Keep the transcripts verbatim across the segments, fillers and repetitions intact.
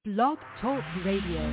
Blog Talk Radio.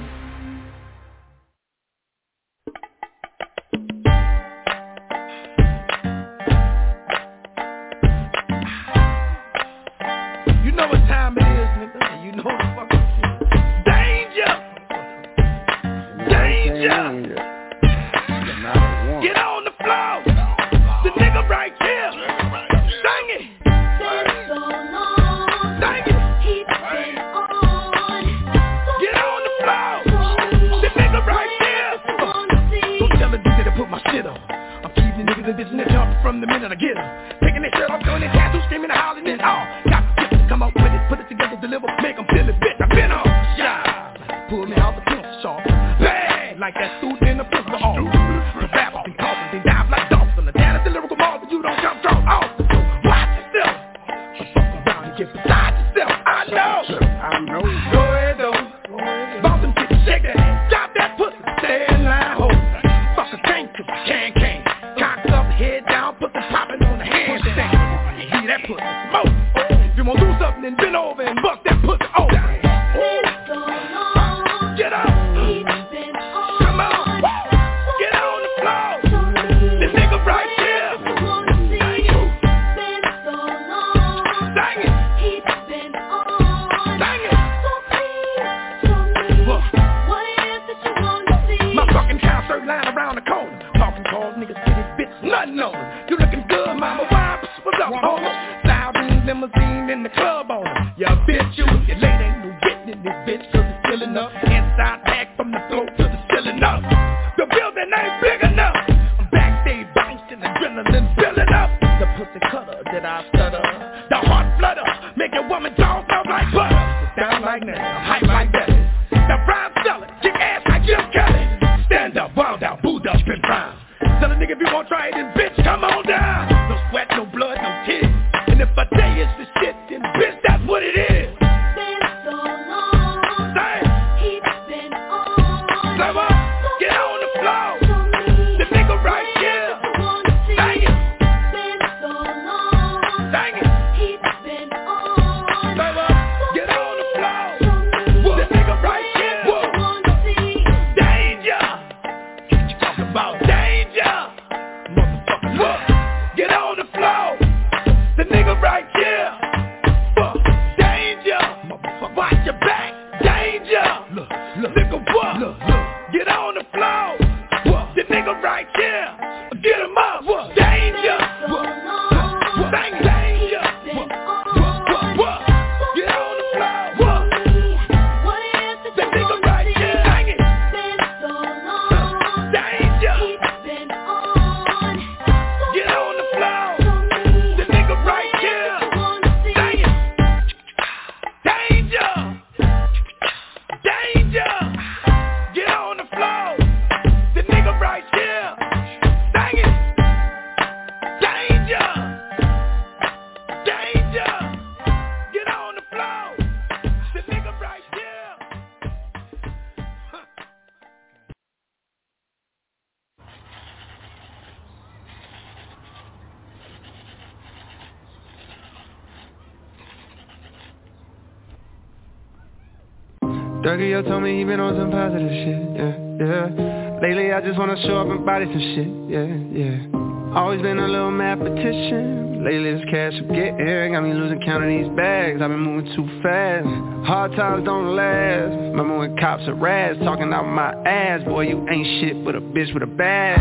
Dougie told me he been on some positive shit, yeah, yeah. Lately I just wanna show up and body some shit, yeah, yeah. Always been a little mathematician. Lately this cash I'm getting got me losing count of these bags. I've been moving too fast. Hard times don't last. Remember when cops are rats talking out my ass. Boy, you ain't shit but a bitch with a badge.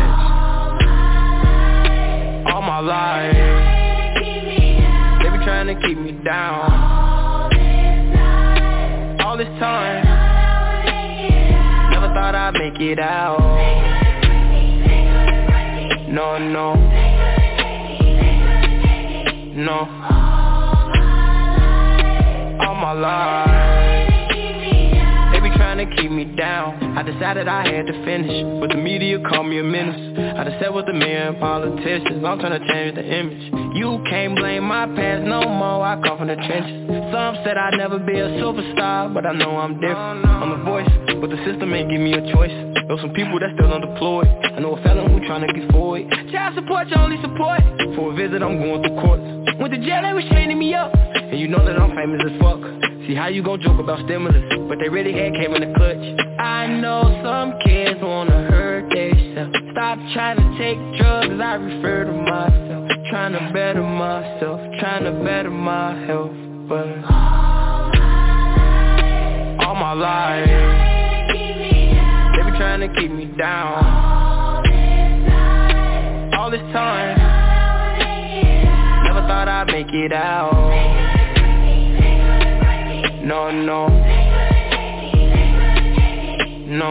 All my life they be trying to keep me down. All this time, never thought I'd make it out. No, no, no. All my life, they be trying to keep me down. I decided I had to finish, but the media called me a menace. I just sat with the mayor and politicians, I'm trying to change the image. You can't blame my past no more, I come from the trenches. Some said I'd never be a superstar, but I know I'm different. I'm the voice, but the system ain't give me a choice. There's some people that still undeployed. I know a felon who tryna get forward. Child support, your only support. For a visit, I'm going through courts. Went to jail, they was chaining me up. And you know that I'm famous as fuck. See how you gon' joke about stimulus, but they really had came in the clutch. I know some kids wanna hurt themselves. Stop trying to take drugs, I refer to myself. Trying to better myself, trying to better my health. But all my life, they be trying to keep me down. All this time, never thought I'd make it out. No, no, no.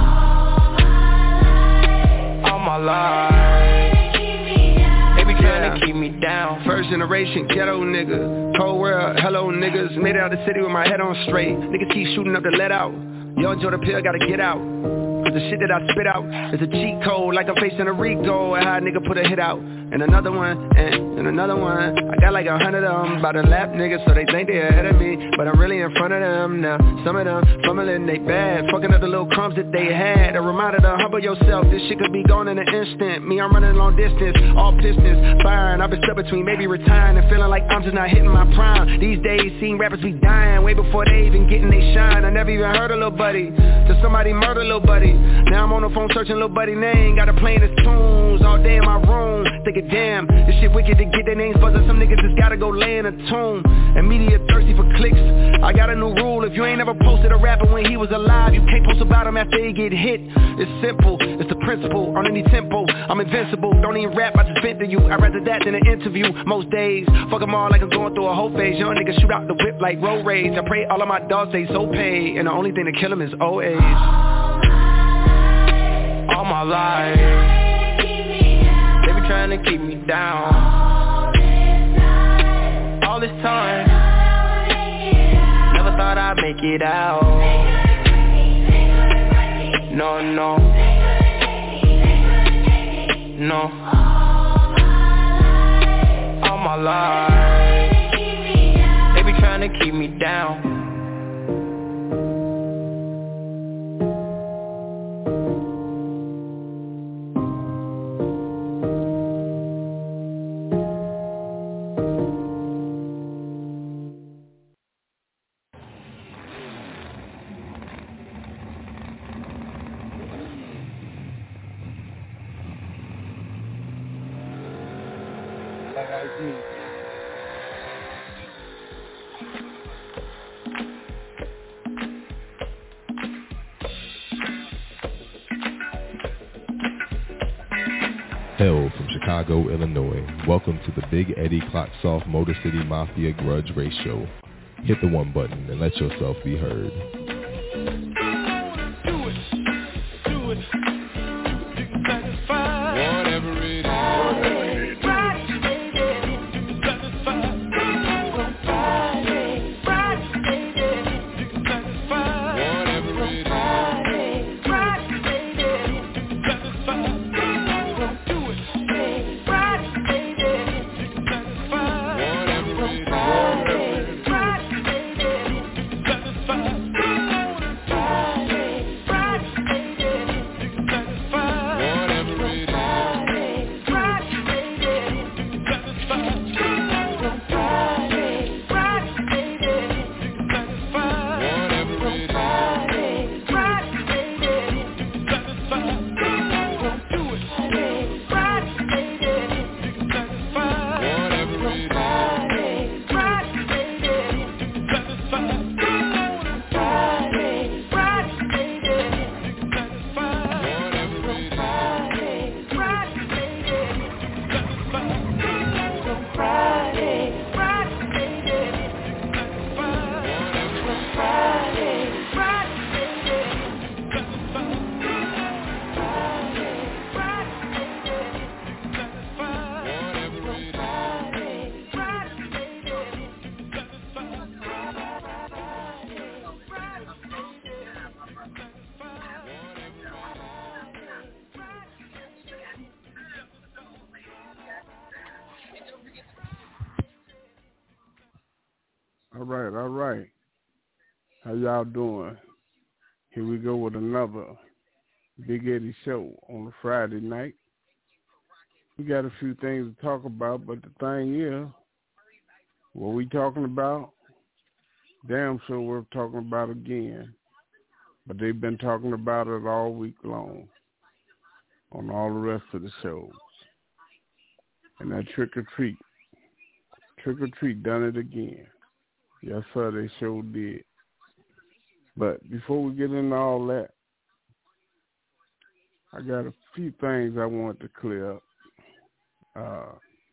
All my life, they be trying to keep me down. First generation ghetto nigga, cold world, hello niggas. Made it out the city with my head on straight. Niggas keep shooting up the let out. Yo, enjoy the pill, gotta get out. Cause the shit that I spit out is a cheat code, like I'm facing a Rico. And how a nigga put a hit out. And another one, and, and another one. I got like a hundred of them by the lap niggas, so they think they ahead of me, but I'm really in front of them now. Some of them fumbling, they bad, fucking up the little crumbs that they had. A reminder to humble yourself, this shit could be gone in an instant. Me, I'm running long distance, all pistons firing. I've been stuck between maybe retiring and feeling like I'm just not hitting my prime. These days, seeing rappers be dying way before they even getting they shine. I never even heard of Lil Buddy, till somebody murder Lil Buddy. Now I'm on the phone searching Lil Buddy name, got her playing his tunes all day in my room. Thinking, damn, this shit wicked to get their names buzzing. Some niggas just gotta go lay in a tomb. And media thirsty for clicks. I got a new rule, if you ain't ever posted a rapper when he was alive, you can't post about him after he get hit. It's simple, it's the principle. On any tempo, I'm invincible. Don't even rap, I just vent to you. I'd rather that than an interview most days. Fuck them all like I'm going through a whole phase. Young niggas shoot out the whip like road rage. I pray all of my dogs stay so paid, and the only thing to kill them is old age. All my life, they be trying to keep me down. All this time, never thought I'd make it out. No, no, no. All my life, they be trying to keep me down. Hail from Chicago, Illinois. Welcome to the Big Eddie Clocksoft Motor City Mafia Grudge Race Show. Hit the one button and let yourself be heard. Friday, All right, all right. How y'all doing? Here we go with another Big Eddie show on a Friday night. We got a few things to talk about, but the thing is, what we talking about, damn sure worth talking about again. But they've been talking about it all week long on all the rest of the shows. And that trick or treat. Trick or treat done it again. Yes, sir, they sure did. But before we get into all that, I got a few things I want to clear up. Uh,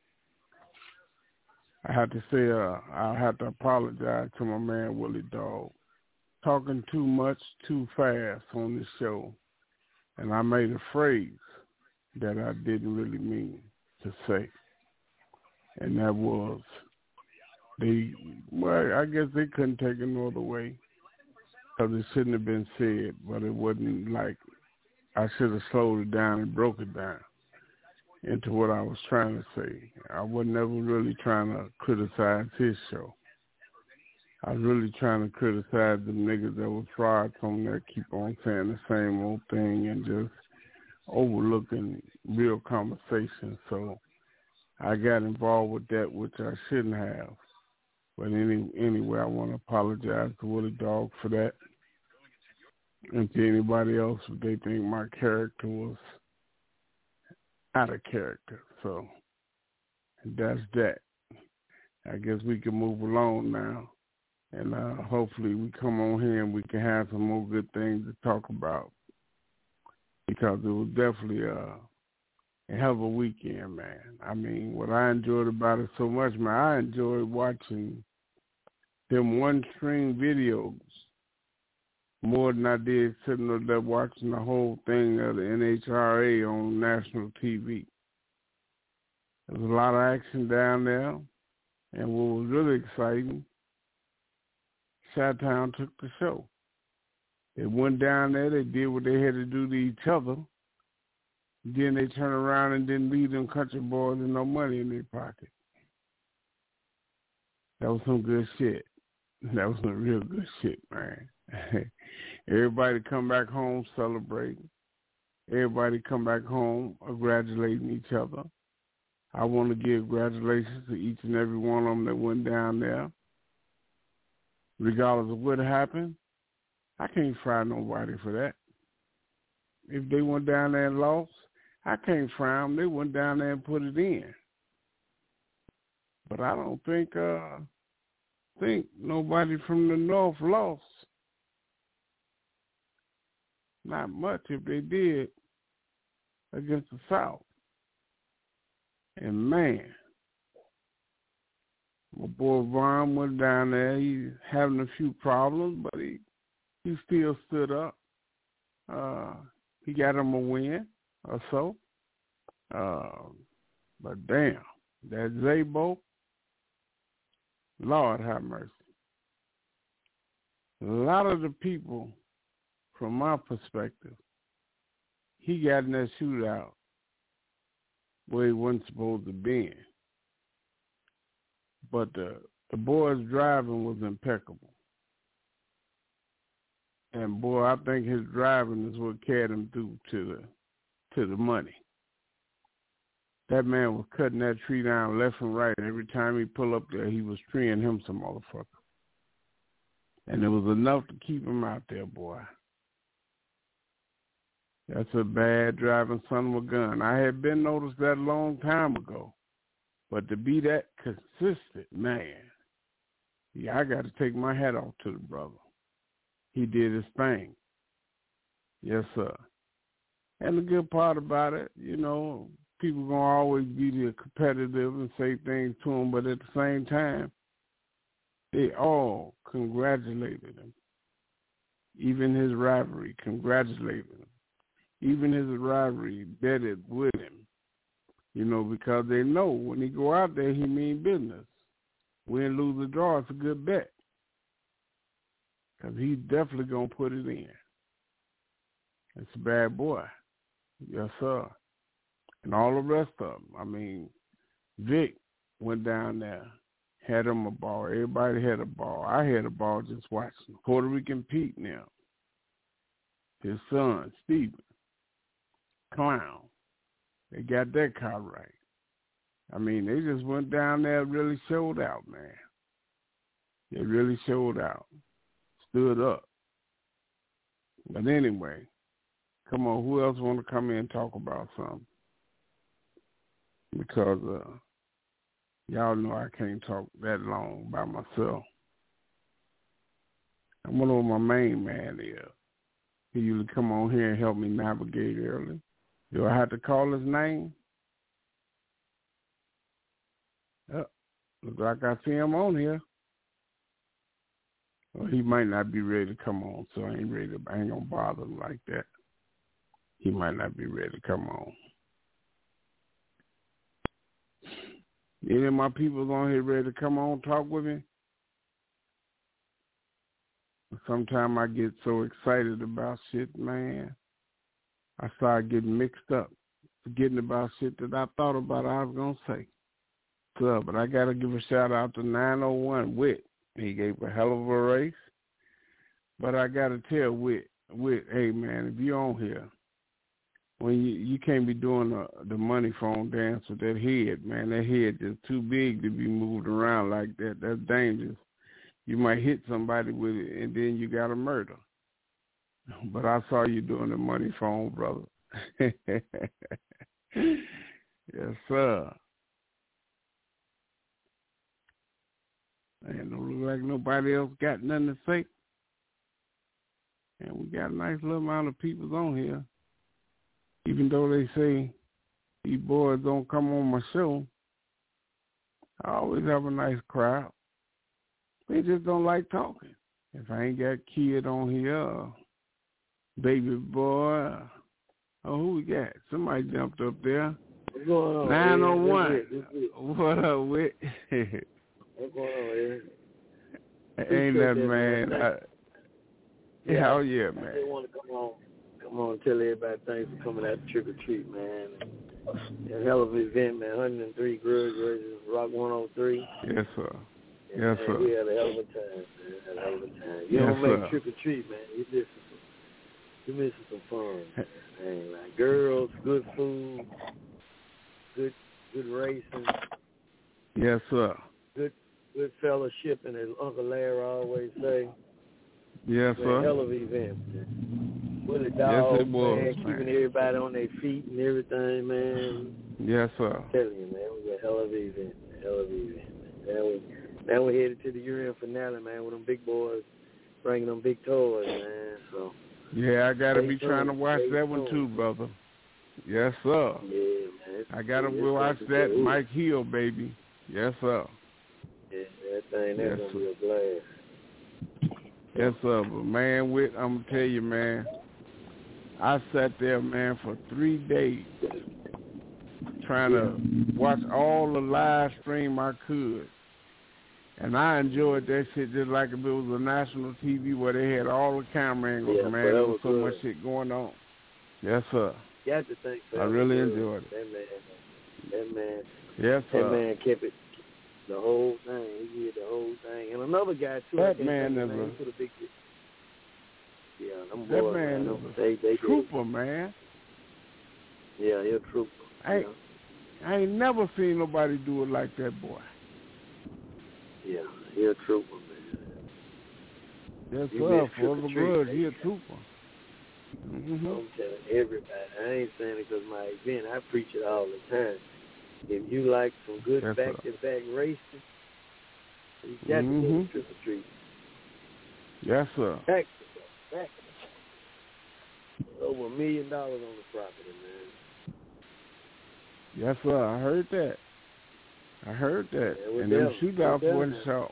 I have to say, uh, I have to apologize to my man Willie Dog. Talking too much, too fast on this show. And I made a phrase that I didn't really mean to say. And that was, they, well, I guess they couldn't take it no other way. Because it shouldn't have been said, but it wasn't like I should have slowed it down and broke it down into what I was trying to say. I wasn't ever really trying to criticize his show. I was really trying to criticize the niggas that was fried on there, keep on saying the same old thing and just overlooking real conversation. So I got involved with that, which I shouldn't have. But any, anyway, I want to apologize to Willie Dog for that. And to anybody else if they think my character was out of character. So that's that. I guess we can move along now. And uh, hopefully we come on here and we can have some more good things to talk about. Because it was definitely uh, a hell of a weekend, man. I mean, what I enjoyed about it so much, man, I enjoyed watching them one-stream videos more than I did sitting up there watching the whole thing of the N H R A on national T V. There was a lot of action down there, and what was really exciting, Chi-Town took the show. They went down there, they did what they had to do to each other, then they turned around and didn't leave them country boys with no money in their pocket. That was some good shit. That was some real good shit, man. Everybody come back home celebrating. Everybody come back home congratulating each other. I want to give congratulations to each and every one of them that went down there. Regardless of what happened, I can't fry nobody for that. If they went down there and lost, I can't fry them. They went down there and put it in. But I don't think uh, think nobody from the North lost. Not much if they did against the South. And man, my boy Vaughn went down there. He's having a few problems, but he, he still stood up. Uh, he got him a win or so. Uh, but damn, that Zabo, Lord have mercy. A lot of the people, from my perspective, he got in that shootout where he wasn't supposed to be in. But the, the boy's driving was impeccable. And boy, I think his driving is what carried him through to the to the money. That man was cutting that tree down left and right. Every time he pulled up there, he was treeing him some motherfucker. And it was enough to keep him out there, boy. That's a bad driving son of a gun. I had been noticed that a long time ago. But to be that consistent, man, yeah, I got to take my hat off to the brother. He did his thing. Yes, sir. And the good part about it, you know, people going to always be the competitive and say things to him, but at the same time, they all congratulated him. Even his rivalry congratulated him. Even his rivalry betted with him. You know, because they know when he go out there, he mean business. Win, lose, or draw, it's a good bet. Because he's definitely going to put it in. It's a bad boy. Yes, sir. And all the rest of them. I mean, Vic went down there. Had them a ball. Everybody had a ball. I had a ball just watching. Puerto Rican Pete now. His son, Steven. Clown. They got that car right. I mean, they just went down there and really showed out, man. They really showed out. Stood up. But anyway, come on, who else want to come in and talk about something? Because uh, y'all know I can't talk that long by myself. I wonder what my main man is. He usually come on here and help me navigate early. Do I have to call his name? Oh, looks like I see him on here. Well, he might not be ready to come on, so I ain't ready to, I ain't gonna bother him like that. He might not be ready to come on. Any of my people on here ready to come on, talk with me? Sometimes I get so excited about shit, man. I start getting mixed up, forgetting about shit that I thought about I was going to say. So, but I got to give a shout out to nine oh one, Whit. He gave a hell of a race. But I got to tell Whit, Whit, hey, man, if you're on here, when you, you can't be doing the, the money phone dance with that head, man. That head just too big to be moved around like that. That's dangerous. You might hit somebody with it, and then you got a murder. But I saw you doing the money phone, brother. Yes, sir. And don't look like nobody else got nothing to say. And we got a nice little amount of people on here. Even though they say these boys don't come on my show, I always have a nice crowd. They just don't like talking. If I ain't got kid on here, baby boy, oh, who we got? Somebody jumped up there. What's going on? nine oh one. What up, Whit? What's going on, man? Ain't that, man? I, yeah, yeah, oh, yeah, man. I just want to come on, come on and tell everybody thanks for coming out to Trick or Treat, man. A hell of an event, man. one oh three Grudge Races, Rock one oh three. Yes, sir. And, yes, man, sir. We had a hell of a time, man. Had a hell of a time. You yes, don't make sir. Trick or Treat, man. You missing some, you missing some fun, man. Like girls, good food, good, good racing. Yes, sir. Good, good fellowship, and as Uncle Larry always say. Yes, man, sir. Hell of an event, man. With the dog, yes, it was, man, man. keeping everybody on their feet and everything, man. Yes, sir. I'm telling you, man, it was a hell of an event, man. Hell of an event, man. Now we, now we headed to the year-end finale, man, with them big boys bringing them big toys, man. So. Yeah, I gotta Stay be tuned. trying to watch Stay that one tuned. too, brother. Yes, sir. Yeah, man. I gotta yeah, watch that cool. Mike Hill, baby. Yes, sir. Yeah, that thing, that's yes, gonna sir. be a blast. Yes, sir. But man, Whit, I'm gonna tell you, man. I sat there, man, for three days trying to watch all the live stream I could. And I enjoyed that shit just like if it was a national T V where they had all the camera angles, yeah, man. There was was so good. much shit going on. Yes, sir. You have to think I really enjoyed it. That man, that man, yes, sir. that man kept it the whole thing. He did the whole thing. And another guy, too. That man is man, a... He put a big... Yeah, them that boys, man man, is a they, they trooper, did. man. Yeah, he's a trooper. I, you know? I ain't never seen nobody do it like that boy. Yeah, he's a trooper, man. Yes, You sir. missed For the Trick or grudge, Treat. he a trooper. Mm-hmm. I'm telling everybody. I ain't saying it because my event. I preach it all the time. If you like some good yes, back-to-back racing, you got mm-hmm. to go to Trick or Treat. Yes, sir. Back to back. Over a million dollars on the property, man. Yes, sir. I heard that. I heard that. Yeah, and them, them shootouts them, wasn't short.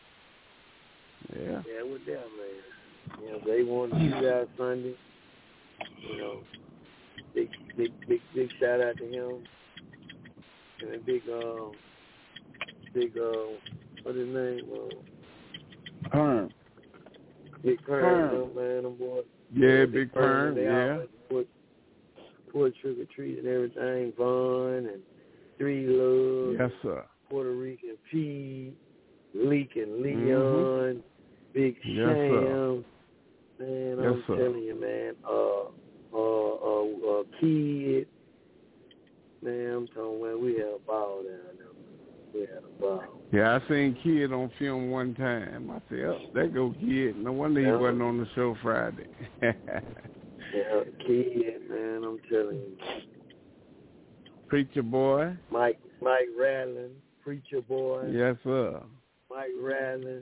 Yeah. Yeah, with them, man. You know, they won the shootout Sunday. You know, big, big, big, big shout out to him. And a big, um, big, uh, what's his name? Uh, Perm. Big Perm, you know, man, them boys. Yeah, yeah, Big, Big Perm, Perm. They yeah. always put, put Trick or Treat and everything, Fun and Three Love. Yes, sir. Puerto Rican Pete. Leak and Leon, mm-hmm. Big yes, Sham. Man, yes, I'm sir. telling you, man. Uh, uh, uh, uh, Kid. Man, I'm telling you, man, we had a ball down there. We had a ball. Yeah, I seen Kid on film one time. I said, oh, there go Kid. No wonder he yeah. wasn't on the show Friday. yeah, Kid, man, I'm telling you. Preacher Boy. Mike Mike Radlin, Preacher Boy. Yes, sir. Mike Radlin,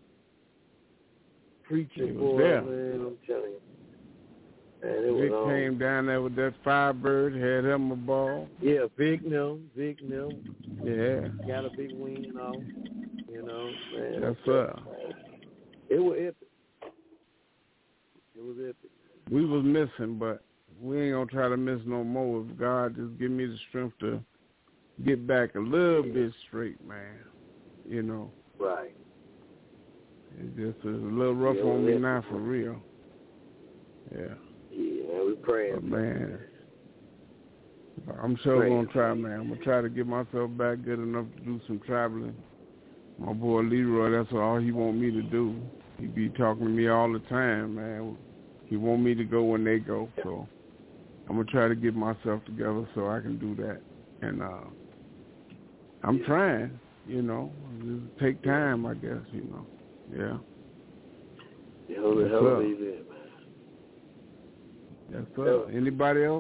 Preacher He was Boy, there. man, I'm telling you. Man, it Vic was came on. down there with that Firebird, had him a ball. Yeah, Vic no, Vic no. Yeah. Got a big win off, you know, man. Yes, sir. It was epic. It was epic. We was missing, but we ain't gonna try to miss no more. If God just give me the strength to get back a little bit straight, man. You know. Right. It just is a little rough yeah, on me epic. now, for real. Yeah. Yeah, man, we praying. But man, I'm sure praying. gonna try, man. I'm gonna try to get myself back good enough to do some traveling. My boy Leroy, that's all he want me to do. He be talking to me all the time, man. He want me to go when they go, so I'm gonna try to get myself together so I can do that. And uh, I'm trying, you know. Just take time, I guess, you know. Yeah. Yeah, who the hell is it, man? Yes, sir. Anybody else?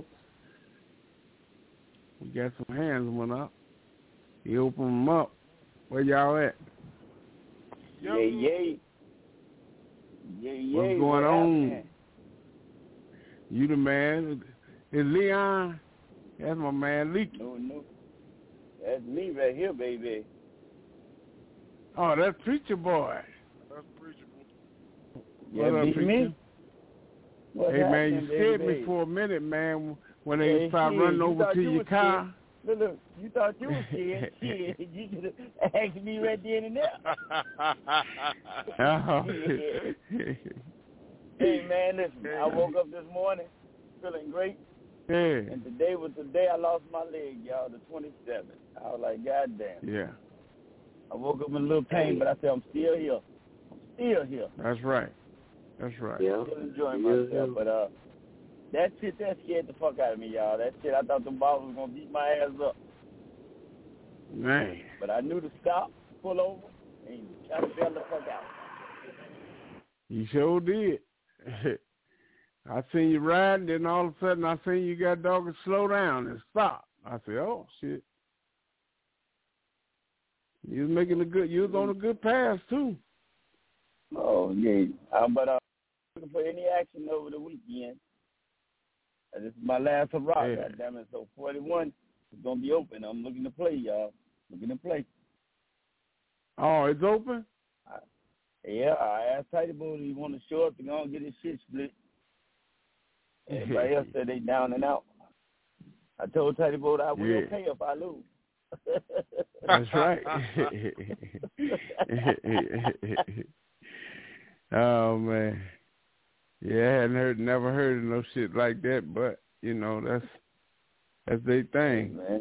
We got some hands went up. He opened them up. Where y'all at? Yay, yay. Yay, yay. What's going what on? Happened? You the man. Is Leon? That's my man, Leaky. No, no. That's me right here, baby. Oh, that's Preacher Boy. That's Preacher Boy. Yeah, what up, Preacher? Me? What's hey, man, you scared baby? me for a minute, man, when they hey, started shit, running you over to you your car. Look, look, you thought you was scared. Shit, you should have asked me right then and there. oh. Hey, man, listen, I woke up this morning feeling great. Yeah. And today was the day I lost my leg, y'all, the twenty-seventh. I was like, God damn. Yeah. I woke up in a little pain, but I said, I'm still here. I'm still here. That's right. That's right. Yeah. Still enjoying myself, yeah. but uh, that shit, that scared the fuck out of me, y'all. That shit, I thought the boss was going to beat my ass up. Man. But I knew to stop, pull over, and try to bail the fuck out. You sure did. I seen you riding, then all of a sudden I seen you got dog to slow down and stop. I said, oh, shit. You was making a good, you was on a good pass, too. Oh, yeah. Uh, but uh, looking for any action over the weekend. Uh, this is my last hurrah, yeah. goddammit. So forty-one is going to be open. I'm looking to play, y'all. Looking to play. Oh, it's open? I, yeah, I asked Tidy Boy if he want to show up to go and get his shit split. Everybody else said they down and out. I told Tidy Boy I will yeah. pay if I lose. That's right. Oh, man. Yeah, I hadn't heard, never heard of no shit like that, but, you know, that's that's their thing. Man.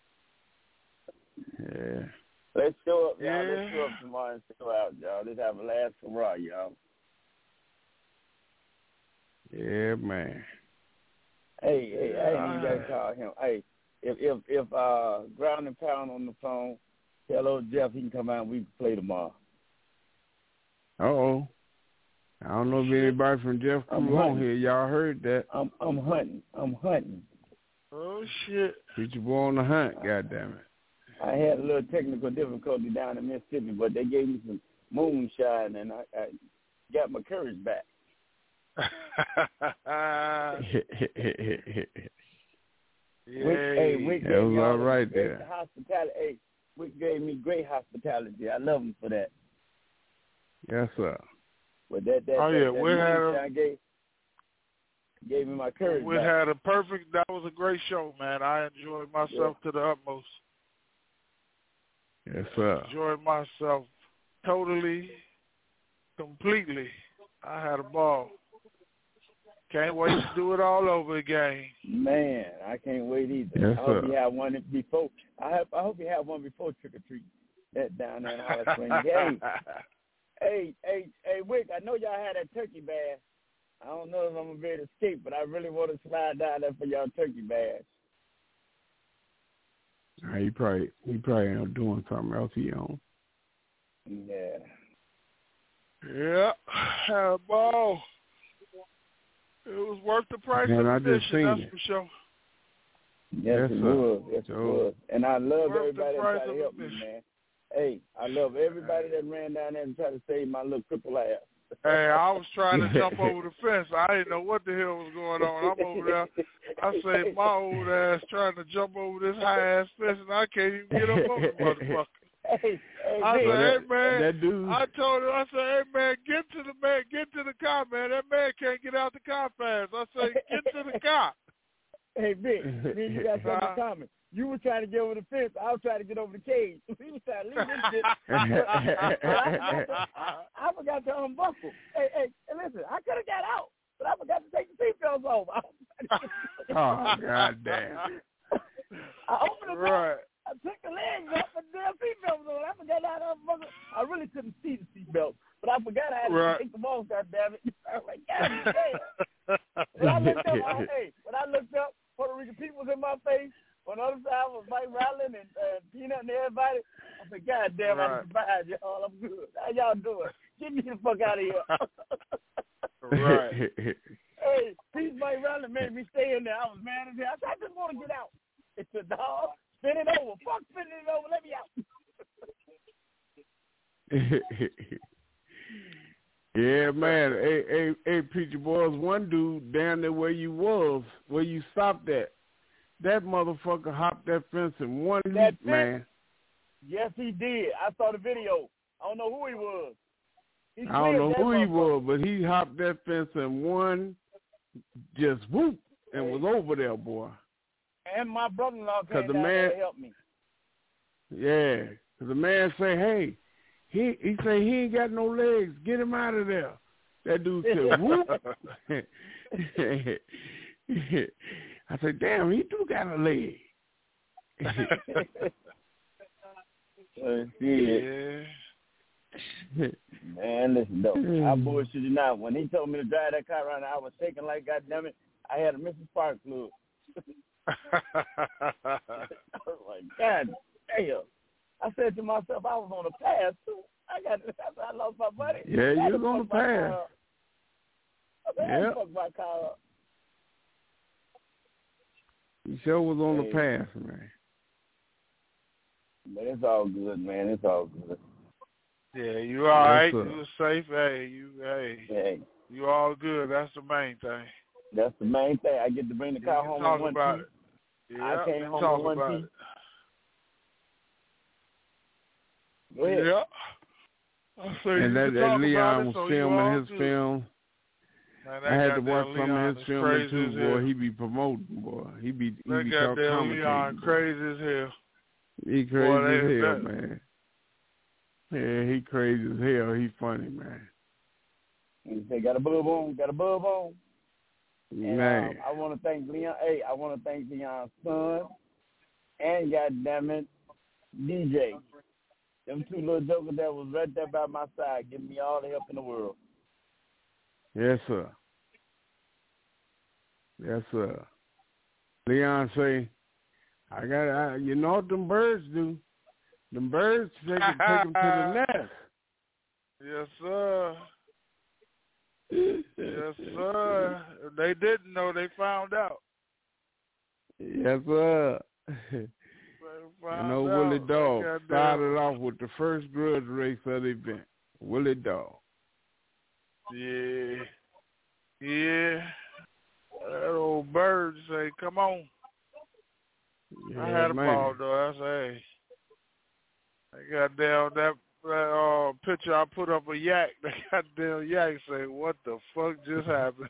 Yeah. Let's show up, y'all. Yeah. Let's show up tomorrow and show out, y'all. Let's have a last hurrah, y'all. Yeah, man. Hey, hey, I ain't even got to call him. Hey, if if if uh, Ground and Pound on the phone, tell old Jeff he can come out and we can play tomorrow. Uh-oh. I don't know if anybody from Jeff Crew on here. Y'all heard that. I'm I'm hunting. I'm hunting. Oh, shit. Preacher Boy on the hunt, goddammit. I had a little technical difficulty down in Mississippi, but they gave me some moonshine, and I, I got my courage back. yeah. Wick, hey, Wick that was all right there. there. Hospitality. Hey, Wick gave me great hospitality. I love him for that. Yes, sir. But that, that, oh, that, yeah, that we had a, gave, gave me my courage we back. had a perfect, that was a great show, man. I enjoyed myself yeah. to the utmost. Yes, sir. Enjoyed myself totally, completely. I had a ball. Can't wait to do it all over again. Man, I can't wait either. Yes, I hope sir. you have one before. I hope I hope you have one before trick or treat. that down there in Hollis Springs. Hey, hey, hey, hey, Wick, I know y'all had that turkey bash. I don't know if I'm going to be able to escape, but I really want to slide down there for y'all turkey bash. He probably, he probably ain't doing something else he on. Yeah. Yeah, had a ball. It was worth the price Man, of I admission, just seen that's it. for sure. Yes, Yes, it sir. was. Yes, it Sure. was. And I love Worth the everybody that price tried to of help me, admission. man. Hey, I love everybody that ran down there and tried to save my little cripple ass. Hey, I was trying to jump over the fence. I didn't know what the hell was going on. I'm over there. I saved my old ass trying to jump over this high-ass fence, and I can't even get up over the motherfucker. Hey, hey, I Vic. said, hey, man, that dude. I told him, I said, hey, man, get to the man, get to the car, man. That man can't get out the car fast. I said, get to the car. Hey, Vic, me and you got something Uh, in common. You were trying to get over the fence. I was trying to get over the cage. We was trying to leave this shit. I, forgot to, I forgot to unbuckle. Hey, hey, hey, listen, I could have got out, but I forgot to take the seatbelts off. Oh, God damn. I opened the door. Right. I took the legs off and the damn seatbelts on. I forgot how to unbuckle. I really couldn't see the seatbelt, but I forgot I had to Right. take them off, God damn it. I was like, God damn. When I looked up, I, hey, when I looked up, Puerto Rican people was in my face. On the other side was Mike Rowland and uh, Peanut and everybody. I said, God damn, Right. I survived, y'all. I'm good. How y'all doing? Get me the fuck out of here. Right. Hey, Peace Mike Rowland made me stay in there. I was mad as hell. I said, I just want to get out. It's a dog. Spin it over. Fuck spinning it over. Let me out. Yeah, man. Hey, hey, hey, Preacher Boys, one dude down there where you was, where you stopped at, that motherfucker hopped that fence in one That leap, man. Yes, he did. I saw the video. I don't know who he was. He I don't know cleared who that he motherfucker. was, but he hopped that fence in one, just whoop, and was over there, boy. And my brother-in-law came Cause the down man, there to help me. Yeah, cause the man say, hey, he he say he ain't got no legs. Get him out of there. That dude said, whoop. I said, damn, he do got a leg. Uh, yeah. Man, listen, though, I bullshit you now. When he told me to drive that car around, I was shaking like, goddamn it, I had a Missus Spark fluid. I was like, God damn. I said to myself, I was on a pass, too. I got, I lost my money. Yeah, you was on the pass. Yeah. Fuck my car up. You sure was on hey. the pass, man. But it's all good, man. It's all good. Yeah, you all right. Yes, You safe. Hey, you hey. Hey. You all good. That's the main thing. That's the main thing. I get to bring the car home talk in one about piece. It. Yeah, I came home talk in one about piece. It. Go ahead. Yeah. So and that, that Leon was so filming his good. film. Man, I had to watch Leon some of his filming too, boy. Hell. He be promoting, boy. He be he that be talking commentating. Leon boy. crazy as hell. He crazy boy, as they, hell, that, man. Yeah, he crazy as hell. He funny, man. He said, got a bub on, got a bub on. And, man. um, I want to thank Leon. Hey, I want to thank Leon's son and, goddamn it, D J. Them two little jokers that was right there by my side, giving me all the help in the world. Yes, sir. Yes, sir. Leon say, I got, I, you know what them birds do? Them birds take, take them to the nest. Yes, sir. Yes, sir. If they didn't know, they found out. Yes, sir. You know, Willie Dog started off with the first grudge race of the event. Willie Dog. Yeah. Yeah. That old bird say, come on. Yeah, I had a man. ball, though. I say, hey. I got down that, that uh, picture I put up a yak. The goddamn yak say, what the fuck just happened?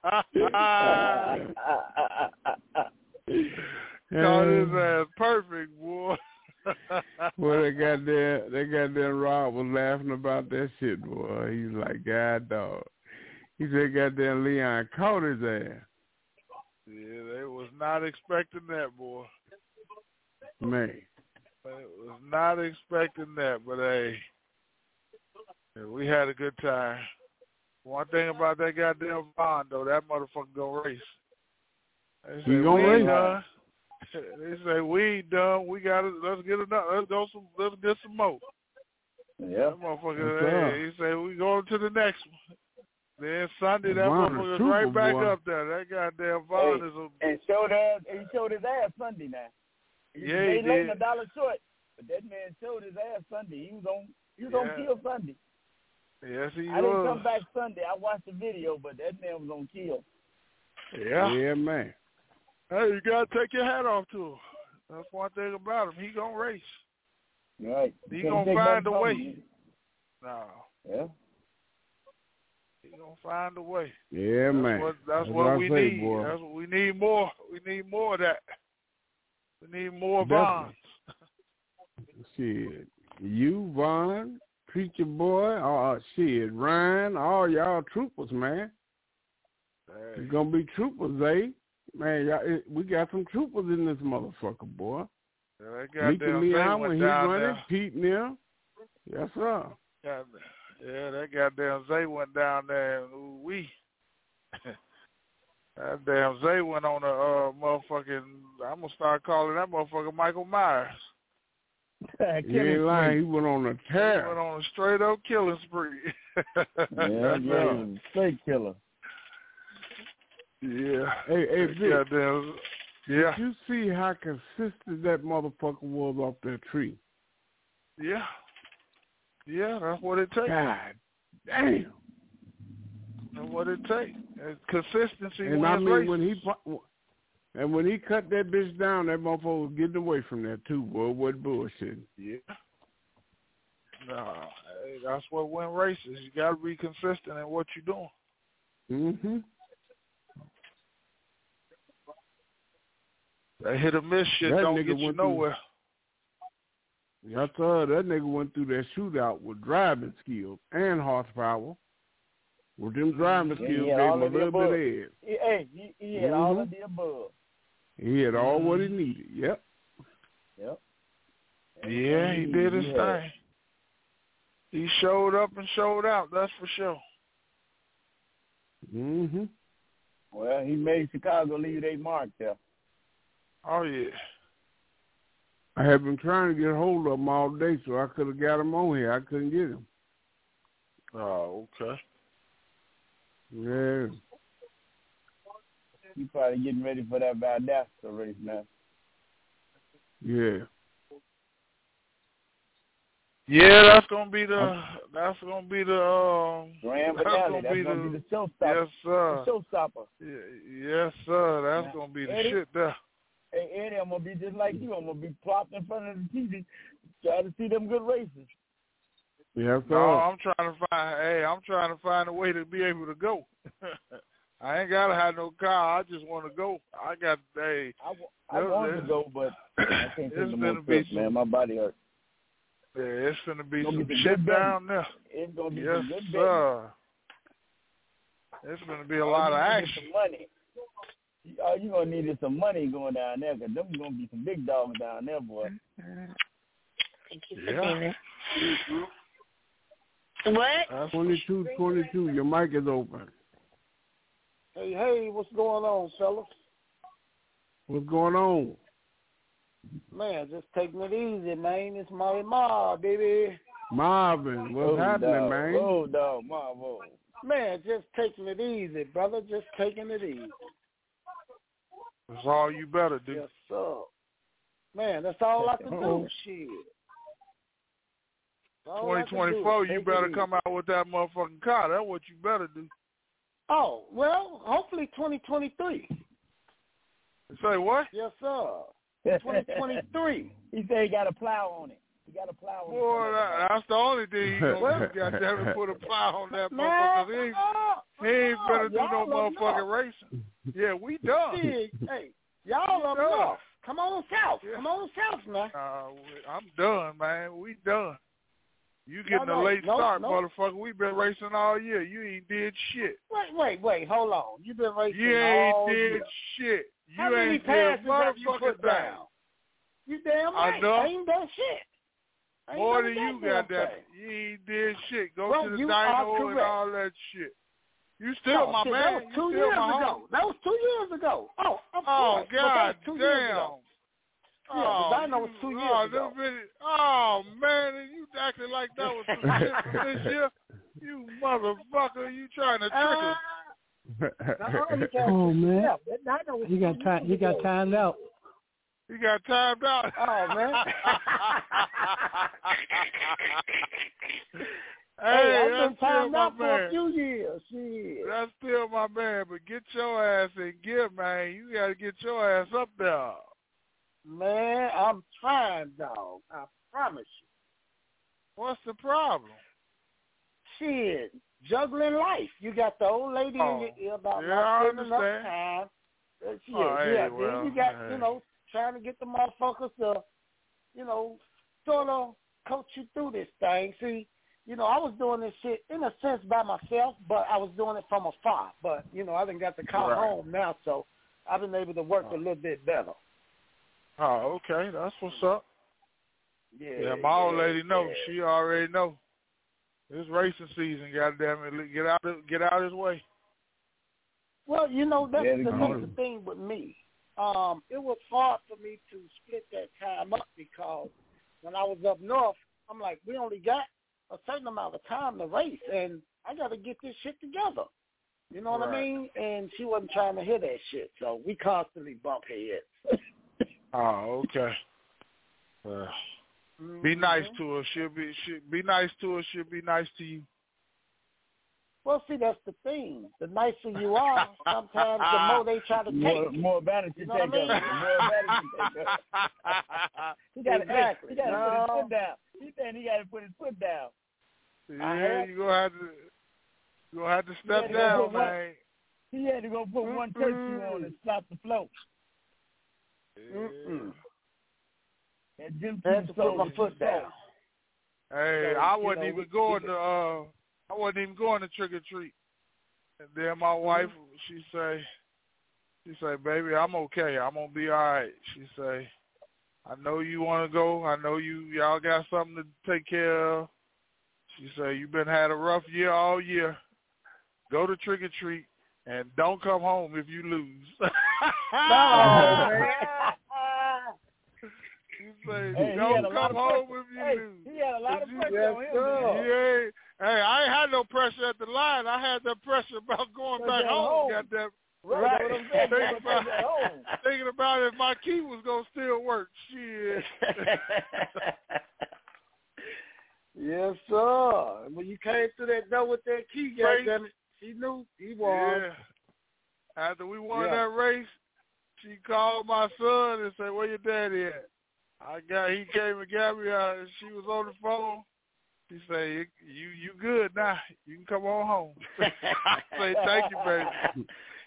Caught his ass perfect, boy. Well, they got there, they got there. Rob was laughing about that shit, boy. He's like, God, dog. He said, goddamn Leon caught his ass. Yeah, they was not expecting that, boy. Man. I was not expecting that, but hey, we had a good time. One thing about that goddamn Vaughn, though, that motherfucker gonna race. They say, He gonna we race? ain't done. They say we ain't done. We got to let's get another. Let's go some. Let's get some more. Yeah. That motherfucker. Hey, he say we going to the next one. Then Sunday, that Vaughn motherfucker's super right back boy. up there. That goddamn Vaughn Hey, is a. and showed ass, and he showed his ass Sunday now. He Yeah, was he late did. a dollar short, but that man showed his ass Sunday. He was on. He was Yeah. on kill Sunday. Yes, he I didn't was. come back Sunday. I watched the video, but that man was on kill. Yeah. Yeah, man. Hey, you gotta take your hat off to him. That's one thing about him. He gonna race. Right. He Can't gonna take find nothing a from way. him. No, Yeah. he gonna find a way. Yeah, That's man. what that's, That's what what I we say, need. boy. That's what we need more. We need more of that. We need more Definitely. Vaughns. Shit. You, Vaughn, Preacher Boy, uh, shit, Ryan, all y'all troopers, man. Hey. It's gonna be troopers, eh? Man, y'all, it, we got some troopers in this motherfucker, boy. Yeah, that Meekin goddamn me Zay out went when he down running, there. Pete Neal. Yes, sir. God, yeah, that goddamn Zay went down there and ooh wee. That damn Zay went on a uh, motherfucking. I'm gonna start calling that motherfucker Michael Myers. You ain't lying. He went on a He tear. went on a straight up killing spree. Yeah, yeah, he was a straight killer. Yeah. Hey, hey, Vic. Goddamn. Yeah. Did you see how consistent that motherfucker was off that tree? Yeah. Yeah, that's what it takes. God damn. That's what it takes. It's consistency And wins I mean, races. when he and when he cut that bitch down, that motherfucker was getting away from that too, boy. What bullshit? Yeah. No, hey, that's what win races. You got to be consistent in what you're doing. Mm-hmm. That hit or miss shit That don't nigga get you went through- nowhere. Yes, sir. That nigga went through that shootout with driving skills and horsepower. With them driving Yeah, skills, he gave had him all a of the little bit above. of edge. He, hey, he, he had all of the above. He had all what he Mhm. needed. Yep. Yep. Yeah, he did his Yeah. thing. He showed up and showed out, that's for sure. Mm-hmm. Well, he made Chicago leave their mark there. Oh, yeah. I have been trying to get a hold of him all day, so I could have got him on here. I couldn't get him. Oh, okay. Yeah. He probably getting ready for that Valdosta race now. Yeah. Yeah, that's gonna be the that's gonna be the um Grand that's finale. gonna That's be gonna the, be the showstopper. yes sir. The showstopper. Yeah, yes sir. That's Now, gonna be the Eddie? shit there. Hey, Eddie, I'm gonna be just like you. I'm gonna be plopped in front of the T V, trying to see them good races. Yes, sir. No, I'm trying to find. Hey, I'm trying to find a way to be able to go. I ain't gotta have no car. I just want to go. I got. Hey, I, I want to go, but I can't take no more trips, man. My body hurts. Yeah, it's gonna be It's some gonna be shit good down there. It's gonna be Yes, some good sir. It's gonna be a lot of action. Some money. All you gonna need is some money going down there, cause them gonna be some big dogs down there, boy. Thank you for Yeah. doing it. What? That's twenty-two, twenty-two. Your mic is open. Hey, hey, what's going on, fellas? What's going on? Man, just taking it easy, man. It's Molly Ma, baby. Marvin, what's Oh, happening, dog. man? Oh, dog, Marvo. Man, just taking it easy, brother. Just taking it easy. That's all you better do. Yes, sir. Man, that's all I can do. Uh-oh. Shit. All I twenty can twenty-four, do is you take better it easy. come out with that motherfucking car. That's what you better do. Oh, well, hopefully twenty twenty-three. Say what? Yes, sir. twenty twenty-three. He said he got a plow on it. He got a plow on Boy, it. that, that's the only thing he gonna do. Got to put a plow on that motherfucker. He ain't, he ain't finna do no Y'all up motherfucking north. racing. Yeah, we done. Shit, hey, y'all up done. north. Come on south. Yeah. Come on south, man. Uh, I'm done, man. We done. You getting No, a no, late no, start, no. motherfucker. We been racing all year. You ain't did shit. Wait, wait, wait. Hold on. You've been racing You ain't all did year. shit. You How many ain't did a passes have you motherfucking put thing. down? You damn right. I know. I ain't done shit. I ain't More done than you that got damn that. thing. You ain't did shit. Go Right, to the you dino are and correct. all that shit. You still No, my shit, man. That was You two still years my ago. homie. That was two years ago. Oh, of Oh, course. But that God was two damn. years ago. Yeah, Oh, the dino was you- two years oh, ago. them video- oh, man, and you acting like that was some shit from this year? You motherfucker, you trying to trick us. Oh man, he got time. He got timed out. He got timed out. Oh man. Hey, hey, I've that's been still timed my out for man. a few years. Shit. That's still my man, but get your ass in gear, man. You got to get your ass up there. Man, I'm trying, dog. I promise you. What's the problem? Shit, juggling life. You got the old lady Oh, in your ear about yeah, not I spending enough understand. time. Uh, shit, Oh, hey, yeah. well, then you got, hey. you know, trying to get the motherfuckers to, you know, sort of coach you through this thing. See, you know, I was doing this shit in a sense by myself, but I was doing it from afar. But, you know, I done got to come Right. home now, so I've been able to work Oh. a little bit better. Oh, okay. That's what's up. Yeah, Yeah, my old yeah, lady know. yeah. She already know. It's racing season, goddamn it. Get out of, get out his way. Well, you know, that's, Yeah, the, they that's do. the thing with me. Um, it was hard for me to split that time up because when I was up north, I'm like, we only got a certain amount of time to race, and I got to get this shit together. You know what I Right. mean? And she wasn't trying to hear that shit, so we constantly bump heads. Oh, okay. Uh, be nice to her. She'll be she be nice to her. She'll be nice to you. Well, see, that's the thing. The nicer you are, sometimes the more they try to take. More, more advantage You you know what take I mean? of it. The more advantage you take of it. He got Exactly. He got to No. put his foot down. He saying he got to put his foot down. Yeah, you gonna have to you gonna have to step Yeah, down, yeah, man. He had to go put one church shoe on and stop the flow. Mm-mm. And Jim I had to put sold my his foot soul. down. Hey, So, I you wasn't know, even we- going we- to uh I wasn't even going to trick or treat. And then my wife, she say, she say, baby, I'm okay. I'm gonna be all right. She say, I know you want to go. I know you y'all got something to take care of. She say, you been had a rough year all year. Go to trick or treat and don't come home if you lose. No, man. She say, Hey, he don't had a lot come of home pressure. if you Hey, lose. he had a lot of Yes, pressure on him. sir. man. Yeah. Hey, I ain't had no pressure at the line. I had that pressure about going But back at home. home. Got that Right. That's what I'm saying. Thinking He was about, at home. thinking about if my key was gonna still work. Shit. Yes, sir. When you came through that door with that key, Right. goddammit, she knew he won. Yeah. After we won Yeah. that race, she called my son and said, "Where your daddy at?" I got. He came and got me out, and she was on the phone. She said, "You you good now? You can come on home." I say, "Thank you, baby."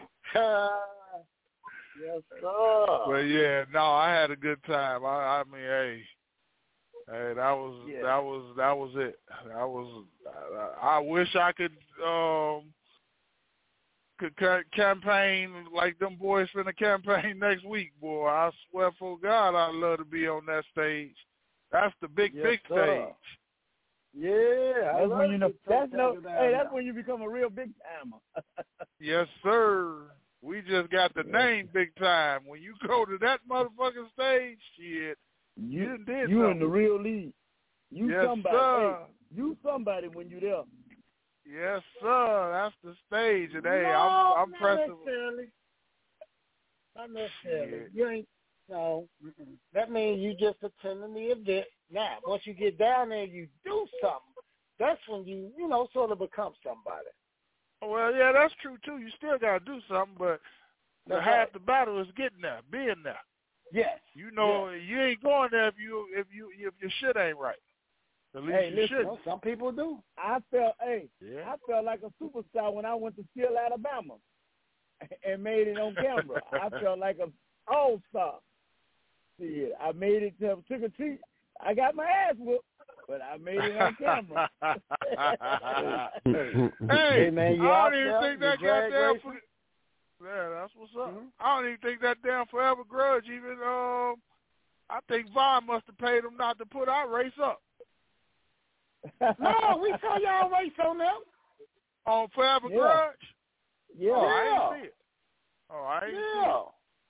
Yes, sir. But yeah, no, I had a good time. I, I mean, hey, hey, that was Yeah. that was that was it. That was. I, I wish I could um could ca- campaign like them boys finna campaign next week, boy. I swear for God, I'd love to be on that stage. That's the big Yes, big sir. stage. Yeah, I That's love when you know. to That's take no. it down Hey, that's now. when you become a real big timer. Yes, sir. We just got the name big time. When you go to that motherfucking stage, shit, you, You, done did you in something. the real league. You Yes, somebody. sir. Hey, you somebody when you there. Yes, sir. That's the stage, and hey, no, I'm I'm not pressing. necessarily. Not necessarily. Shit. You ain't. No. Mm-mm. That means you just attending the event. Now, once you get down there, you do something. That's when you, you know, sort of become somebody. Well, yeah, that's true too. You still gotta do something, but the That's half right. the battle is getting there, being there. Yes. You know, you ain't going there if you if you if your shit ain't right. At least Hey, you listen, should. Well, some people do. I felt, hey, Yeah. I felt like a superstar when I went to Steele, Alabama, and made it on camera. I felt like a all star. Yeah, I made it to trick or treat. I got my ass whooped, but I made it on camera. Hey, Hey, man, you I out don't even there, think you that drag goddamn. racing? For, yeah, that's what's up. Mhm. I don't even think that damn Forever Grudge even um I think Vaughn must have paid him not to put our race up. No, we saw y'all race on them. On Forever Yeah. Grudge? Yeah. Oh, I yeah. ain't see it. Oh, I ain't yeah. see it.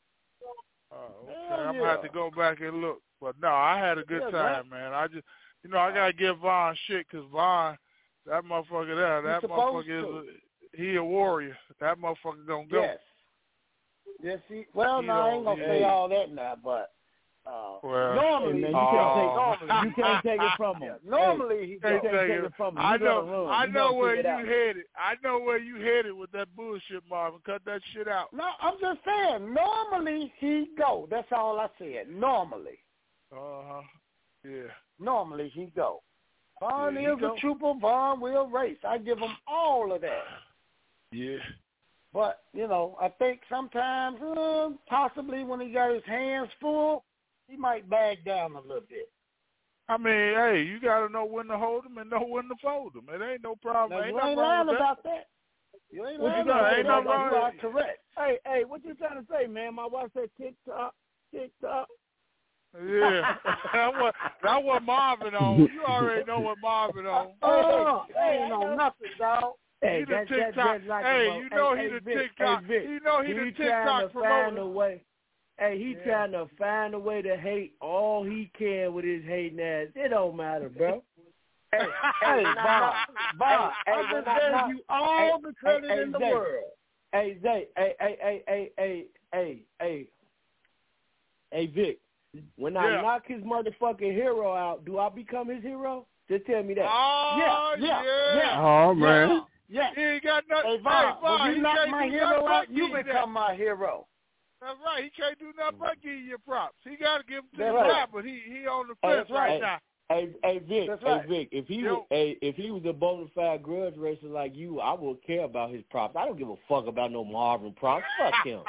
Oh, okay. Hell I'm yeah. gonna have to go back and look. But no, I had a good Yeah, time, man. I just, you know, I gotta give Vaughn shit because Vaughn, that motherfucker there, that He's motherfucker supposed is, to. a, he a warrior. That motherfucker gonna go. Yes. Yes, he. Well, He no, I ain't don't- gonna he- say all that now, but uh, Well, normally, Hey, man, you Oh. can't take normally, you can't take it from him. normally he Can't goes. take take it. it from him. I You gotta know, run. I You know gotta where figure you it out. headed. I know where you headed with that bullshit, Marvin. Cut that shit out. No, I'm just saying. Normally he go. That's all I said. Normally, Uh huh. Yeah. normally he go. Vaughn Yeah, he is go. a trooper. Vaughn will race. I give him all of that. Yeah. But, you know, I think sometimes, uh, possibly when he got his hands full, he might back down a little bit. I mean, hey, you got to know when to hold them and know when to fold them. It ain't no problem. Now, ain't you nothing ain't wrong lying with that. about that. You ain't What lying you about got? that. Ain't nothing You wrong are with- correct. Hey, hey, what you trying to say, man? My wife said TikTok, TikTok. Yeah. that was that was Marvin on. You already know what Marvin on. Oh, Hey, ain't on nothing, dog. Hey, he the that's, that's TikTok. just like hey, about, you know hey, he hey, the Vic, TikTok. Hey, Vic, you know he, he the trying TikTok to find a promoter. way. Hey, he Yeah. trying to find a way to hate all he can with his hating ass. It don't matter, bro. Hey, Hey, when I Bob, knock- Bob, hey, I hey, just when I gave knock- you all hey, the credit hey, in the Zay. world. Hey, Zay, hey, hey, hey, hey, hey, hey, hey, hey, Vic, when I Yeah. knock his motherfucking hero out, do I become his hero? Just tell me that. Oh, Yeah, yeah, yeah. yeah. Oh, man. Yeah. He ain't got nothing. Hey, Hey, Bob, Vaughn, when he you knock can't my do hero nothing out, but you give you become my hero. That's right. He can't do nothing but give you your props. He got to give them to That's the right. guy, but he he on the Hey, fence right hey, now. Hey, hey, Vic, That's hey, right. Vic, if he Yo. was, hey, if he was a bona fide grudge racer like you, I would care about his props. I don't give a fuck about no Marvin props. Fuck him.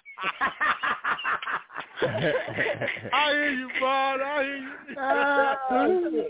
I hear you, Vaughn. I hear you.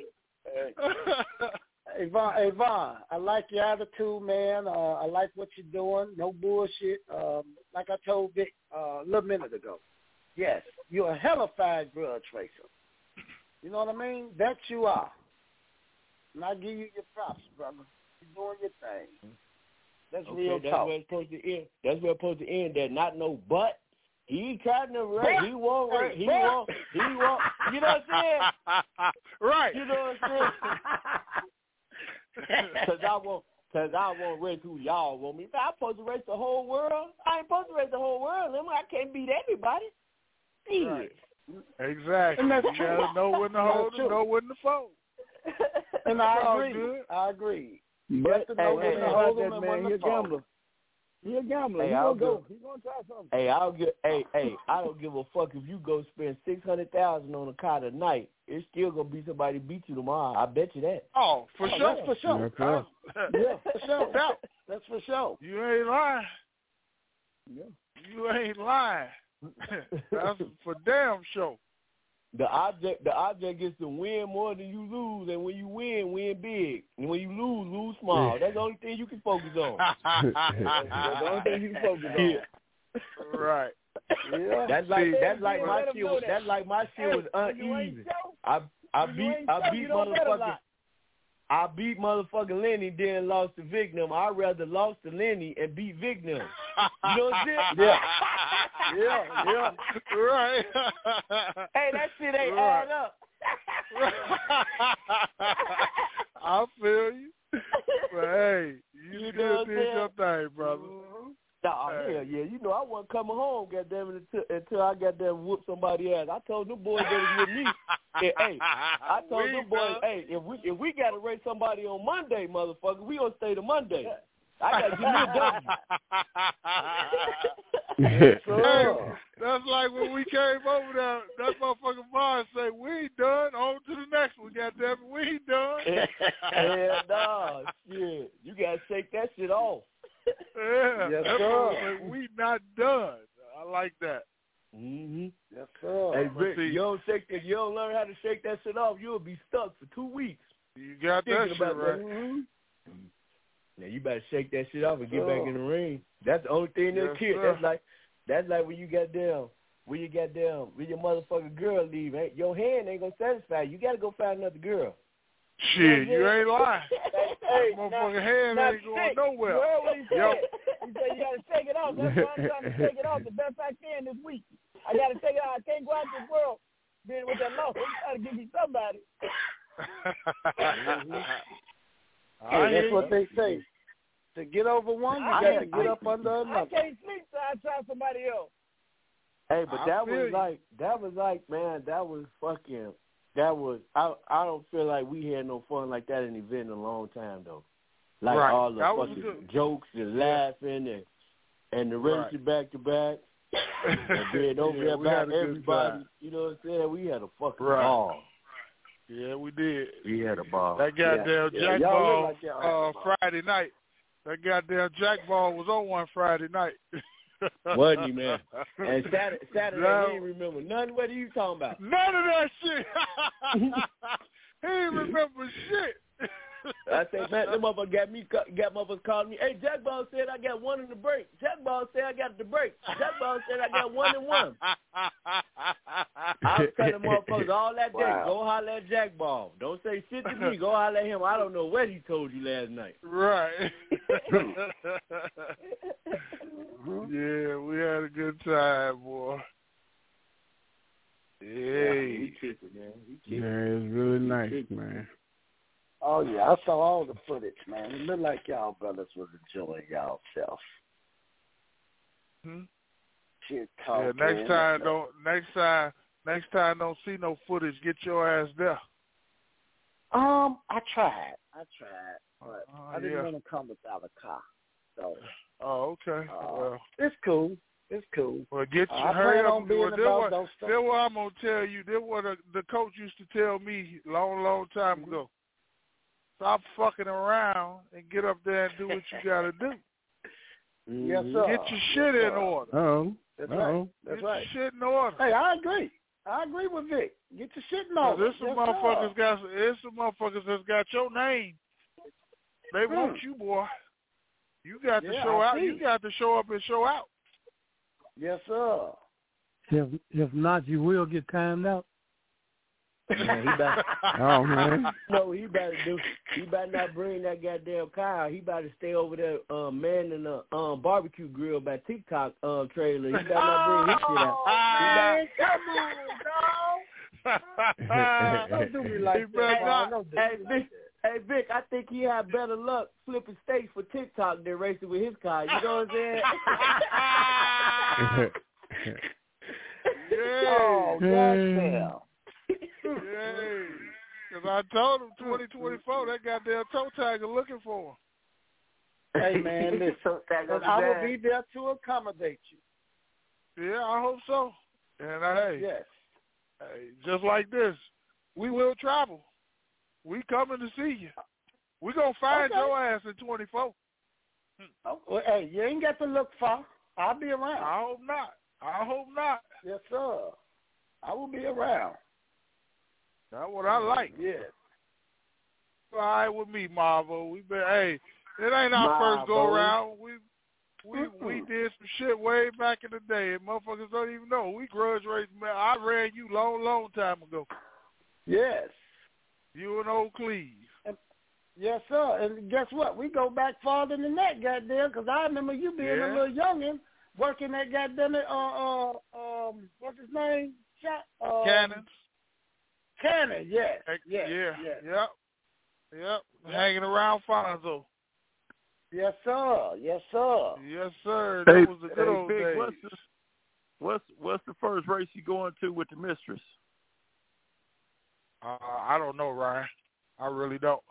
Hey, Vaughn, hey, Vaughn, I like your attitude, man. Uh, I like what you're doing. No bullshit. Um, like I told Vic uh, a little minute ago. Yes, you're a hellified grudge racer. You know what I mean? That you are. And I give you your props, brother. You're doing your thing. That's Okay, real that's talk. where it's supposed to end. That's where it's supposed to end. That not no but. He trying to race. He won't race. He won't. He won't. You know what I'm saying? Right. You know what I'm saying? Because I won't. Because I won't race who y'all want me. I'm supposed to race the whole world. I ain't supposed to race the whole world. I can't beat everybody. Shit. Right. Exactly. And that's You got to know when to hold That's and true. know when to fold. And I It's all agree. good. I agree. But to know hey, when hey, to hey, hold that them and man, when he to a fold. gambler. He a gambler. Hey, He I'll gonna go. go. He gonna try something. Hey, I'll get. Hey, hey, I don't give a fuck if you go spend six hundred thousand on a car tonight. It's still gonna be somebody beat you tomorrow. I bet you that. Oh, for Oh, sure. that's for sure. That's right. Yeah, for sure. doubt. That's for sure. You ain't lying. Yeah. You ain't lying. That's for damn sure. The object, the object gets to win more than you lose, and when you win, win big. And when you lose, lose small. That's the only thing you can focus on. That's the only thing you can focus on. Yeah. Right. Yeah. That's like See, that's like you my let 'em shit. know Was, that. that's like my shit Hey, was when you ain't uneven. show, I I when you beat ain't I show, beat you don't bet a motherfucking lot. I beat motherfucking Lenny, then lost to Vignum. I'd rather lost to Lenny and beat Vignum. You know what I'm saying? Yeah. Yeah, yeah. Right. Hey, that shit ain't Right. add up. I feel you. But hey, you, You know still what I'm did saying? your thing, brother. Nah, Hey. hell yeah. You know I wasn't coming home, goddamn it, until, until I got them whoop somebody ass. I told them boys that was with me. Hey, hey, I told We them boys, done. hey, if we if we gotta race somebody on Monday, motherfucker, we gonna stay to Monday. I gotta give me a W. Hey, that's like when we came over there, that motherfucking Vaughn say, we ain't done, on to the next one, goddamn it, we ain't done. Hell nah, shit. You gotta shake that shit off. Yeah, Yes, that sir. motherfucker say, we not done. I like that. Mm-hmm. Yes, sir. Hey, But Vic, see- you don't shake that, you don't learn how to shake that shit off, you'll be stuck for two weeks. You got that Thinking shit about right. that. Mm-hmm. Now you better shake that shit off and get Sure. back in the ring. That's the only thing that Yes, kid. sir. That's like that's like when you got down when you got down, when your motherfucking girl leave, ain't, your hand ain't gonna satisfy you. You gotta go find another girl. Shit, you, know you ain't lying. Hey, that motherfucking hand now, ain't going sick. nowhere. You heard what he said? Yo. He said you gotta take it off. That's why I'm trying to take it off the best I can this week. I gotta take it out. I can't go out this world being with that loss. I'm trying to give me somebody. mm-hmm. Hey, that's what they say. To get over one, you I got to get up under another. I can't sleep, so I try somebody else. Hey, but I that feel was you. like that was like man, that was fucking that was I I don't feel like we had no fun like that in the event in a long time though. Like right. all the that was fucking good. jokes and laughing and and the races Right. back to back. And then over yeah, there we had about a good everybody, time. you know what I'm saying? We had a fucking Right. ball. Yeah, we did. We had a ball. That goddamn yeah. Jack yeah. Ball Like uh, Friday night. That goddamn Jack Ball was on one Friday night. Wasn't he, man? And Saturday, Saturday no. he didn't remember nothing. What are you talking about? None of that shit. He didn't remember shit. I say, man, them motherfuckers got me, got motherfuckers calling me. Hey, Jack Ball said I got one in the break. Jack Ball said I got the break. Jack Ball said I got one and one. I was telling motherfuckers all that day, Wow. go holler at Jack Ball. Don't say shit to me. Go holler at him. I don't know what he told you last night. Right. Yeah, we had a good time, boy. Hey. He kicked it, man. He kicked Yeah, it. it's really nice, man. Oh, yeah, I saw all the footage, man. It looked like y'all brothers was enjoying y'all self. Hmm? Shit, Yeah, talking. next time don't next time next time don't see no footage, get your ass there. Um, I tried. I tried, but Uh, I didn't yeah. want to come without a car. So, Oh, okay. uh, well, it's cool. It's cool. well, get your I hurry plan up. on being Well, about what, those stuff. then what I'm gonna tell you. Then what the, the coach used to tell me long, long time Mm-hmm. ago. Stop fucking around and get up there and do what you gotta do. Yes, sir. Get your shit yes, in sir. order. Oh, That's oh. right. That's Get right. your shit in order. Hey, I agree. I agree with Vic. Get your shit in Cause order. there's some Yes, motherfuckers sir. got there's some motherfuckers that's got your name. They Hmm. want you, boy. You got to Yeah, show I out. see. You got to show up and show out. Yes, sir. If if not, you will get timed out. Man, he better, Oh, man. no, he better do. He better not bring that goddamn car. He better stay over there, um, man, in the um barbecue grill by TikTok um trailer. He better not bring his shit out. Man, come on, dog. Don't do me like He that. better man. not. Don't do Hey, me Vic, like hey, Vic, I think he had better luck flipping steaks for TikTok than racing with his car. You know what I'm saying? Yeah. Oh, goddamn. Yeah. Because I told him twenty twenty-four, that goddamn toe tagger looking for him. Hey, man, listen. And I will be there to accommodate you. Yeah, I hope so. And uh, hey, Yes. hey, just like this, we will travel. We coming to see you. We gonna find Okay. your ass in twenty-four. Oh, well, hey, you ain't got to look far. I'll be around. I hope not. I hope not. Yes, sir. I will be around. That's what I like. Yes. All right with me, Marvo. We been hey, it ain't our first go Marvo. around. We we Mm-mm. we did some shit way back in the day, and motherfuckers don't even know. We grudge race, man. I ran you long, long time ago. Yes. You and old Cleve. Yes, sir. And guess what? We go back farther than that, goddamn, because I remember you being Yeah. a little youngin', working at goddamn it, uh, uh, um, what's his name? Shot, um, Cannons. Cannon, yes. Hey, yes. yeah. Yes. Yep. Yep. Hanging around Fonzo. Yes, sir. Yes, sir. Yes, sir. That Hey, was the good hey, old Big, days. what's the, what's what's the first race you going to with the mistress? Uh, I don't know, Ryan. I really don't.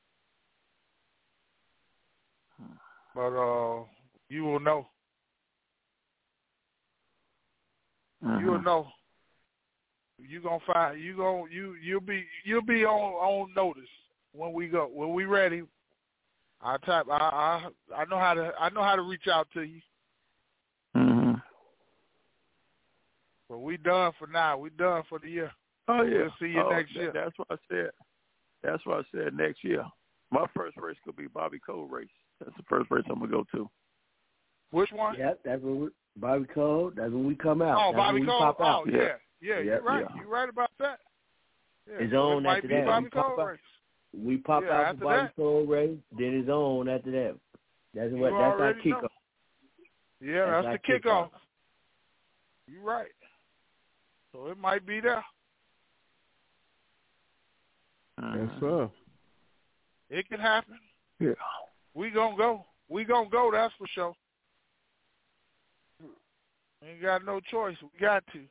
But uh, you will know. Mm-hmm. You'll know. You gonna find you gonna you you'll be you'll be on on notice when we go when we ready. I type I I I know how to I know how to reach out to you. Mm-hmm. But we done for now. We done for the year. Oh yeah. We'll see you oh, next that, year. That's what I said. That's what I said next year. My first race could be Bobby Cole race. That's the first race I'm gonna go to. Which one? Yeah, that's what we, Bobby Cole, that's when we come out. Oh, that's Bobby when we Cole. Pop out. Oh, yeah, yeah, yeah you're right. Yeah. You're right about that. Yeah, It's so on it might after be that. Bobby We pop Cole out. race. We pop Yeah, out after for Bobby that. Cole race, then it's on after that. That's You what. That's our already kickoff. know. Yeah, That's that's, our the kickoff. kickoff. You're right. So it might be there. Yes, sir. It can happen. Yeah. We gonna go. We gonna go. That's for sure. Ain't got no choice. We got to.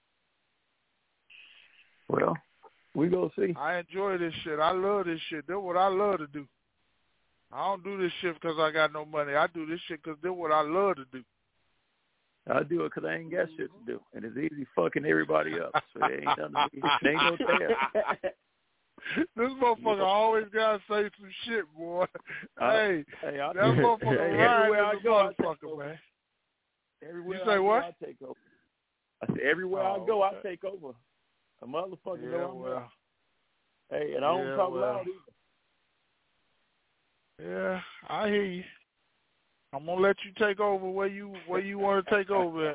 Well, we gonna see. I enjoy this shit. I love this shit. That's what I love to do. I don't do this shit because I got no money. I do this shit because that's what I love to do. I do it because I ain't got shit to do, and it's easy fucking everybody up. So it ain't nothing. It ain't no task. This motherfucker always gotta say some shit, boy. I, hey, hey I, that motherfucker hey, ride everywhere as I a go, I motherfucker, take over. man. Everywhere You say I go, what? I take over. I said everywhere Oh, I go, okay. I take over. A motherfucker Yeah, know I'm well. there. Hey, and I don't Yeah, talk well. loud either. Yeah, I hear you. I'm gonna let you take over where you where you want to take over at.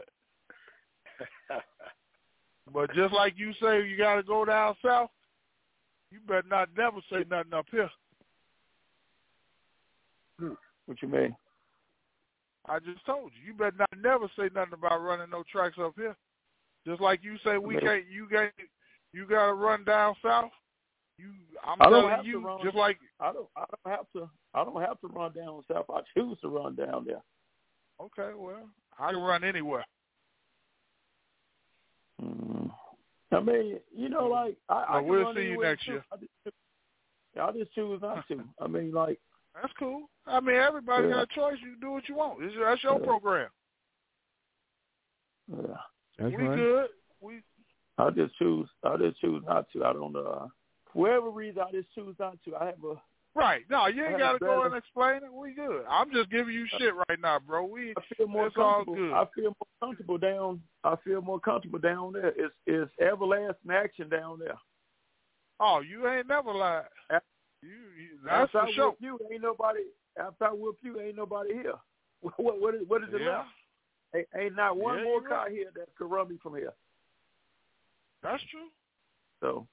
But just like you say, you gotta go down south. You better not never say nothing up here. What you mean? I just told you. You better not never say nothing about running no tracks up here. Just like you say, we can't. You can't. You gotta run down south. You, I'm I don't telling have you, to run, just like I don't. I don't have to. I don't have to run down south. I choose to run down there. okay, well, I can run anywhere. Mm. I mean, you know, like I, I Well, can we'll run see you anywhere next too. year. I just, I just choose not to. I mean, like That's cool. I mean, everybody Yeah. got a choice. You can do what you want. It's, that's your Yeah. program. yeah. That's we right. good. We I just choose. I just choose not to. I don't. Uh, for whatever reason, I just choose not to. I have a. right. No, you I ain't have got to a go better- and explain it. We good. I'm just giving you shit right now, bro. We I feel more it's all comfortable. good. I feel more comfortable down. I feel more comfortable down there. It's it's everlasting action down there. Oh, you ain't never lied. You, you that's after for I sure. whoop you, ain't nobody. After I whoop you, ain't nobody here. What what is what is it Yeah. left? Ain't, ain't not one Yeah, more you're car right. here that could run me from here. That's true. So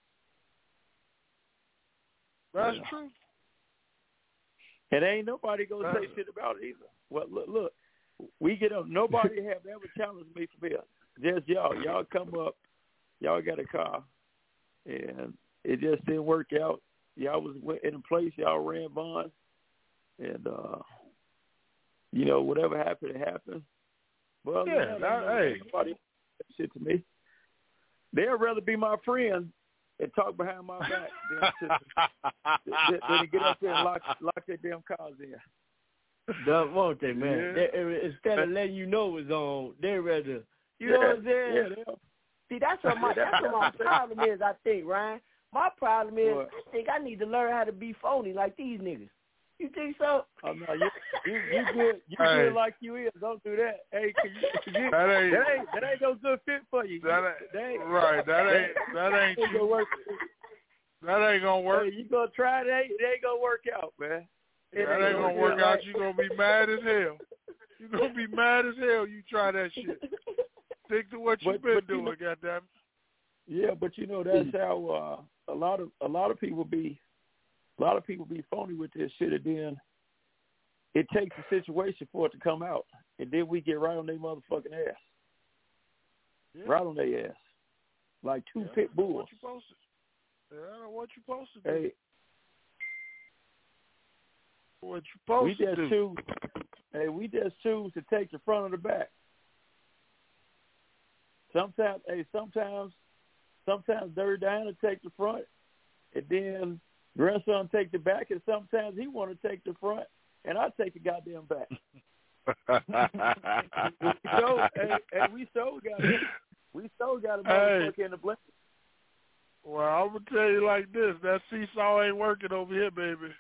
That's yeah. true. And ain't nobody gonna say That's- shit about it either. Well, look, look, we get up. Nobody have ever challenged me from here. Just y'all. Y'all come up. Y'all got a car, and it just didn't work out. Y'all was in a place. Y'all ran bonds, and uh, you know whatever happened, it happened. Well, Yeah, you know, that- ain't no- hey. ain't nobody say shit to me. They'd rather be my friend and talk behind my back than to, than, than to get up there and lock lock their damn cars in. Done, won't they, man? Yeah. They, instead of letting you know it's on, they rather, you Yeah, know what I'm saying? yeah, they- See, that's what my that's what my problem is. I think, Ryan. My problem is, What? I think I need to learn how to be phony like these niggas. You think so? Oh, no, you, you, you good. You Hey. good like you is. Don't do that. Hey, can you, you, That ain't- that ain't that ain't no good fit for you. That ain't, That ain't- right. That ain't that ain't ain't gonna true. work. That ain't gonna work. Hey, you gonna try it? It ain't, it ain't gonna work out, man. It That ain't gonna work out. You gonna be mad as hell. You gonna be mad as hell. You try that shit. Stick to what you But- been but you doing, know- goddamn. Yeah, but you know that's how uh, a lot of a lot of people be a lot of people be phony with this shit, and then it takes a situation for it to come out, and then we get right on their motherfucking ass, Yeah. right on their ass, like two Yeah, pit bulls. What you posted? Yeah, what you posted? Do. Hey, What you we posted? just Do. choose. Hey, we just choose to take the front or the back. Sometimes, hey, sometimes, sometimes Dirty Diana take the front, and then grandson take the back, and sometimes he want to take the front, and I take the goddamn back. so, and, and we so got a, we so got a motherfucker Hey. in the blender. Well, I'm gonna tell you like this: that seesaw ain't working over here, baby.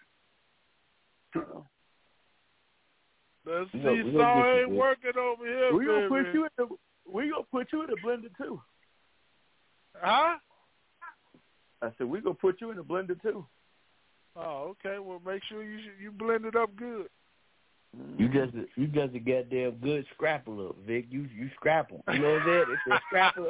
That We gonna- we seesaw gonna get you, ain't man. working over here, We gonna baby. put you in the we gonna put you in the blender too. Huh? I said we gonna put you in the blender too. Oh, okay. Well, make sure you you blend it up good. You just a, you just a goddamn good scrapper up, Vic. You you scrapple. You know that? It's a scrapper.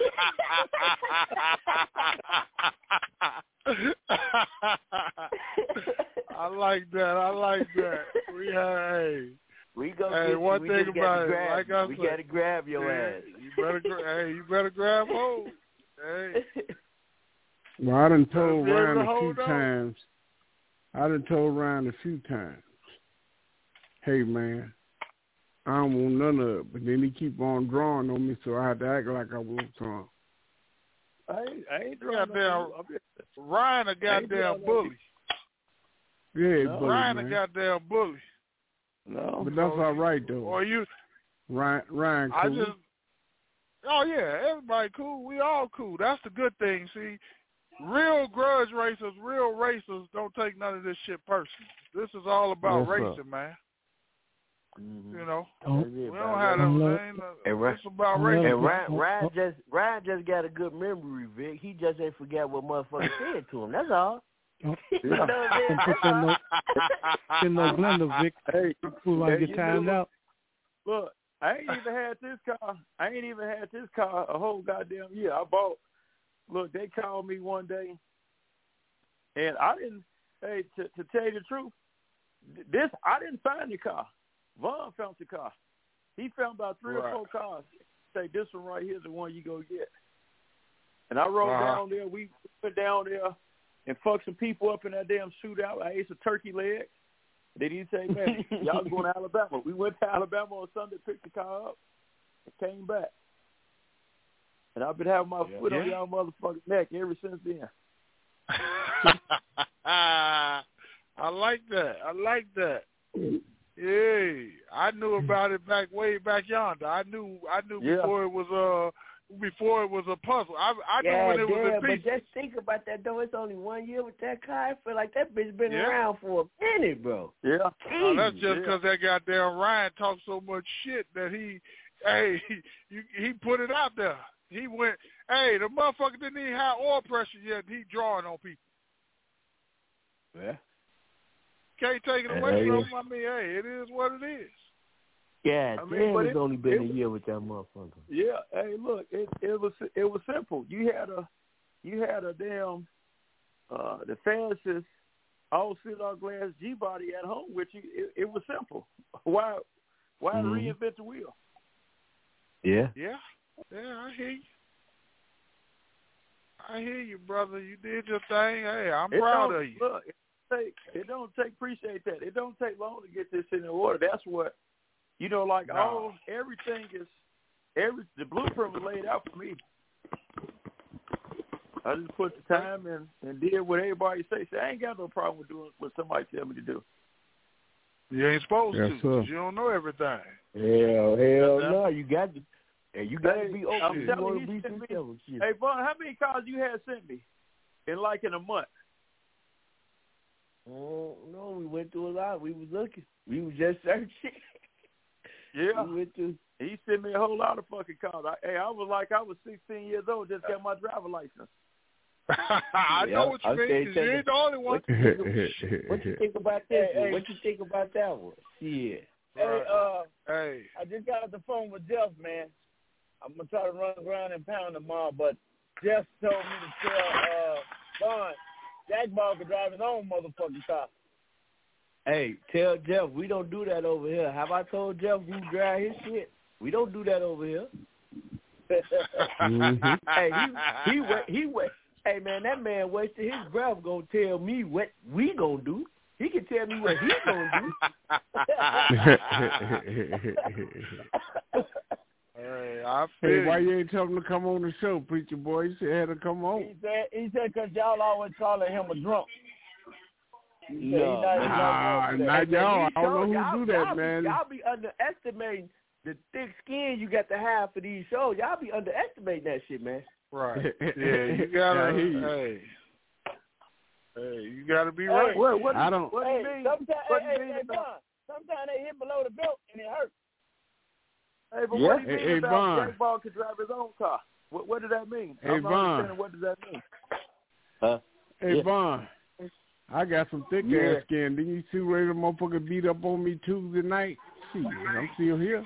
I like that. I like that. We have, hey. We go. Hey, get, one we thing just about it, grab, like I we said, gotta grab your yeah, ass. You better, gra- hey, you better grab hold. Hey. Well, I done told Better Ryan a few hold on. times. I done told Ryan a few times. Hey man, I don't want none of it. But then he keep on drawing on me, so I had to act like I want some. I ain't, I ain't drawing Goddamn, Ryan a goddamn bully. Yeah, No, bully, Ryan man. a goddamn bully. No, But that's So all you- right though. Or you, Ryan, Ryan, I cool. just, oh yeah, everybody cool. We all cool. That's the good thing. See, real grudge racers, real racers don't take none of this shit personal. This is all about Yes, sir. racing, man. Mm-hmm. You know, Don't, we it, don't have Don't no let- name. And Ryan, It's about don't let- racing. and Ryan, Ryan just Ryan just got a good memory, Vic. He just ain't forget what motherfucker said to him. That's all. don't, You know what I'm saying? don't put That's that all. no, in no blender, Vic. Hey, You fool like hey, get you timed know- out. Look, I ain't even had this car. I ain't even had this car a whole goddamn year. I bought. Look, they called me one day, and I didn't. Hey, to, to tell you the truth, this I didn't find the car. Vaughn found the car. He found about three Right. or four cars. Say this one right here is the one you go get. And I rode Uh-huh. down there. We went down there and fucked some people up in that damn shootout. I ate some turkey legs. Then he say, man, y'all going to Alabama. We went to Alabama on Sunday, picked the car up, and came back. And I've been having my Yeah. foot on Yeah. y'all motherfucking neck ever since then. I like that. I like that. Yeah, I knew about it back way back yonder. I knew. I knew Yeah. before it was uh before it was a puzzle. I I knew Yeah, when it was damn, in but pieces. just think about that, though. It's only one year with that car. I feel like that bitch been Yeah. around for a minute, bro. Yeah. No, that's just Yeah. because that goddamn Ryan talked so much shit that he, hey, he, you, he put it out there. He went, hey, the motherfucker didn't even have oil pressure yet. He drawing on people. Yeah. Can't take it Yeah, away yeah. from him. I mean, hey, it is what it is. Yeah, I mean, damn, but it's it- only been a it- year with that motherfucker. Yeah, hey, look, it it was it was simple. You had a you had a damn uh the fastest all sit out glass G body at home with you. It, it was simple. Why why Mhm. reinvent the wheel? Yeah. Yeah, yeah, I hear you. I hear you, brother. You did your thing. Hey, I'm It proud don't- of you. Look, it don't take it don't take appreciate that. It don't take long to get this in order. That's what you know, like No. all everything is every the blueprint was laid out for me. I just put the time in and did what everybody say. So I ain't got no problem with doing what somebody tell me to do. You ain't supposed Yes, to. sir. 'Cause you don't know everything. Hell, hell no. You got to. Hey, you got Hey, to be open. I'm You telling want you, to he be sent me- successful. Shit. Hey, Vaughn, how many cars you had sent me in like in a month? Oh, no, we went through a lot. We was looking. We was just searching. Yeah. We went through. He sent me a whole lot of fucking cars. I, hey, I was like I was sixteen years old, just got my driver license. I Yeah, know what you I'll mean, tell you 'cause you ain't the only one. What you think, what you think about this Hey, one? hey. What you think about that one? Yeah. Hey, uh, Hey, I just got off the phone with Jeff, man. I'm gonna try to run around and pound tomorrow, but Jeff told me to tell uh Vaughn Jack Ball could drive his own motherfucking car. Hey, tell Jeff we don't do that over here. Have I told Jeff who drive his shit? We don't do that over here. Mhm. Hey, he he wa- he wa- Hey man, that man wasted his breath. Gonna tell me what we gonna do. He can tell me what he gonna hey, I feel Hey, why you. you ain't tell him to come on the show, preacher boy? He said he had to come on. He said he said because y'all always calling him a drunk. He said he No, not- he Nah, not- not y'all. I don't know who y'all, do that, y'all man. Be, y'all be underestimating the thick skin you got to have for these shows. Y'all be underestimating that shit, man. Right. Yeah, you gotta. I hear you. Hey, hey, you gotta be Hey, right. What what I don't. what do Hey, you mean? sometimes, What hey, do you hey, mean hey, about- Vaughn, sometimes they hit below the belt and it hurts. Hey, but Yeah. what do you Hey, mean hey, about Vaughn. Jack Ball could drive his own car? What what does that mean? Hey, I'm not Vaughn. understanding what does that mean. Huh? Hey, Yeah. Vaughn, I got some thick Yeah. ass skin. Didn't you see where the motherfucker beat up on me Tuesday night? See, I'm still here.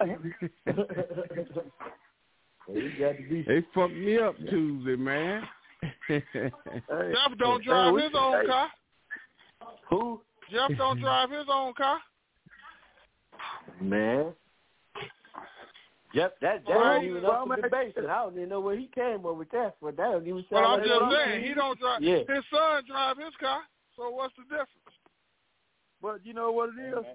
You got to be. They fucked me up Tuesday, man. Jeff don't drive his own hey. car. Who? Jeff don't drive his own car. Man. Jeff, that, that Right. ain't even up for debate. I don't even know where he came up with that. But that don't even sound But I'm like just what saying, he don't drive. Yeah. His son drive his car. So what's the difference? But you know what it is? Okay.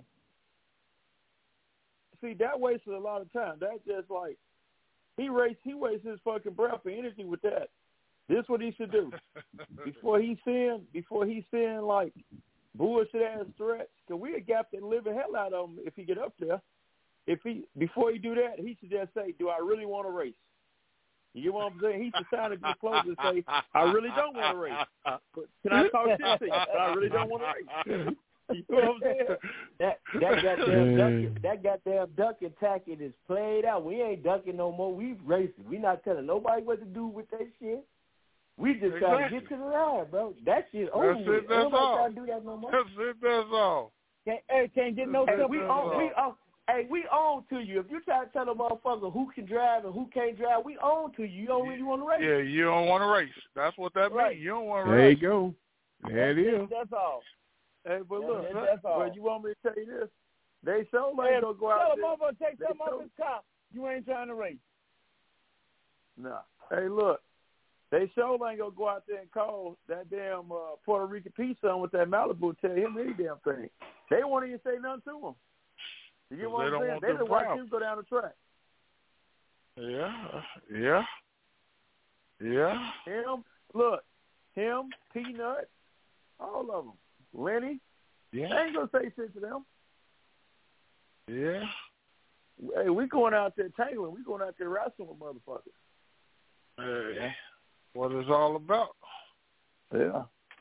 See, that wasted a lot of time. That's just like he raced. He wastes his fucking breath and energy with that. This what he should do before he send before he send like bullshit ass threats. Cause we a gap the living hell out of him if he get up there. If he before he do that, he should just say, "Do I really want to race?" You get what I'm saying? He should sign a good close and say, "I really don't want to race. But can I talk shit to you? But I really don't want to race." You know what I'm saying? That that goddamn ducking, that goddamn ducking tactic is played out. We ain't ducking no more. We racing. We not telling nobody what to do with that shit. We just Exactly. trying to get to the line, bro. That shit over That's with. it, that's Nobody all. trying to do that no more. That's it, that's all. Can't, hey, can't get no Hey, simple. we own, we own, hey, we own to you. If you try to tell a motherfucker who can drive and who can't drive, we own to you. You don't really want to race. Yeah, you don't want to race. That's what that Right. means. You don't want to There race. you go. There it is. That's all. Hey, but look, That's, that's all. but you want me to tell you this? They so Hey, like go go out tell a there. motherfucker take They something off so- his car. You ain't trying to race. Nah. Hey, look, they sure ain't gonna go out there and call that damn uh, Puerto Rican Pete son with that Malibu, tell him any damn thing. They won't even say nothing to him. You get what They I'm don't saying? want They the just watch problem. him go down the track. Yeah, yeah, yeah. Him, look, him, Peanut, all of them. Lenny, Yeah. they ain't gonna say shit to them. Yeah. Hey, we going out there tangling. We going out there wrestling with motherfuckers. Hey, what it's all about. Yeah.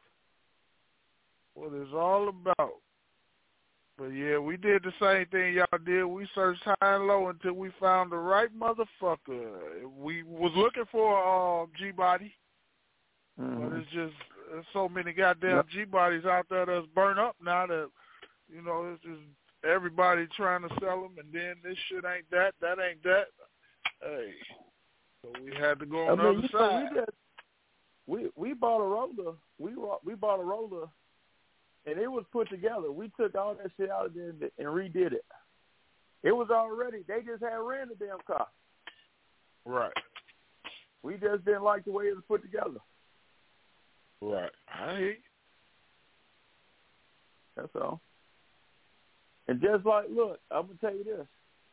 What it's all about. But yeah, we did the same thing y'all did. We searched high and low until we found the right motherfucker. We was looking for uh, G-Body, Mm-hmm. but it's just there's so many goddamn G-Bodies out there that's burnt up now that, you know, it's just everybody trying to sell them, and then this shit ain't that, that ain't that. Hey, so we had to go on I the mean, other you side. know, we just we we bought a roller. We wa- we bought a roller, and it was put together. We took all that shit out of there and, and redid it. It was already. They just had ran the damn car. Right. We just didn't like the way it was put together. Right. I hear you. That's all. And just like, look, I'm gonna tell you this.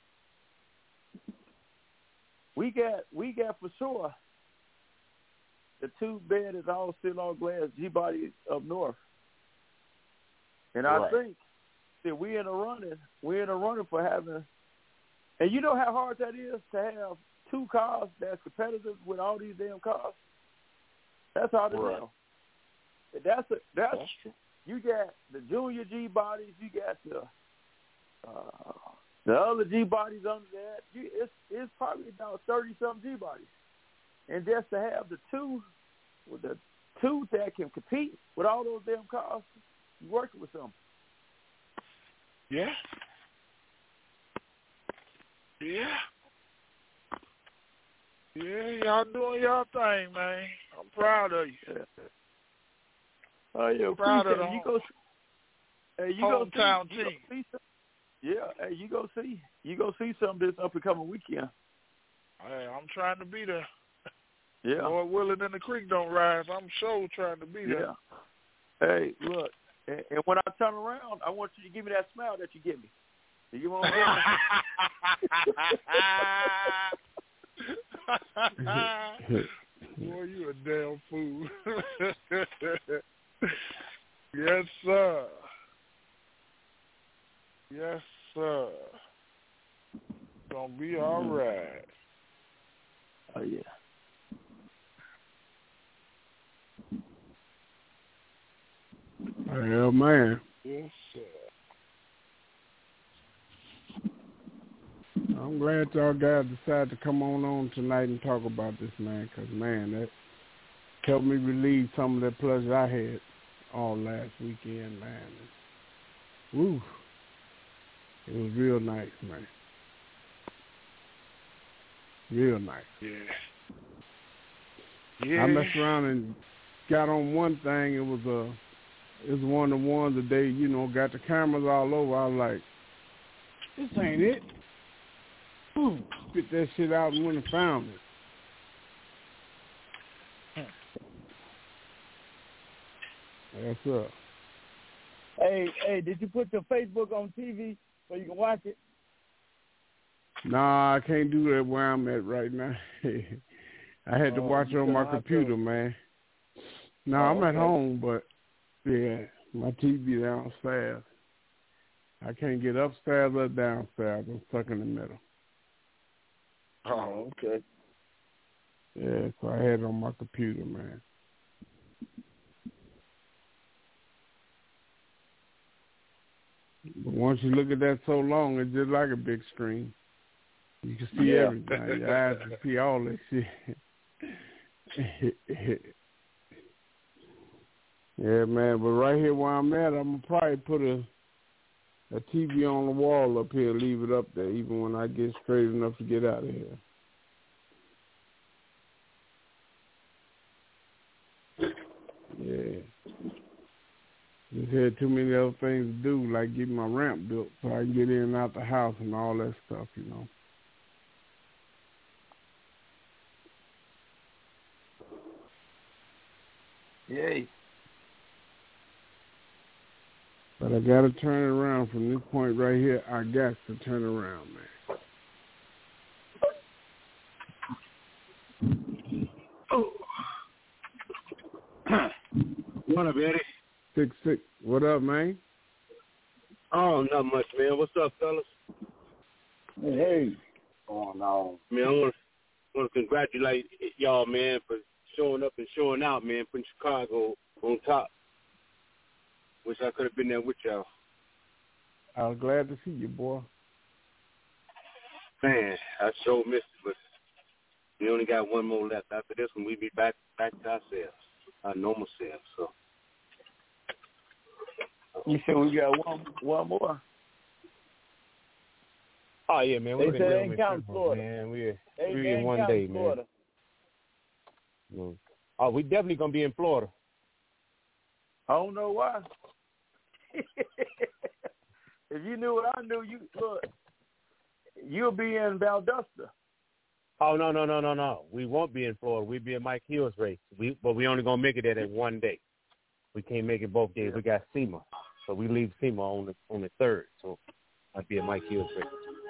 We got we got for sure the two bed is all still on glass G-body up north. And I Right. think that we in a running we in a running for having, and you know how hard that is to have two cars that's competitive with all these damn cars. That's hard to Right. do. That's a, that's, That's true. you got the junior G bodies, you got the uh, the other G bodies under that. You, it's it's probably about thirty some G bodies, and just to have the two with the two that can compete with all those damn cars, you working with them. Yeah. Yeah. Yeah, y'all doing y'all thing, man. I'm proud of you. Yeah. Oh yeah, Proud of appreciate the it. You go. Hey, you go hometown see, you go team. see some, yeah, hey, you go see, you go see some this up and coming weekend. Hey, I'm trying to be there. Yeah. Lord willing, and the creek don't rise. I'm sure trying to be there. Yeah. Hey, look, and, and when I turn around, I want you to give me that smile that you give me. You get what I'm saying? Boy, you a damn fool. Yes, sir. Yes, sir. Gonna be all right. Oh yeah. Hell, man. Yes, sir. I'm glad y'all guys decided to come on on tonight and talk about this, man, because, man, that helped me relieve some of that pleasure I had all last weekend, man. Woo. It was real nice, man. Real nice. Yeah. Yeah. I messed around and got on one thing. It was a, it was one of the ones that they, you know, got the cameras all over. I was like, this ain't it. Ooh, spit that shit out and went and found it. That's up. Hey, hey, did you put your Facebook on T V so you can watch it? Nah, I can't do that where I'm at right now. I had to Oh, watch it on my computer, to... man. No, nah, oh, I'm okay. at home, but yeah, my T V downstairs. I can't get upstairs or downstairs. I'm stuck in the middle. Oh, okay. Yeah, so I had it on my computer, man. But once you look at that so long, it's just like a big screen. You can see yeah. everything. Your eyes can see all that shit. Yeah, man. But right here where I'm at, I'm gonna probably put a a T V on the wall up here, leave it up there, even when I get straight enough to get out of here. Yeah. Just had too many other things to do, like getting my ramp built so I can get in and out the house and all that stuff, you know. Yay. But I got to turn it around from this point right here. I got to turn around, man. Oh. What up, Eddie? Six six. What up, man? Oh, not much, man. What's up, fellas? Hey, what's going on? Man, I want to want to congratulate y'all, man, for showing up and showing out, man, putting Chicago on top. Wish I could have been there with y'all. I was glad to see you, boy. Man, I sure missed it, but we only got one more left. After this one, we be back back to ourselves, our normal selves. So. You said we got one one more? Oh, yeah, man. They We're said in ain't count Florida. Man, we're, they we're in one day, Florida. man. Oh, we definitely going to be in Florida. I don't know why. If you knew what I knew, you look, you'll be in Valdosta. Oh, no, no, no, no, no. We won't be in Florida. We'll be in Mike Hill's race. We, but we only going to make it at it one day. We can't make it both days. We got SEMA. So we leave SEMA on the on the third. So I'll be at Mike Hill's race.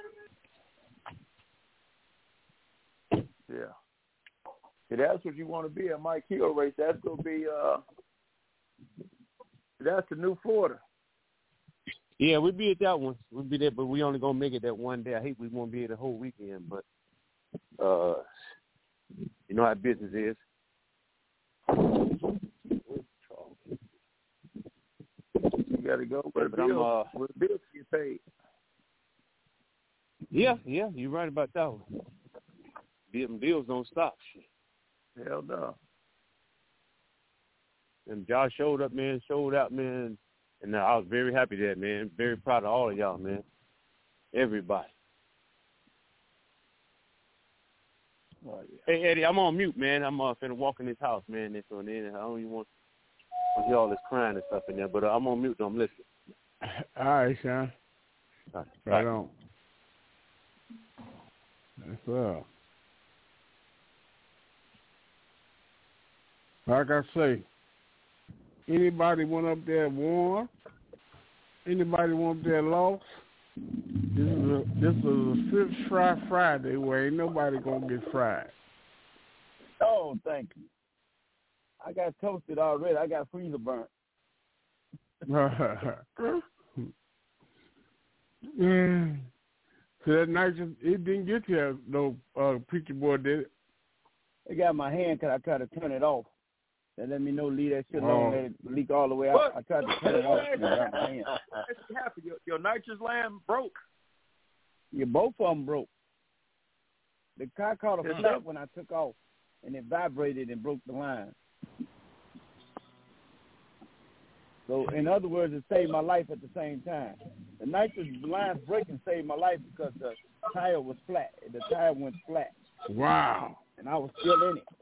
Yeah. If that's what you want to be at Mike Hill race, that's going to be, uh, that's the new Florida. Yeah, we'll be at that one. We'll be there, but we only going to make it that one day. I hate we won't be here the whole weekend, but uh, you know how business is. You got to go where the but bills, uh, where the bills get paid. Yeah, yeah, you're right about that one. Them bills don't stop. Hell no. And Josh showed up, man, showed out, man. And I was very happy that, man. Very proud of all of y'all, man. Everybody. Oh, yeah. Hey, Eddie, I'm on mute, man. I'm uh, finna walk in this house, man. And so then I don't even want to hear all this crying and stuff in there. But uh, I'm on mute, so I'm listening. All right, Sean. All right, right on. That's up. Like I say, anybody went up there warm? Anybody went up there lost? This is a this is a Fish Fry Friday where ain't nobody gonna get fried. Oh, thank you. I got toasted already. I got freezer burnt. mm. So that night, it didn't get you no uh, preacher boy, did it? It got my hand because I tried to turn it off. They let me know leave that shit Oh. alone, let it leak all the way out. What? I tried to turn it off and it got my hand. What happened? Your, your nitrous lamp broke. Yeah, both of them broke. The car caught a Yes, flat sir. when I took off, and it vibrated and broke the line. So, in other words, it saved my life at the same time. The night the lines breaking saved my life because the tire was flat. The tire went flat. Wow. And I was still in it.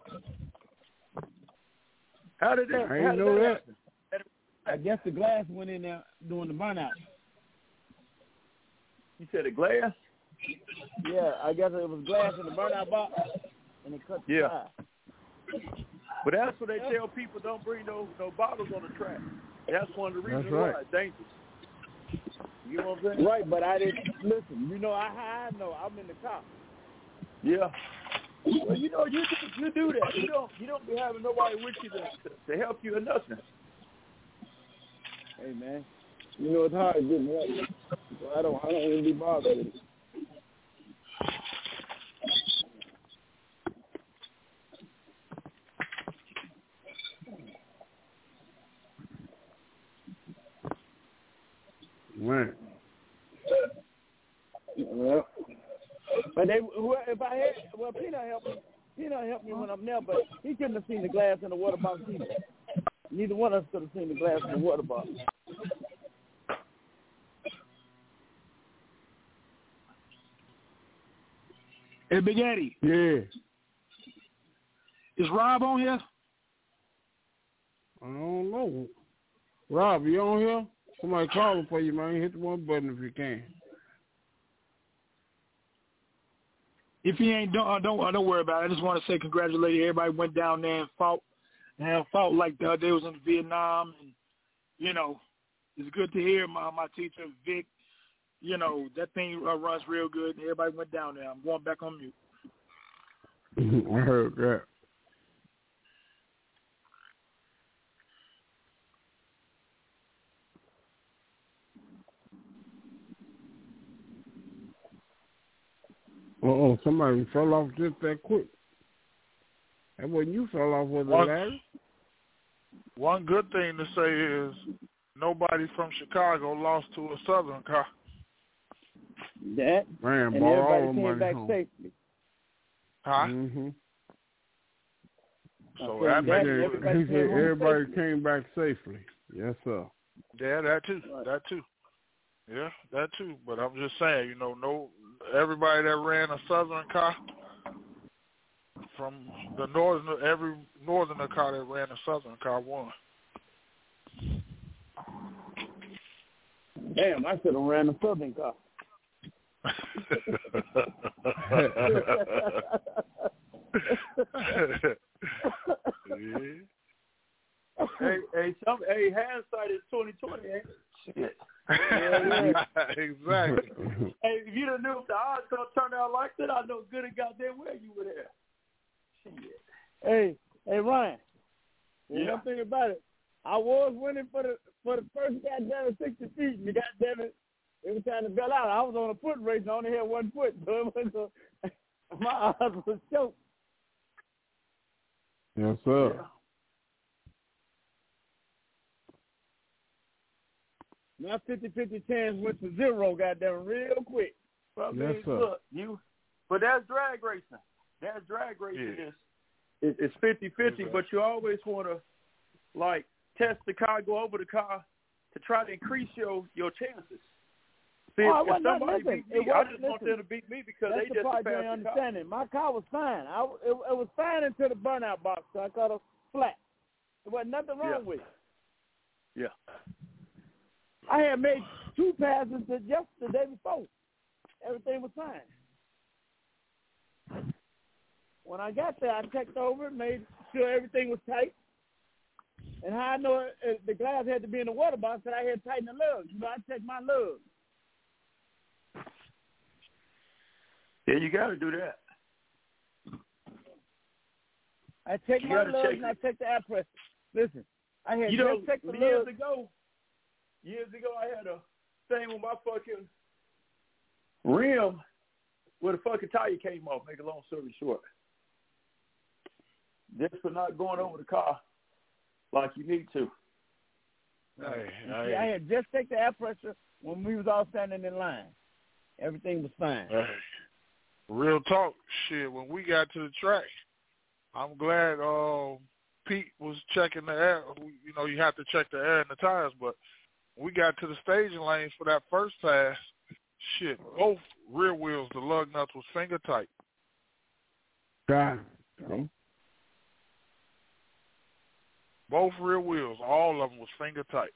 How did that, I how didn't did know that that. happen? I guess the glass went in there during the burnout. You said a glass? Yeah, I guess it was glass in the burnout box, and it cut the Yeah. tire. But that's what they tell people, don't bring no, no bottles on the track. That's one of the reasons That's right. why it's dangerous. You know what I'm saying? Right, but I didn't, listen, you know I, how I know, I'm in the car. Yeah. Well, you know, you you do that. You don't you don't be having nobody with you to, to, to help you or nothing. Hey, man, you know it's hard getting help. So I don't, I don't even be bothered with it. Man. Well, but they, if I had, well, Peanut helped me. Peanut helped me when I'm there, but he couldn't have seen the glass in the water box either. Neither one of us could have seen the glass in the water box. Hey, Big Eddie. Yeah. Is Rob on here? I don't know. Rob, you on here? Somebody calling for you, man. Hit the one button if you can. If he ain't, don't don't don't worry about it. I just want to say congratulations. Everybody went down there and fought, and fought like the, they was in Vietnam, and you know, it's good to hear my my teacher Vic. You know that thing uh, runs real good. And everybody went down there. I'm going back on mute. I heard that. Uh-oh, somebody fell off just that quick. That wasn't you fell off, was it, One, Larry? one good thing to say is nobody from Chicago lost to a Southern car. That, Man, and ball everybody came back home. safely. Huh? Mm-hmm. So Okay, that He makes said, everybody he came said home everybody safely. came back safely. Yes, sir. Yeah, that too. That too. Yeah, that too. But I'm just saying, you know, no, everybody that ran a Southern car from the northern, every northerner car that ran a Southern car won. Damn, I should have ran a Southern car. Yeah. hey, hey, some, hey, hindsight is twenty twenty. Ain't it? Shit. Yeah, exactly. Hey, if you'd have knew if the odds gonna turn out like that, I know good and goddamn well you would have. Shit. Hey, hey, Ryan. Yeah. One thing about it, I was winning for the for the first goddamn sixty feet, and goddamn it, every time to bail out, I was on a foot race and I only had one foot, so it was a, my odds was choked. Yes, sir. Yeah. My fifty-fifty chance went to zero, goddamn, real quick. Well, I Yes, mean, sir. look, you, but that's drag racing. That's drag racing. Yeah. Is it, it's fifty-fifty, Exactly. but you always want to, like, test the car, go over the car to try to increase your, your chances. See, Oh, I if, if wasn't- somebody listen, beat me, it I wasn't- just want listen. them to beat me because That's they the just part you passed ain't the car. understanding. My car was fine. I, it, it was fine until the burnout box, so I got a flat. There wasn't nothing wrong Yeah. with it. Yeah. I had made two passes to just the day before. Everything was fine. When I got there, I checked over, made sure everything was tight. And how I know it, it, the glass had to be in the water box, that I had to tighten the lugs. You know, I checked my lugs. Yeah, you got to do that. I checked You my gotta lugs check and I checked the air pressure. Listen, I had You know, just checked the years lugs. ago, years ago, I had a thing with my fucking rim where the fucking tire came off. Make a long story short, just for not going over the car like you need to. Hey, You hey, see, I had just checked the air pressure when we was all standing in line. Everything was fine. hey. Real talk, shit. When we got to the track, I'm glad uh, Pete was checking the air. You know, you have to check the air and the tires, but we got to the staging lanes for that first pass. Shit, both rear wheels, the lug nuts was finger tight. God. Both rear wheels, all of them was finger tight.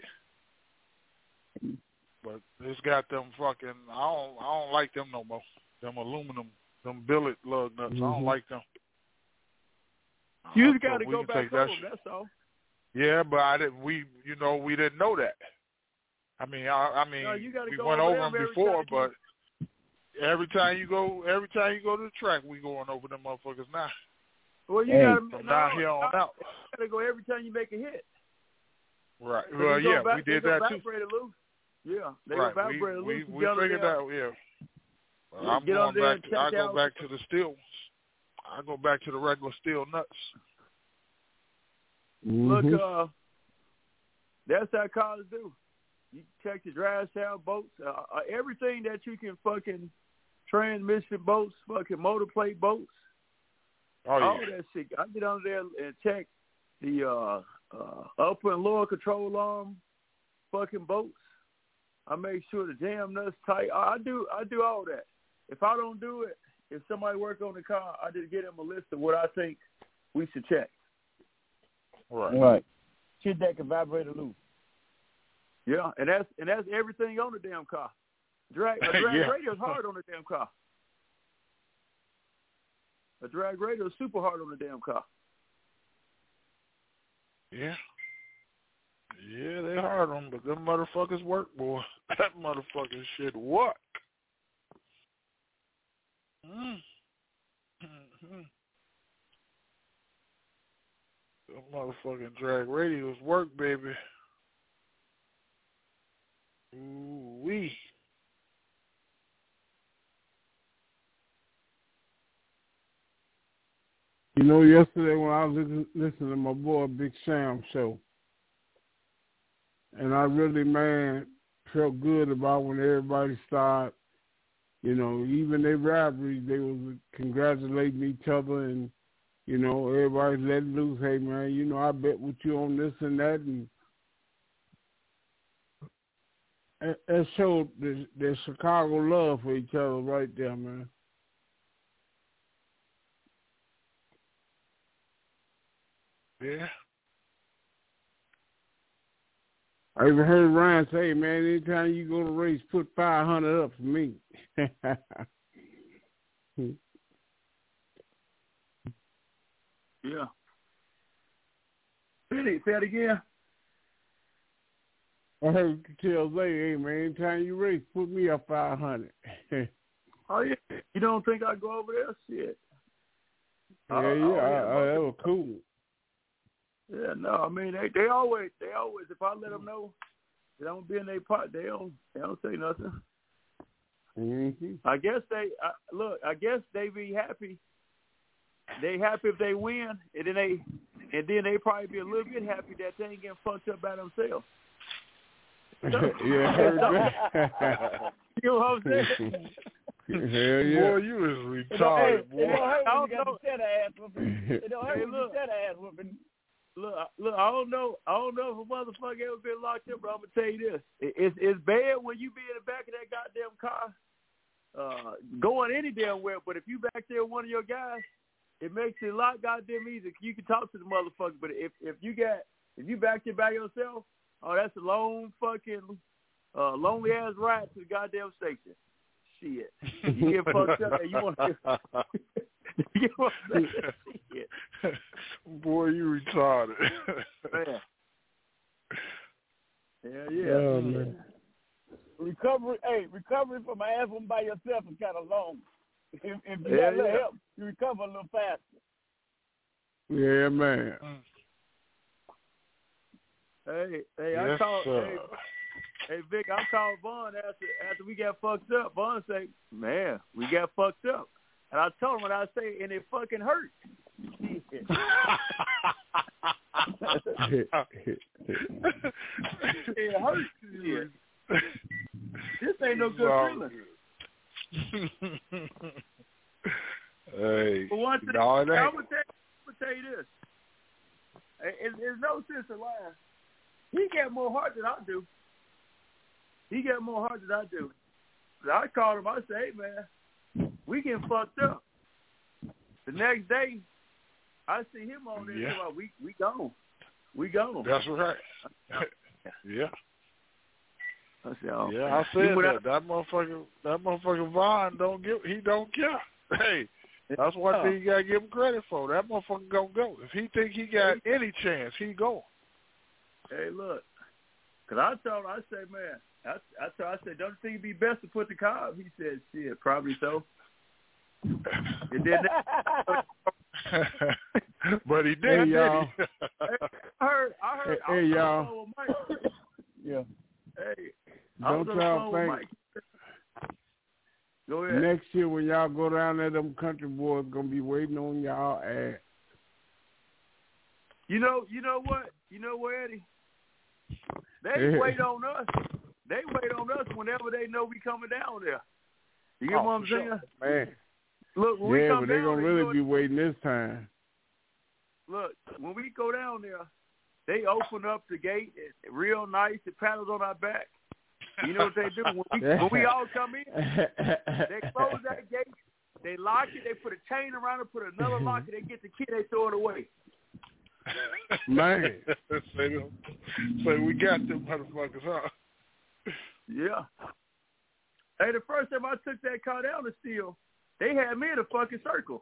But it's got them fucking. I don't. I don't like them no more. Them aluminum, them billet lug nuts. Mm-hmm. I don't like them. You just got to so go back home. That that's all. Yeah, but I didn't. We, you know, we didn't know that. I mean, I, I mean, no, you we go went over over them before, but every time you go, every time you go to the track, we going over them motherfuckers now. Well, you hey. got to from no, down here on out. You got to go every time you make a hit. Right. Well, yeah, back, we did that too. Loose. Yeah, they right. go we, loose. We, we get figured that. Yeah. Well, I'm get going back. To, I go out. back to the steel ones. I go back to the regular steel nuts. Mm-hmm. Look, uh, that's how cars do. You check the drive shaft bolts, uh, uh, everything that you can fucking transmission bolts, fucking motor plate bolts. Oh, yeah. All that shit. I get under there and check the uh, uh, upper and lower control arm fucking bolts. I make sure the jam nuts tight. I, I do I do all that. If I don't do it, if somebody work on the car, I just get them a list of what I think we should check. Right. Right. Shit that can vibrate or loose. Yeah, and that's and that's everything on the damn car. Drag a drag yeah. radio is hard on the damn car. A drag radio is super hard on the damn car. Yeah. Yeah, they hard on them, but them motherfuckers work, boy. That motherfucking shit work. Mm. Mm-hmm. Them motherfucking drag radios work, baby. Ooh wee. You know, yesterday when I was listening, listening to my boy Big Sam show, and I really, man, felt good about when everybody started, you know, even their rivalries, they was congratulating each other, and, you know, everybody's letting loose, hey, man, you know, I bet with you on this and that, and that showed the, the Chicago love for each other right there, man. Yeah. I even heard Ryan say, man, anytime you go to race, put five hundred up for me. Yeah. Say it, say it again. I heard you tell Zay, hey, man, anytime you race, put me up five hundred. Oh, yeah. You don't think I go over there? Shit. Yeah, uh, yeah, oh, yeah. I, I, that was cool. Yeah, no, I mean, they, they always, they always, if I let them know that I'm going to be in their part, they don't, they don't say nothing. Mm-hmm. I guess they, I, look, I guess they be happy. They happy if they win, and then they, and then they probably be a little bit happy that they ain't getting fucked up by themselves. Yeah, I heard that. You know what I'm saying? Hell yeah. Boy, you is retarded, it don't, hey, boy. it don't hurt when you got the set ass whooping. It don't hurt Hey, when you look. set ass whooping. Look, look, I don't know, I don't know if a motherfucker ever been locked up, but I'm gonna tell you this: it, it's it's bad when you be in the back of that goddamn car, uh, going any damn where. But if you back there with one of your guys, it makes it a lot goddamn easy. You can talk to the motherfucker, but if if you got if you back there by yourself, oh, that's a long fucking uh, lonely ass ride to the goddamn station. Shit, you get fucked up and you want to. You want to shit. Boy, you retarded. Man. Yeah, yeah. Oh, man. Recovery, hey, recovery from an ass whooping by yourself is kind of long. If, if you Yeah, got a little yeah. help, you recover a little faster. Yeah, man. Hey, hey, Yes, I called. sir. Hey, hey, Vic, I called Vaughn after after we got fucked up. Vaughn say, "Man, we got fucked up," and I told him what I say, and it fucking hurt. It hurt. Shit. This ain't no good Well, feeling. Hey, But one thing, no, it I'm ain't. gonna tell, I'm gonna tell you this: It, it's no sense in lying. He got more heart than I do. He got more heart than I do. I called him. I said, hey, man, we getting fucked up. The next day, I see him on there. Yeah. Like, we, we gone. We gone. That's right. Yeah. I said, oh, yeah, I said that. That motherfucker, that motherfucker Vaughn don't give, he don't care. Hey, that's one yeah. thing you got to give him credit for. That motherfucker gonna go. If he think he got any chance, he go. Hey, look. Because I told him, I said, man, I, I told I said, don't you think it'd be best to put the car up? He said, shit, probably so. It did But he did, hey, did y'all. he? I heard, I heard. Hey, hey y'all. Yeah. Hey, don't y'all think Go ahead. next year when y'all go down there, them country boys gonna be waiting on y'all ass. You know, you know what? You know what, Eddie? They Yeah. wait on us. They wait on us whenever they know we coming down there. You get Oh, what I'm for sure. saying? Man. Look, when we Yeah, come but they're down gonna there, really you know, be waiting this time. look, when we go down there, they open up the gate real nice. The panels on our back. You know what they do? When we, when we all come in, they close that gate, they lock it, they put a chain around it, put another lock, and they get the key, they throw it away. Man. say, them, say we got them motherfuckers, huh? Yeah. Hey, the first time I took that car down to steal, they had me in a fucking circle.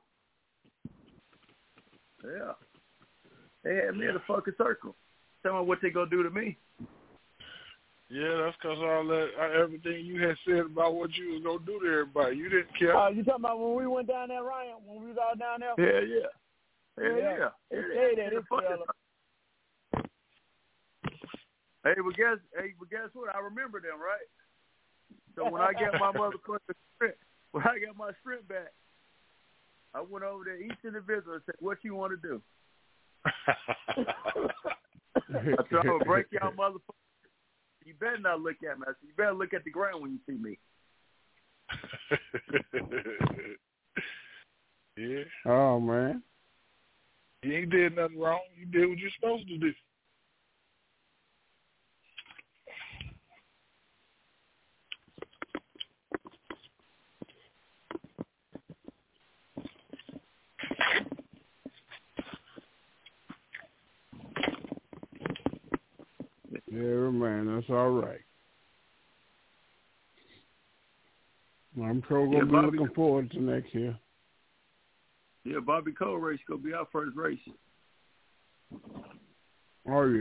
Yeah. They had me in a fucking circle. Tell me what they gonna do to me. Yeah, that's because all that uh, everything you had said about what you was gonna do to everybody, you didn't care. Uh, you talking about when we went down there, Ryan? When we was all down there? Yeah, yeah. Hell yeah. yeah. They yeah. stayed there. yeah. They stayed there. Hey, but guess, hey, but guess what? I remember them, right? So when I got my motherfucking sprint, when I got my sprint back, I went over there each individual and said, "What you want to do?" I said, "I'm gonna break y'all motherfuckers. You better not look at me. I said, you better look at the ground when you see me." Yeah. Oh man. You ain't did nothing wrong. You did what you're supposed to do. Yeah, man, that's all right. I'm sure gonna Yeah, be Bobby, looking forward to next year. Yeah, Bobby Cole race gonna be our first race. Oh yeah.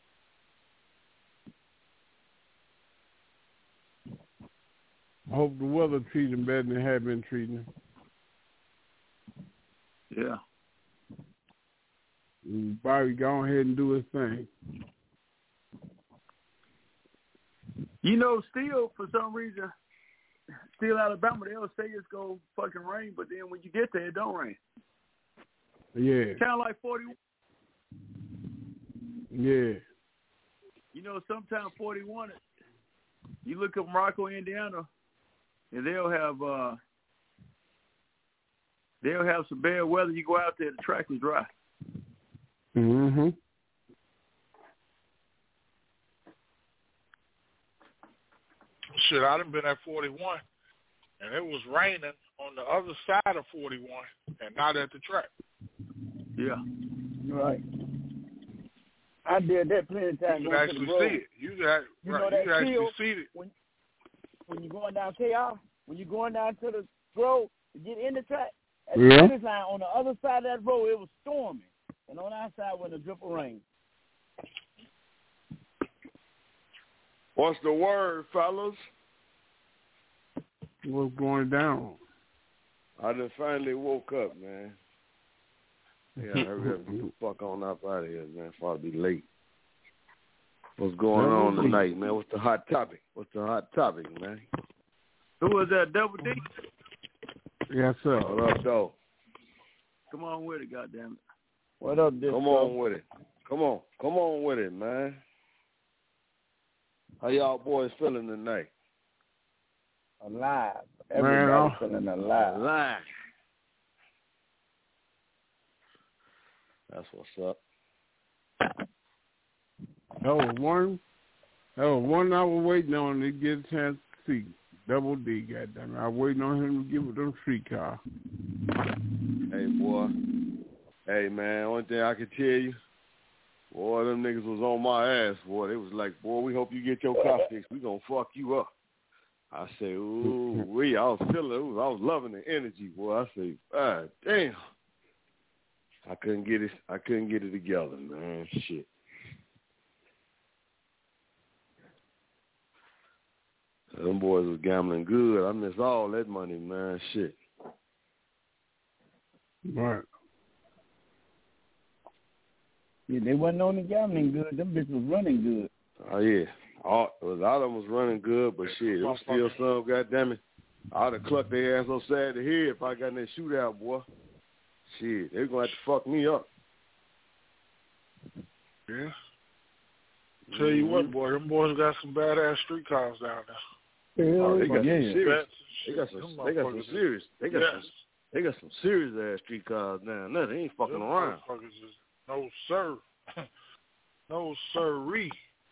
I hope the weather treats him better than it had been treating him. Yeah. And Bobby, go ahead and do his thing. You know, still for some reason, still Alabama, they'll say it's gonna fucking rain, but then when you get there, it don't rain. Yeah. Kind of like forty-one. Yeah. You know, sometime forty-one, you look at Morocco, Indiana, and they'll have uh, they'll have some bad weather. You go out there, the track is dry. Mm-hmm. Shit, I done been at forty-one, and it was raining on the other side of forty-one and not at the track. Yeah. Right. I did that plenty of times. You could actually see it. You could, right, you know you that could actually hill, see it. When, when you're going down K R, when you're going down to the road to get in the track, at Yeah. the finish line, on the other side of that road, it was storming. And on our side was a drip of rain. What's the word, fellas? What's going down? I just finally woke up, man. Yeah, hurry up, get the fuck on up out of here, man, before I be late. What's going on tonight, man? What's the hot topic? What's the hot topic, man? Who was that, Double D? Yes, sir. What up, though? Come on with it, goddammit. What up, Disco? Come on with it. Come on. Come on with it, man. How y'all boys feeling tonight? Alive. Everybody's feeling alive. Alive. That's what's up. That was one. That was one I was waiting on to get a chance to see. Double D, goddamn it. I was waiting on him to give it them streetcar. Hey, boy. Hey, man, one thing I can tell you, boy, them niggas was on my ass, boy. They was like, boy, we hope you get your car fixed. We gonna fuck you up. I say, ooh, we. I was feeling it. I was loving the energy, boy. I say, God damn. I couldn't get it. I couldn't get it together, man. Shit. Them boys was gambling good. I missed all that money, man. Shit. Right. Yeah, they wasn't only gambling good. Them bitches was running good. Oh, yeah. All, a lot of them was running good, but shit, it was still some, goddamn it. I'd have clucked their ass on side the head if I got in that shootout, boy. Shit, they going to have to fuck me up. Yeah. Tell you what, boy, them boys got some badass street cars down there. Oh, they got yeah. some serious. They got Them some. They got some serious. They got yes. some. They got some serious ass street cars down there. They ain't fucking Them around. motherfuckers is, no sir, no sirree.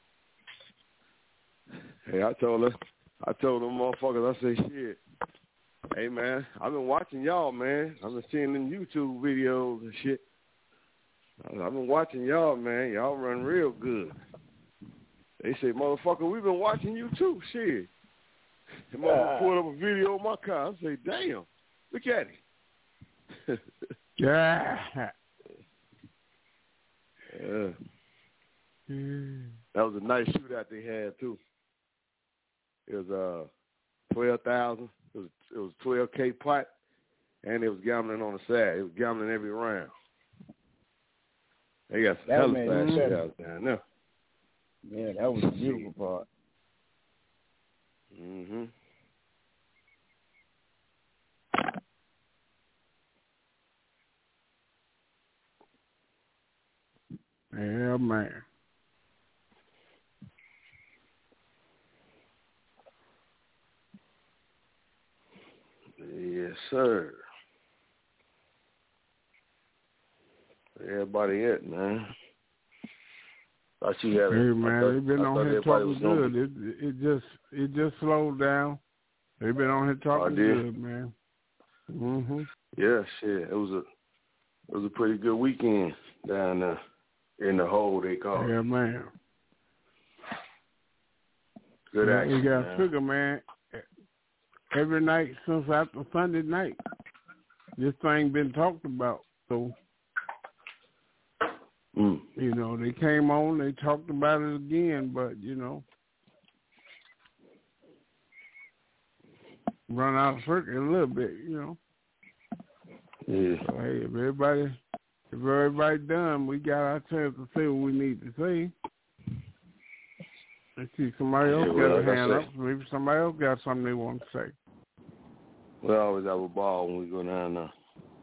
Hey, I told her. I told them motherfuckers. I say, shit. Hey man, I've been watching y'all, man. I've been seeing them YouTube videos and shit. I've been watching y'all, man. Y'all run real good. They say, motherfucker, we've been watching you too. Shit. The motherfucker pulled up a video of my car. I say, damn, look at it. Yeah. Yeah. That was a nice shootout they had too. It was uh twelve thousand. It was it was twelve K pot, and it was gambling on the side. It was gambling every round. They got some That hell of made fast it shit better. out there now. Yeah, that was the beautiful part. Mhm. Yeah, man. Yes, sir. Everybody at, man. Thought you had a, Hey I man, thought, they've been I on thought here everybody talking was gonna good. be- It it just it just slowed down. They've been on here talking did? good, man. Mhm. Yeah, shit. It was a it was a pretty good weekend down there in the hole they call it. Yeah, man. Good yeah, action, You got to man. figure, man. Every night since after Sunday night, this thing been talked about. So, mm. you know, they came on, they talked about it again, but you know, run out of circuit a little bit, you know. Yeah. So, hey, if everybody, if everybody done, we got our chance to say what we need to say. Let's see, somebody else Yeah, got well, a like I hand say- up. Maybe somebody else got something they want to say. We always have a ball when we go down there.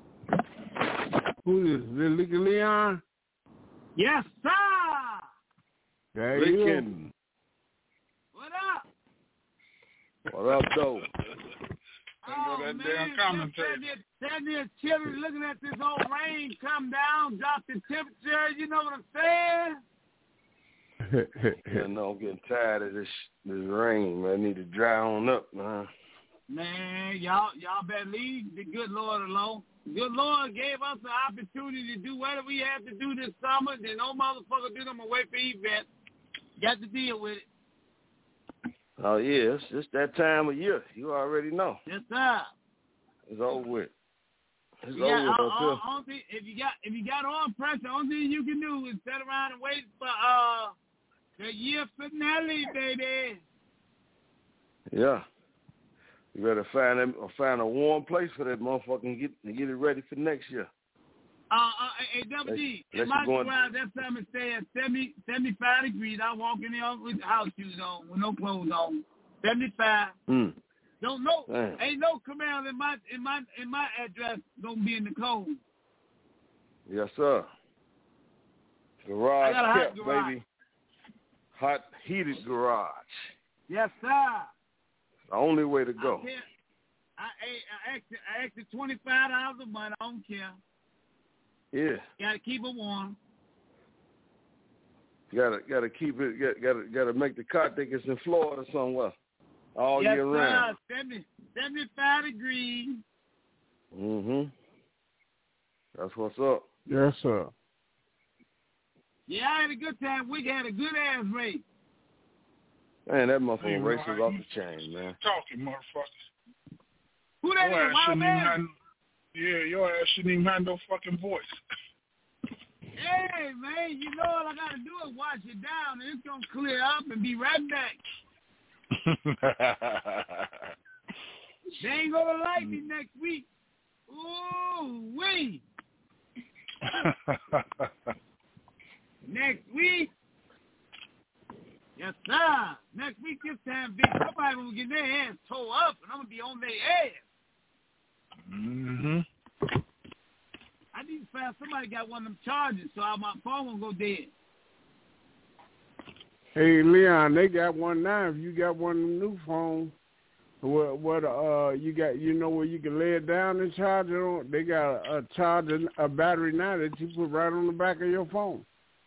Who is this? Licky Leon? Yes, sir. There you go. Licking. What up? What up, though? Oh, that man, damn just commentary. sitting here- sitting here chilling, looking at this old rain come down, drop the temperature, you know what I'm saying? Yeah, no, I'm getting tired of this this rain, man. I need to dry on up, man. Man, y'all y'all better leave the good Lord alone. Good Lord gave us the opportunity to do whatever we had to do this summer. Then no motherfucker did them away for event. Got to deal with it. Oh, yeah, it's just that time of year. You already know. Yes, sir. It's over with. It's You over got, with, uh, until... uh, only thing- if you got if you got oil pressure, only thing you can do is sit around and wait for uh the year finale, baby. Yeah. You better find them, or find a warm place for that motherfucker and get, and get it ready for next year. Uh, uh, hey, double D, Unless in my you're going- garage, that summer stay at seventy, seventy-five degrees. I walk in there with house shoes on, with no clothes on. seventy-five. Mm. Don't know. Damn. Ain't no command in my in my in my address gonna be in the cold. Yes, sir. Garage I got a hot kept, garage. baby. Hot, heated garage. Yes, sir. The only way to go. I, can't- I, I, I asked I asked it twenty-five dollars a month. I don't care. Yeah. Got to keep it warm. Gotta gotta keep it. Got gotta gotta make the car think it's in Florida somewhere all yes, year sir. round. seventy, seventy-five degrees. Mhm. That's what's up. Yes, sir. Yeah, I had a good time. We had a good ass race. Man, that motherfucker Hey, race right. was off the chain, man. Talking, motherfuckers. Who that Your is? ass Wild shouldn't even man? have, yeah, your ass shouldn't even have no fucking voice. Hey, man, you know all I got to do is wash it down, and it's going to clear up and be right back. They ain't going to like me next week. Ooh, wee. Next week. Yes, sir. Next week, this time, Vic, somebody will get their ass tore up, and I'm going to be on their ass. Mm-hmm. I need to find somebody got one of them chargers so my phone won't go dead. Hey, Leon, they got one now. If you got one of them new phones, what, what, uh, you got, you know where you can lay it down and charge it on? They got a, a charger, a battery now that you put right on the back of your phone.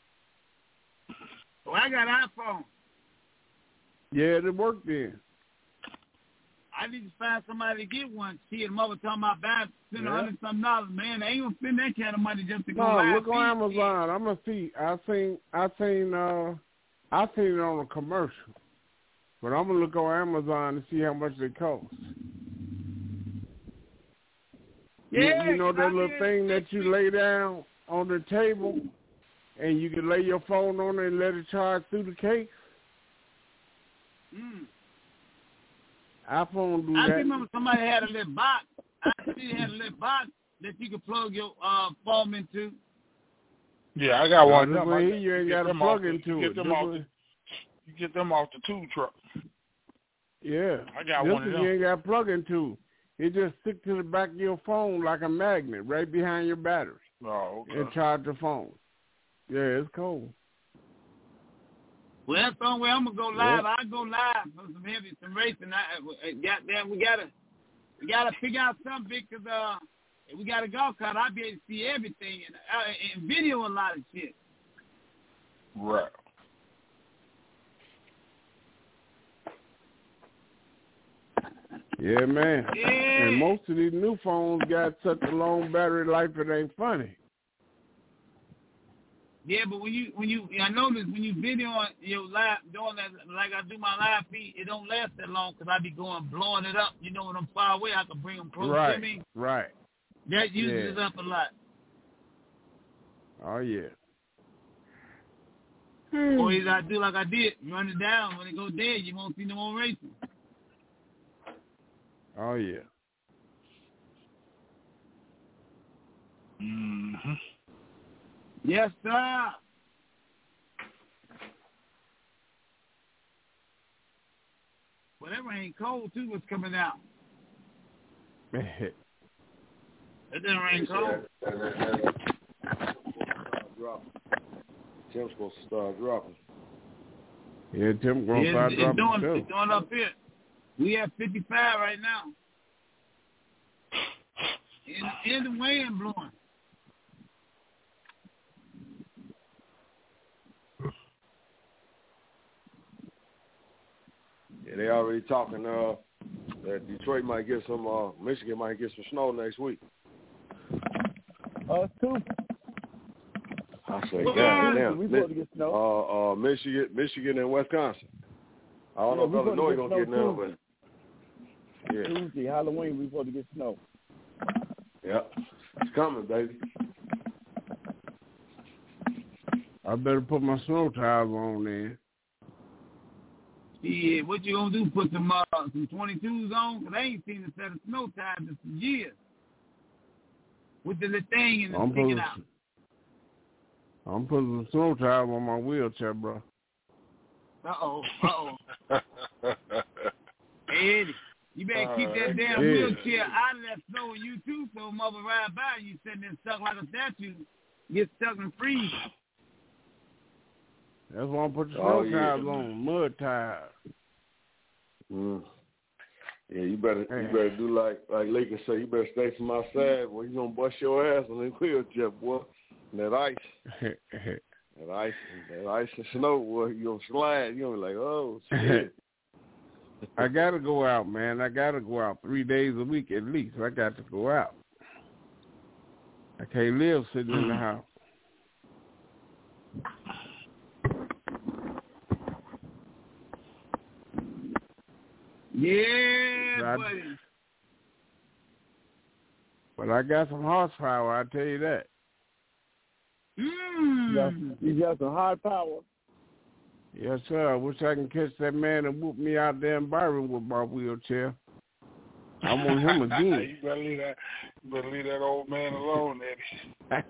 Oh, I got an iPhone. Yeah, it worked then. I need to find somebody to get one. See, the mother talking about buying, spend a Yeah. hundred something dollars. Man, they ain't gonna spend that kind of money just to go No, live look feed. on Amazon. I'm gonna see. I seen, I seen, uh, I seen it on a commercial, but I'm gonna look on Amazon to see how much they cost. Yeah, you, you know that I'm little here thing that next you week. lay down on the table, and you can lay your phone on it and let it charge through the case. Mm. iPhone do I that. remember somebody had a little box. I see they had a little box that you could plug your uh, phone into. Yeah, I got one This of them. way I- here, you ain't get got to them plug off the- into get it. them This off way- the, you get them off the tube truck. Yeah. I got this one of is them. you ain't got to plug into. It just stick to the back of your phone like a magnet right behind your battery. Oh, okay. And charge the phone. Yeah, it's cold. Well, that's the only way I'm gonna go live. I go live for some heavy, some racing. I, I, goddamn, we gotta, we gotta figure out something because uh, if we got a golf cart, I'll be able to see everything and, uh, and video a lot of shit. Right. Yeah, man. Yeah. And most of these new phones got such a long battery life it ain't funny. Yeah, but when you when you I notice when you video on your live doing that like I do my live feed, it don't last that long because I be going blowing it up. You know, when I'm far away, I can bring them close Right, to me. right. That uses Yeah. it up a lot. Oh, yeah. Or either I do like I did, run it down. When it go dead, you won't see no more racing. Oh, yeah. Mm-hmm. Yes, sir. Well, that rain cold, too, what's coming out. That didn't rain cold. Tim's supposed to start dropping. Yeah, Tim gonna Yeah, start it's, dropping doing, too. it's doing up here. We have fifty-five right now. And, and the wind blowing. Yeah, they already talking uh, that Detroit might get some, uh, Michigan might get some snow next week. Us too. I say, Well, God we damn. supposed to get snow. Uh, uh, Michigan, Michigan and Wisconsin. I don't Yeah, know we if Illinois supposed gonna to get get snow, none, but yeah, Tuesday, Halloween, we supposed to get snow. yeah, it's coming, baby. I better put my snow tires on then. Yeah, what you gonna do? Put some uh, some twenty-twos on? Cause I ain't seen a set of snow tires in some years. With the little thing and the I'm sticking putting, out. I'm putting some snow tires on my wheelchair, bro. Uh oh, uh oh. Hey Eddie, you better keep that damn Yeah. wheelchair out of that snow when you too, so mother ride by and you sitting there stuck like a statue, get stuck and freeze. That's why I put the Oh, snow yeah. tires on, mud tires. Mm. Yeah, you better you better do like like Lakers say. You better stay from outside, boy. You gonna bust your ass on that wheelchair, boy. And that ice. That ice, that ice and snow, boy, you gonna slide. You gonna be like, oh shit. I gotta go out, man. I gotta go out three days a week at least. I got to go out. I can't live sitting in the house. Yeah, I, buddy. But I got some horsepower, I tell you that. Mm. You, got, you got some hard power. Yes, sir. I wish I can catch that man and whoop me out there in Byron with my wheelchair. I want him again. You better leave that, you better leave that old man alone, Eddie.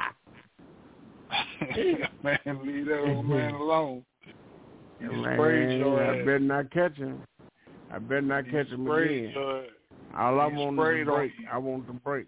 Man, leave that old man alone. You sprayed your I ass. better not catch him. I better not You catch him sprayed again. your, All I you want is sprayed a break. on- I want the break.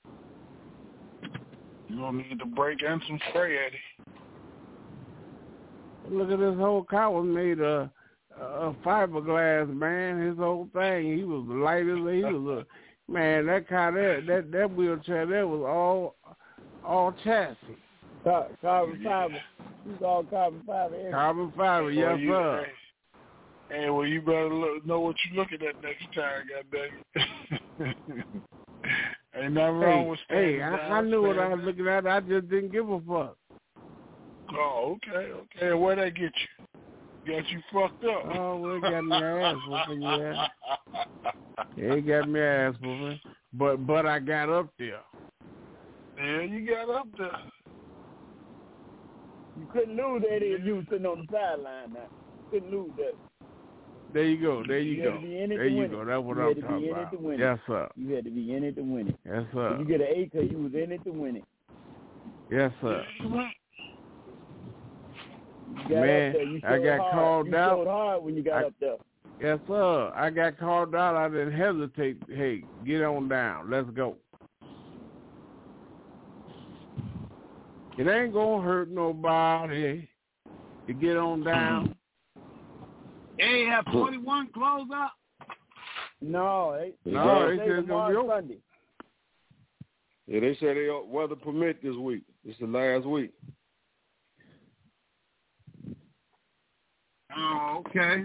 You gonna need the break and some spray, Eddie. Look at this whole car was made of uh, fiberglass, man. His whole thing, he was light as he was a man. That car, there, that that wheelchair, there was all all chassis. Car, carbon fiber. It's all carbon fiber. Everything. Carbon fiber, Well, yes you, sir. Hey, hey, well, you better look, know what you're looking at next time, goddamn. Ain't nothing wrong Hey, with standing hey, I, down, I knew what I was standing. looking at. I just didn't give a fuck. Oh, okay, okay. Where'd that get you? Got you fucked up. Oh, well, it got me ass whooping, yeah. It got me ass whooping. But, but I got up there. Yeah, you got up there. You couldn't lose Eddie if you was sitting on the sideline now. You couldn't lose that. There you go. There you, You go. had to be in it There to you win go. it. That's what You I'm had to be talking in it about. to win it. Yes, sir. You had to be in it to win it. Yes, sir. If you get an A because you was in it to win it. Yes, sir. You got Man, up there. You I got hard. called you out. showed hard when you got I, up there. Yes, sir. I got called out. I didn't hesitate. Hey, get on down. Let's go. It ain't gonna hurt nobody to get on down. They have twenty-one close up. No, they, No, they they say said it's gonna be tomorrow open. Sunday. Yeah, they say they weather permit this week. This is the last week. Oh, okay.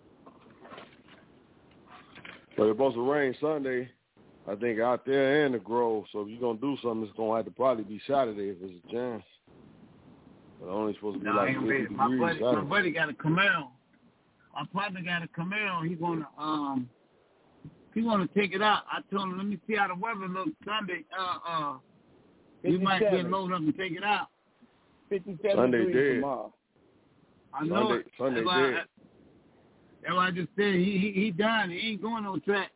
But it's supposed to rain Sunday, I think, out there in the Grove. So if you're going to do something, it's going to have to probably be Saturday if there's a chance. But only supposed to be No, like ain't fifty ready. My degrees buddy, my Saturday. buddy got a Camaro. My partner got a Camaro. He gonna um, he gonna take it out. I told him, let me see how the weather looks Sunday. Uh, uh, we might get loaded up and take it out. fifty-seven Sunday degrees dead. tomorrow. I know Sunday, it. Sunday That's why, dead. I, that's why I just said he he, he done. He ain't going no track.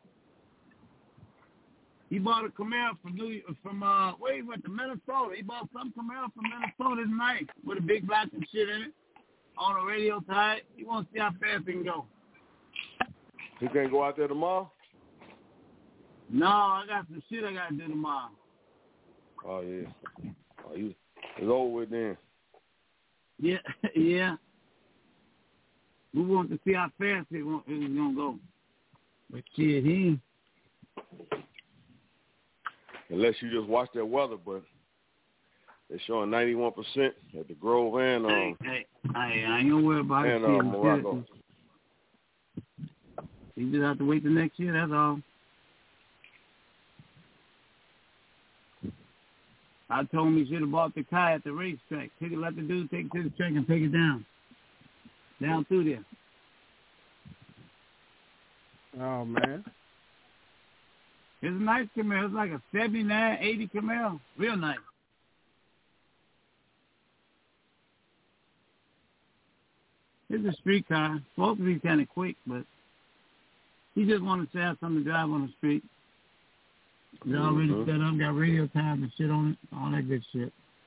He bought a Camaro from New from uh where he went to Minnesota. He bought some Camaro from Minnesota tonight with a big black and shit in it on a radio tie. He wants to see how fast he can go. He can't go out there tomorrow? No, I got some shit I gotta do tomorrow. Oh, yeah. Oh, you, it's over with then. Yeah, yeah. We want to see how fast it want, it's gonna go. But shit, he Unless you just watch that weather, but they're showing ninety-one percent at the Grove and um hey, hey, hey, I ain't gonna worry about and it. uh, Morocco. You just have to wait the next year, that's all. I told him he should have bought the car at the racetrack. Take it, let the dude take it to the track and take it down. Down through there. Oh, man. It's a nice Camaro. It's like a seventy-nine, eighty Camaro. Real nice. It's a street car. Supposed to be kind of quick, but he just wanted to have something to drive on the street. It's already Mm-hmm. set up, got radio time and shit on it, all that good shit.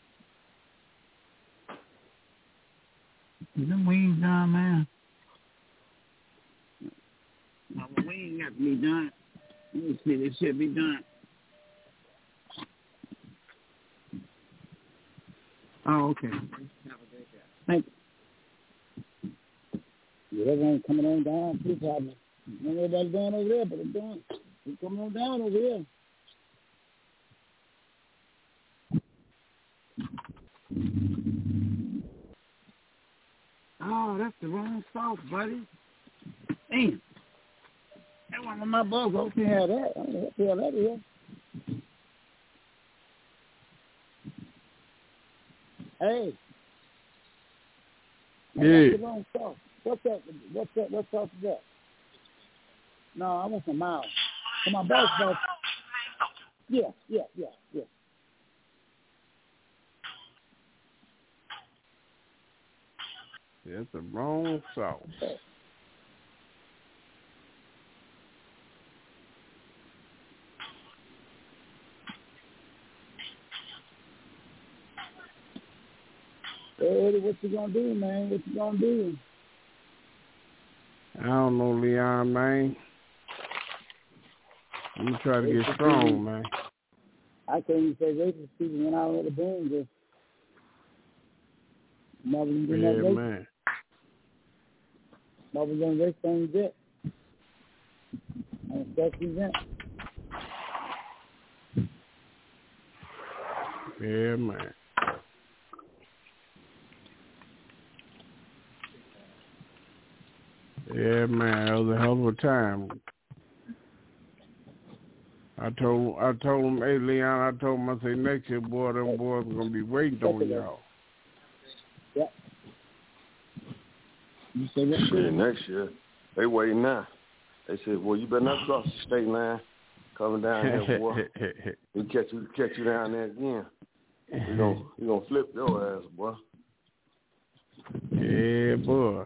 Is them wings done, man? No, the wings got to be done. Let me see, this shit be done. Oh, okay. Thank you. Yeah, everyone's coming on down, too, partner. I don't know everybody's going over there, but it's doing. It's coming on down over here. sauce, buddy. Damn. That one of my bugs. I can't have that. I don't know what the hell that is. Hey. I Yeah. got the wrong sauce. What's that? What's that? What sauce is that? No, I want some mild. For my boss, boss. Yeah, yeah, yeah, yeah. That's the wrong sauce. Hey, Eddie, what you gonna do, man? What you gonna do? I don't know, Leon, man. I'm gonna try to get strong, man. I can't even say racist people when I let the boom just never even do Yeah, that race. man. Never gonna race things yet. On a special event. Yeah, man. Yeah, man, that was a hell of a time. I told I told him, hey, Leon, I told him, I said, next year, boy, them boys are going to be waiting on y'all. Yeah. You say what? Shit, next year. They waiting now. They said, well, you better not cross the state line coming down here, boy. We catch you catch you down there again. We gonna, we gonna flip your ass, boy. Yeah, boy.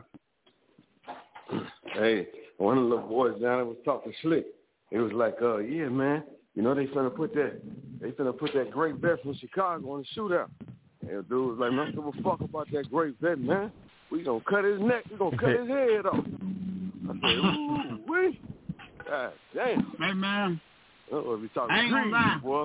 Hey, one of the little boys down there was talking slick. It was like, uh, yeah, man, you know they finna put that, they finna put that great vet from Chicago on the shootout. And the dude was like, man, I don't give a fuck about that great vet, man. We gonna cut his neck, we gonna cut his head off. I said, ooh, wee. God damn. Hey, man. Uh-oh, we talking I ain't gonna lie. boy.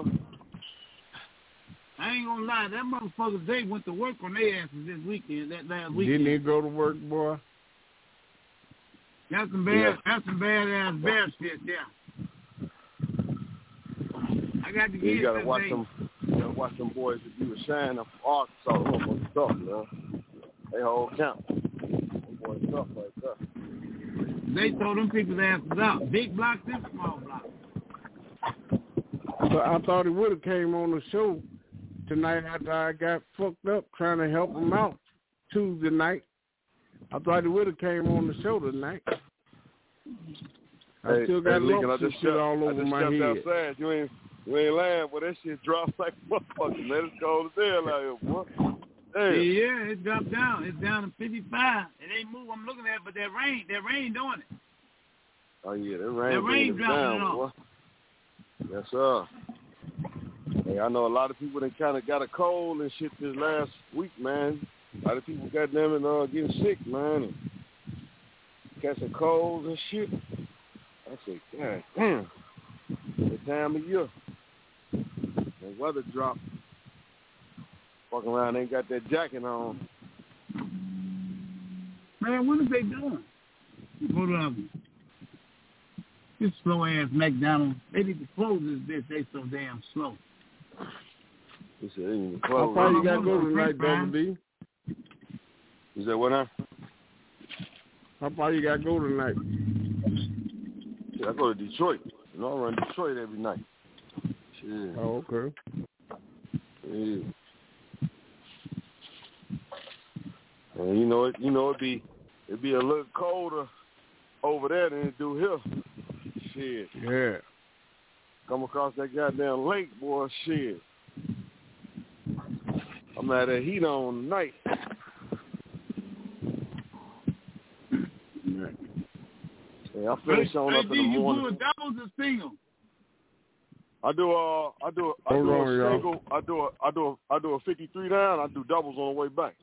I ain't gonna lie. That motherfuckers, they went to work on their asses this weekend, that last weekend. Didn't he go to work, boy? That's some bad, Yeah. that's some bad-ass bear shit there. I got to Yeah, get you gotta it watch today. them. You gotta watch them boys that you were shining up from Arkansas. Them boys tough, man. They whole count. Them boys tough like that. They told them people's asses out. Big blocks and small blocks. So I thought he would have came on the show tonight after I got fucked up trying to help him out Tuesday night. I thought he would have came on the show tonight. I Hey, still got hey, Lincoln, lumps I and just shit stepped, all I over just my stepped head. outside. You ain't, you ain't lying, but that shit drops like a motherfucker, man. It's cold as hell out here, boy. Damn. Yeah, yeah, it dropped down. It's down to fifty-five. It ain't move. I'm looking at it, but that rain, that rain doing it. Oh yeah, that rain, That rain is dropping down, it off. boy. Yes, sir. Hey, I know a lot of people that kind of got a cold and shit this last week, man. A lot of people got them and uh, getting sick, man, and catching colds and shit. I said, God damn, the time of year, the weather drop. Walking around, ain't got that jacket on. Man, what are they doing? Hold on. This slow ass McDonald's. They need to close this bitch. They so damn slow. He said, they need to How close. far you got to go tonight, Double D? You said what now? How far you got to go tonight? Shit, I go to Detroit. You know, I run Detroit every night. Shit. Oh, okay. Yeah. And you know, it, you know, it'd be it'd be a little colder over there than it do here. Shit. Yeah. Come across that goddamn lake, boy. Shit. I'm at that heat on tonight. Yeah, I finish on hey, up in the you morning. do a doubles or single? I do uh I do I Hold do on, a y'all. single. I do a I do a I do a fifty-three down. I do doubles on the way back.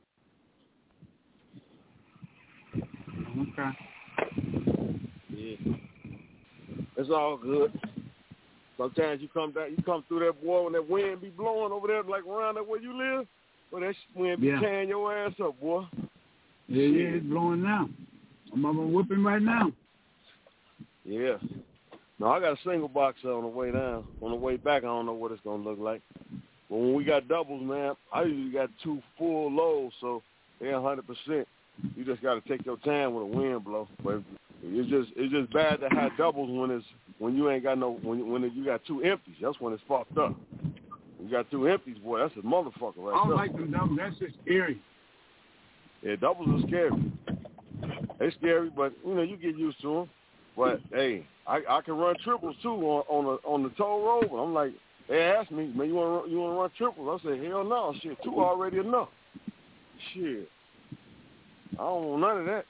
Okay. Yeah. It's all good. Sometimes you come down, you come through that boy when that wind be blowing over there, like around there where you live, where that wind be Yeah. tearing your ass up, boy. Yeah, yeah, it's blowing now. I'm up and whipping right now. Yeah. No, I got a single box on the way down. On the way back, I don't know what it's gonna look like. But when we got doubles, man, I usually got two full loads, so they're one hundred percent. You just got to take your time with a wind blow. But it's just it's just bad to have doubles when it's when you ain't got no when when you got two empties. That's when it's fucked up. You got two empties, boy. That's a motherfucker right there. I don't like them doubles. That's just scary. Yeah, doubles are scary. They scary, but you know you get used to them. But hey, I, I can run triples too on on the on the toll road. But I'm like, they asked me, man, you want you want to run triples? I said, hell no, shit, two already enough. Shit, I don't want none of that.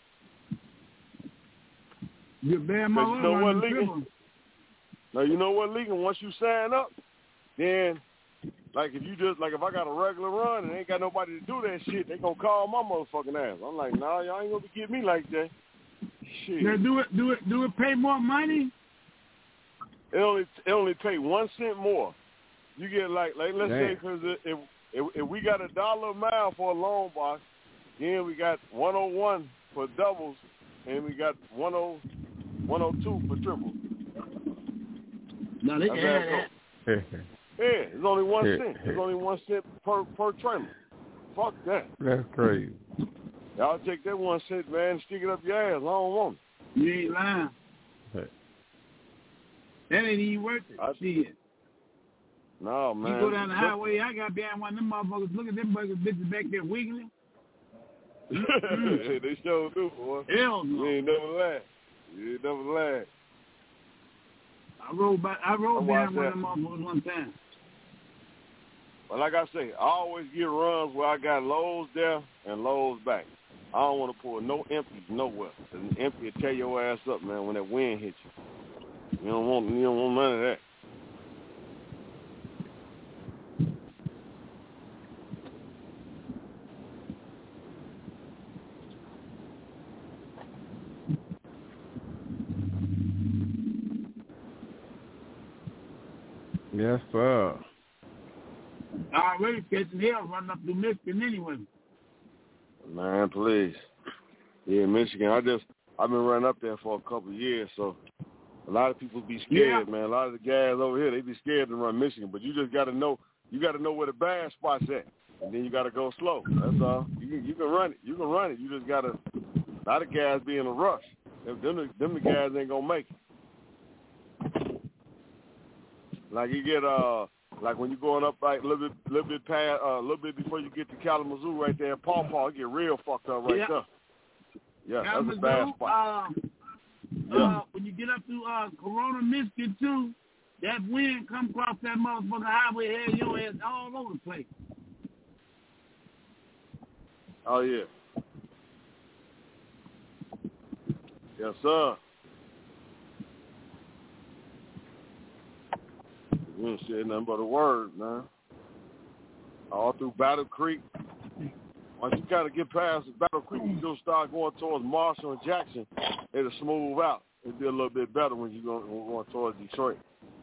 You're bad, my you know what, Legan? Now you know what, Legan? Once you sign up, then like if you just like if I got a regular run and ain't got nobody to do that shit, they gonna call my motherfucking ass. I'm like, nah, y'all ain't gonna get me like that. Shit. Now do it, do it, do it. Pay more money. It only it only pay one cent more. You get like like let's Damn. say because if, if if we got a dollar a mile for a long box, then we got one oh one for doubles, and we got one oh one oh two for triples. No, they can add that. Yeah, it's only one cent. It's only one cent per per trailer. Fuck that. That's crazy. Y'all take that one cent, man, and stick it up your ass. I don't want it. You ain't lying. Hey. That ain't even worth it. I see it. No, man. You go down the highway, I got behind one of them motherfuckers. Look at them buggers, bitches back there wiggling. Mm-hmm. They sure do, boy. Hell no. You ain't never laugh. You ain't never laugh. I rode by, I rode behind one that. of them motherfuckers one time. But like I say, I always get runs where I got lows there and lows back. I don't want to pull no empties nowhere. An empty will tear your ass up, man, when that wind hits you. You don't want, you don't want none of that. Yes, sir. I already catching hell running up through Michigan anyway. Man, please. Yeah, Michigan. I just I've been running up there for a couple of years, so a lot of people be scared, yeah. man. A lot of the guys over here, they be scared to run Michigan, but you just got to know you got to know where the bad spots at, and then you got to go slow. That's all. You can you can run it. You can run it. You just got to. A lot of guys be in a rush. Them, them, them the guys ain't gonna make it. Like you get uh. Like when you're going up like a little bit, little bit past, a uh, little bit before you get to Kalamazoo, right there, Paw Paw, it get real fucked up right yeah. there. Yeah, Kalamazoo, that's a bad spot. Uh, yeah. uh, when you get up to uh, Corona, Michigan too, that wind come across that motherfucking highway, had your ass all over the place. Oh yeah. Yes, sir. We ain't said nothing but a word, man. All through Battle Creek. Once you kind of get past Battle Creek, you go start going towards Marshall and Jackson. It'll smooth out. It'll be a little bit better when you're going, going towards Detroit.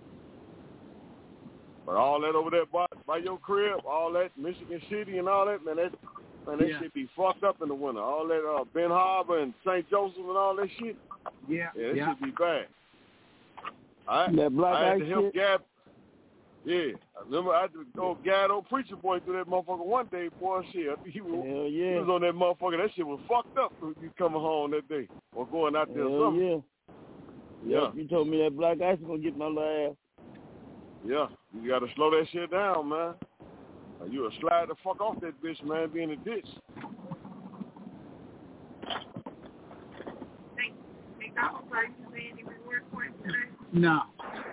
But all that over there by, by your crib, all that Michigan City and all that, man, that, man, that yeah. shit be fucked up in the winter. All that uh, Ben Harbor and Saint Joseph and all that shit. Yeah, yeah, that yeah. should be bad. I, that black I had ice to help shit? Gab. Yeah, I remember I had to go guide old preacher boy through that motherfucker one day, boy. Shit, I think he was, Hell yeah. he was on that motherfucker. That shit was fucked up. You coming home that day or going out there Hell or something. yeah. Yeah. Yep, you told me that black ice was gonna get my little ass. Yeah, you gotta slow that shit down, man. You will slide the fuck off that bitch, man, be in the ditch. No.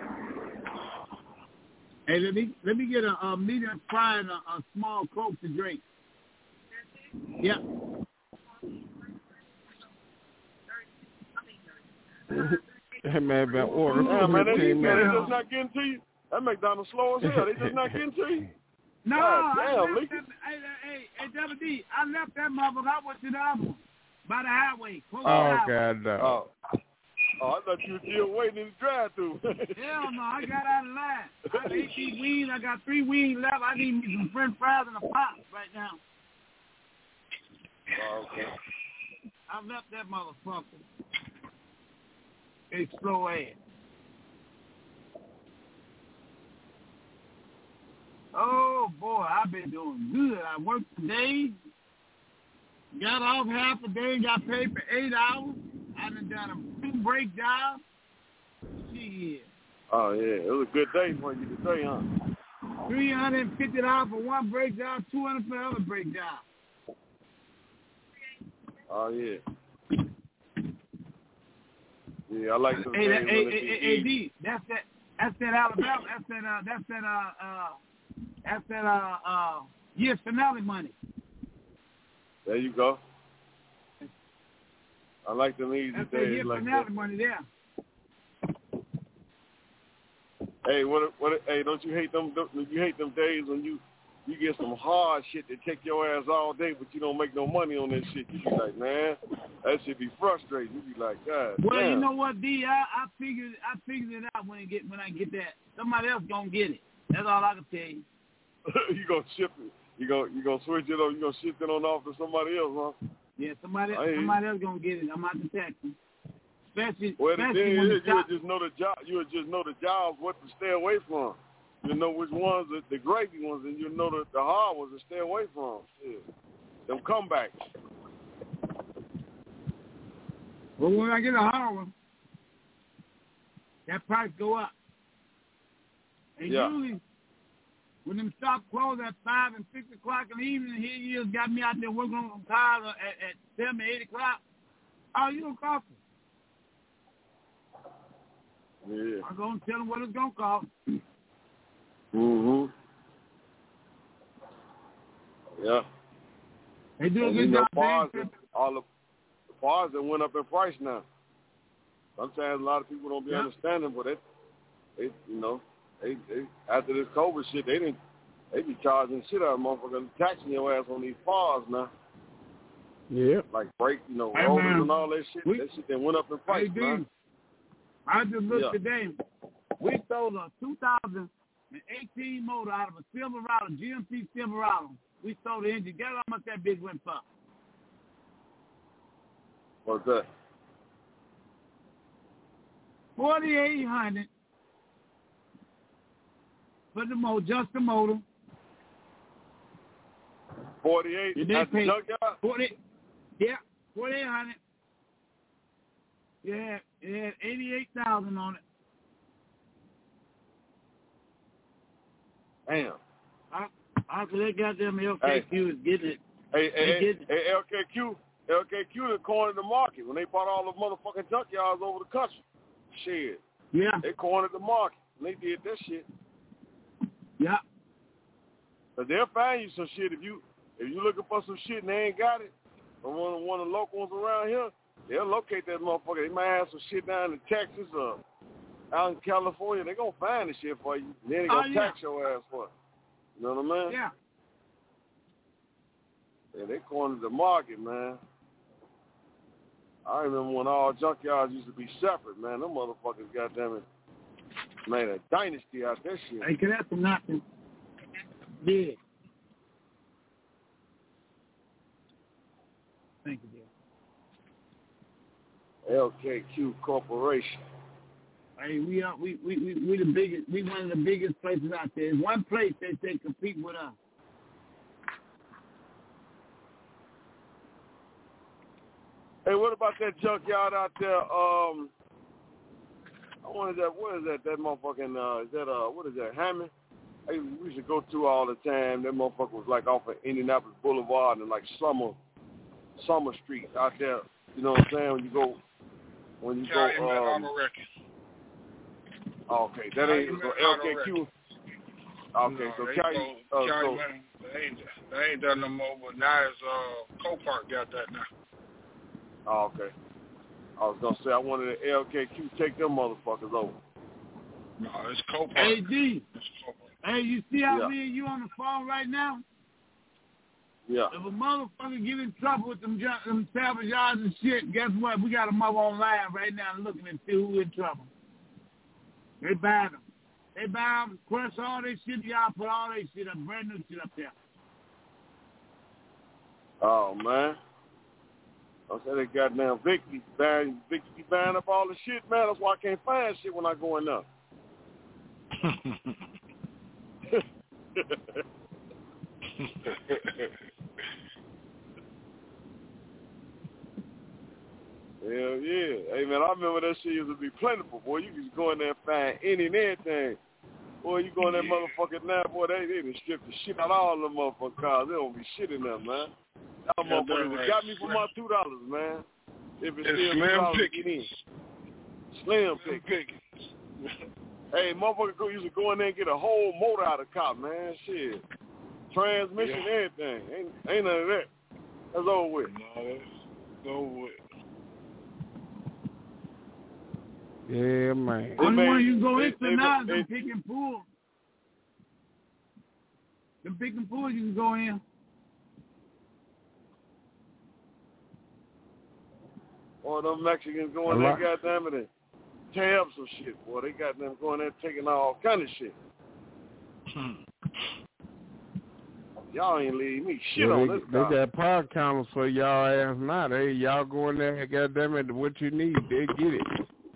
Hey, let me let me get a, a medium fry and a, a small Coke to drink. Yeah. That man been ordering yeah, for man, they, fifteen man, minutes. they just not getting to you. That McDonald's slow as hell. They just not getting to you. No, God, I damn, left that, hey, hey, hey, Double D, I left that motherfucker. I went to the other one by the highway. Oh, highway. God, no. Oh. Oh, I thought you were still waiting in the drive-thru. Hell no, I got out of line. I ate these wings. I got three wings left. I need me some French fries and a pop right now. Oh, okay. I left that motherfucker. It's slow ass. Oh, boy, I've been doing good. I worked today. got off half a day and got paid for eight hours. I done done a two break jobs. Shit. Oh, yeah. It was a good day for you today, huh? three hundred fifty dollars for one break job, two hundred dollars for the other break job. Oh, yeah. Yeah, I like those hey, days that, when hey, it hey, be hey, easy. D, that's that, that's that Alabama, that's that, uh, that's that, uh, uh, that's that, uh, uh, year's finale money. There you go. I like them easy That's that days year's like finale that. money there. Hey, what? What? Hey, don't you hate them? Don't you hate them days when you you get some hard shit that take your ass all day, but you don't make no money on that shit? You be like, man, that shit be frustrating. You be like, God Well, damn. you know what, D? I, I figured I figured it out when I get when I get that. Somebody else gonna get it. That's all I can tell you. you gonna shift it? You gonna you gonna switch it on? You gonna shift it on off to somebody else, huh? Yeah, somebody I somebody else gonna get it. I'm out to text them. Especially, Well, the especially thing when is, the you would shop, just know the job. You would just know the jobs, what to stay away from. You know which ones are the gravy ones, and you know the, the hard ones to stay away from. Shit. Them comebacks. Well, when I get a hard one, that price go up. And Yeah. usually, when them shops close at five and six o'clock in the evening, here you just got me out there working on cars at, at seven, eight o'clock. Oh, you don't cost me. Yeah. I'm going to tell them what it's going to cost. Mm-hmm. Yeah. They do a And good you know, job. bars, They- all the bars that went up in price now. Sometimes a lot of people don't be Yeah. understanding, but they, they, you know, they, they after this COVID shit, they didn't, they be charging shit out of motherfuckers, taxing your ass on these bars now. Yeah. Like break, you know, Hey, rollers man. and all that shit. We- that shit that went up in price, Hey, man. D, I just looked Yeah. today. We sold a two thousand eighteen motor out of a Silverado, G M C Silverado. We sold the engine. Guess how much that bitch went for? What's that? forty-eight hundred for the motor, just the motor. forty-eight Did they at the pay junkyard? forty? Yeah, forty-eight hundred. Yeah, it had eighty-eight thousand on it. Damn. After they got them L K Q is getting it. Hey, They hey, get hey, L K Q, L K Q done cornered the market when they bought all the motherfucking junkyards over the country. Shit. Yeah. They cornered the market. They did that shit. Yeah. But they'll find you some shit if you if you looking for some shit and they ain't got it. From one of one of the local ones around here, they'll locate that motherfucker. They might have some shit down in Texas or out in California. They gonna find the shit for you. And then they gonna Oh, yeah. tax your ass for it. You know what I mean? Yeah. Yeah, they cornered the market, man. I remember when all junkyards used to be separate, man. Them motherfuckers, goddamn it, made a dynasty out that shit. Hey, can that's nothing. Yeah. Thank you, dear. L K Q Corporation. Hey, we are we we we we the biggest. We one of the biggest places out there. There's one place that they compete with us. Hey, what about that junkyard out there? Um, I wanted that. What is that? That motherfucking. Uh, is that uh? What is that? Hammond. Hey, we used to go to all the time. That motherfucker was like off of Indianapolis Boulevard and like Summer, Summer Street out there. You know what I'm saying? When you go, when you Calumet go. Um, Auto Wrecking. okay, that ain't so L K Q. Okay, No, so they Cali, go- uh, so Calumet, they ain't they ain't done no more, but now it's uh Copart got that now. oh, okay. I was gonna say I wanted the L K Q take them motherfuckers over. No, it's Copart. Hey, D. It's Copart. Hey, you see how Yeah. me and you on the phone right now? Yeah. If a motherfucker get in trouble with them, junk, them salvage yards and shit, guess what? We got a mother online right now looking and see who in trouble. They buy them. They buy them, crush all their shit, y'all put all their shit up, brand new shit up there. Oh man. I said they goddamn Vicky buying Vicky be buying up all the shit, man. That's why I can't find shit when I go in there. Hell yeah. Hey, man, I remember that shit used to be plentiful, boy. You could go in there and find any and everything. Boy, you go in that yeah. motherfucker now, boy, they, they done strip the shit out of all them motherfucking cars. They don't be shit in them, man. Y'all yeah, motherfuckers right. got me for my two dollars, man. If it's, it's still slim pickings. Slim pickings. Hey, motherfucker used to go in there and get a whole motor out of the car, man. Shit. Transmission, yeah. everything. Ain't, ain't none of that. That's over with. No, that's over with. Yeah, man. Only one you can go into now is them pick and pull. Them pick and pull you can go in. Boy, them Mexicans going there, goddamn it, and tear up some shit, boy. They got them going there taking all kind of shit. Y'all ain't leave me shit yeah, on they, this They car. got power counters for y'all ass not. Hey, y'all go in there and goddamn it, what you need, they get it.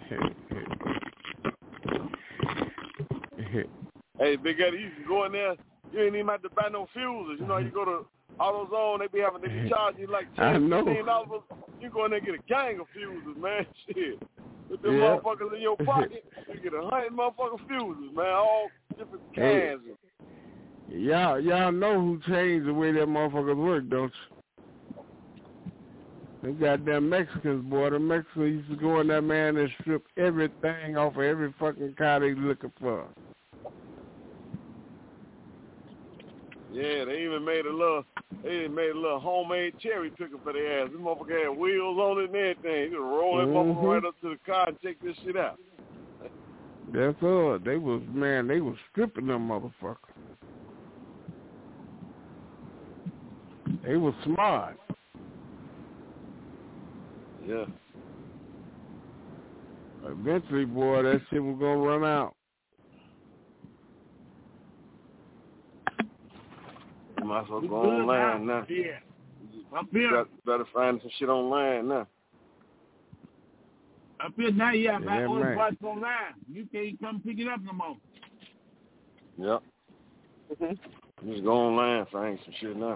Hey, Big Eddie, you can go in there. You ain't even have to buy no fuses. You know, you go to AutoZone, they be having, they be charging you like ten, fifteen dollars. You go in there and get a gang of fuses, man. Shit. With them yeah. motherfuckers in your pocket, you get a hundred motherfucking fuses, man. All different cans. Hey. Y'all, y'all know who changed the way that motherfuckers work, don't you? Them goddamn Mexicans, boy. The Mexicans used to go in there, man, and strip everything off of every fucking car they looking for. Yeah, they even made a little, they even made a little homemade cherry picker for their ass. This motherfucker had wheels on it and everything. You could roll that mm-hmm. motherfucker right up to the car and check this shit out. That's all. They was, man, they was stripping them motherfuckers. They was smart. Yeah. Eventually, boy, that shit was gonna run out. You might as well go online now. Yeah. Up You here. got, better find some shit online now. Up here now, yeah, Yeah, buy all the man. parts online. You can't come pick it up no more. Yep. Mm-hmm. Just go online, find some shit now.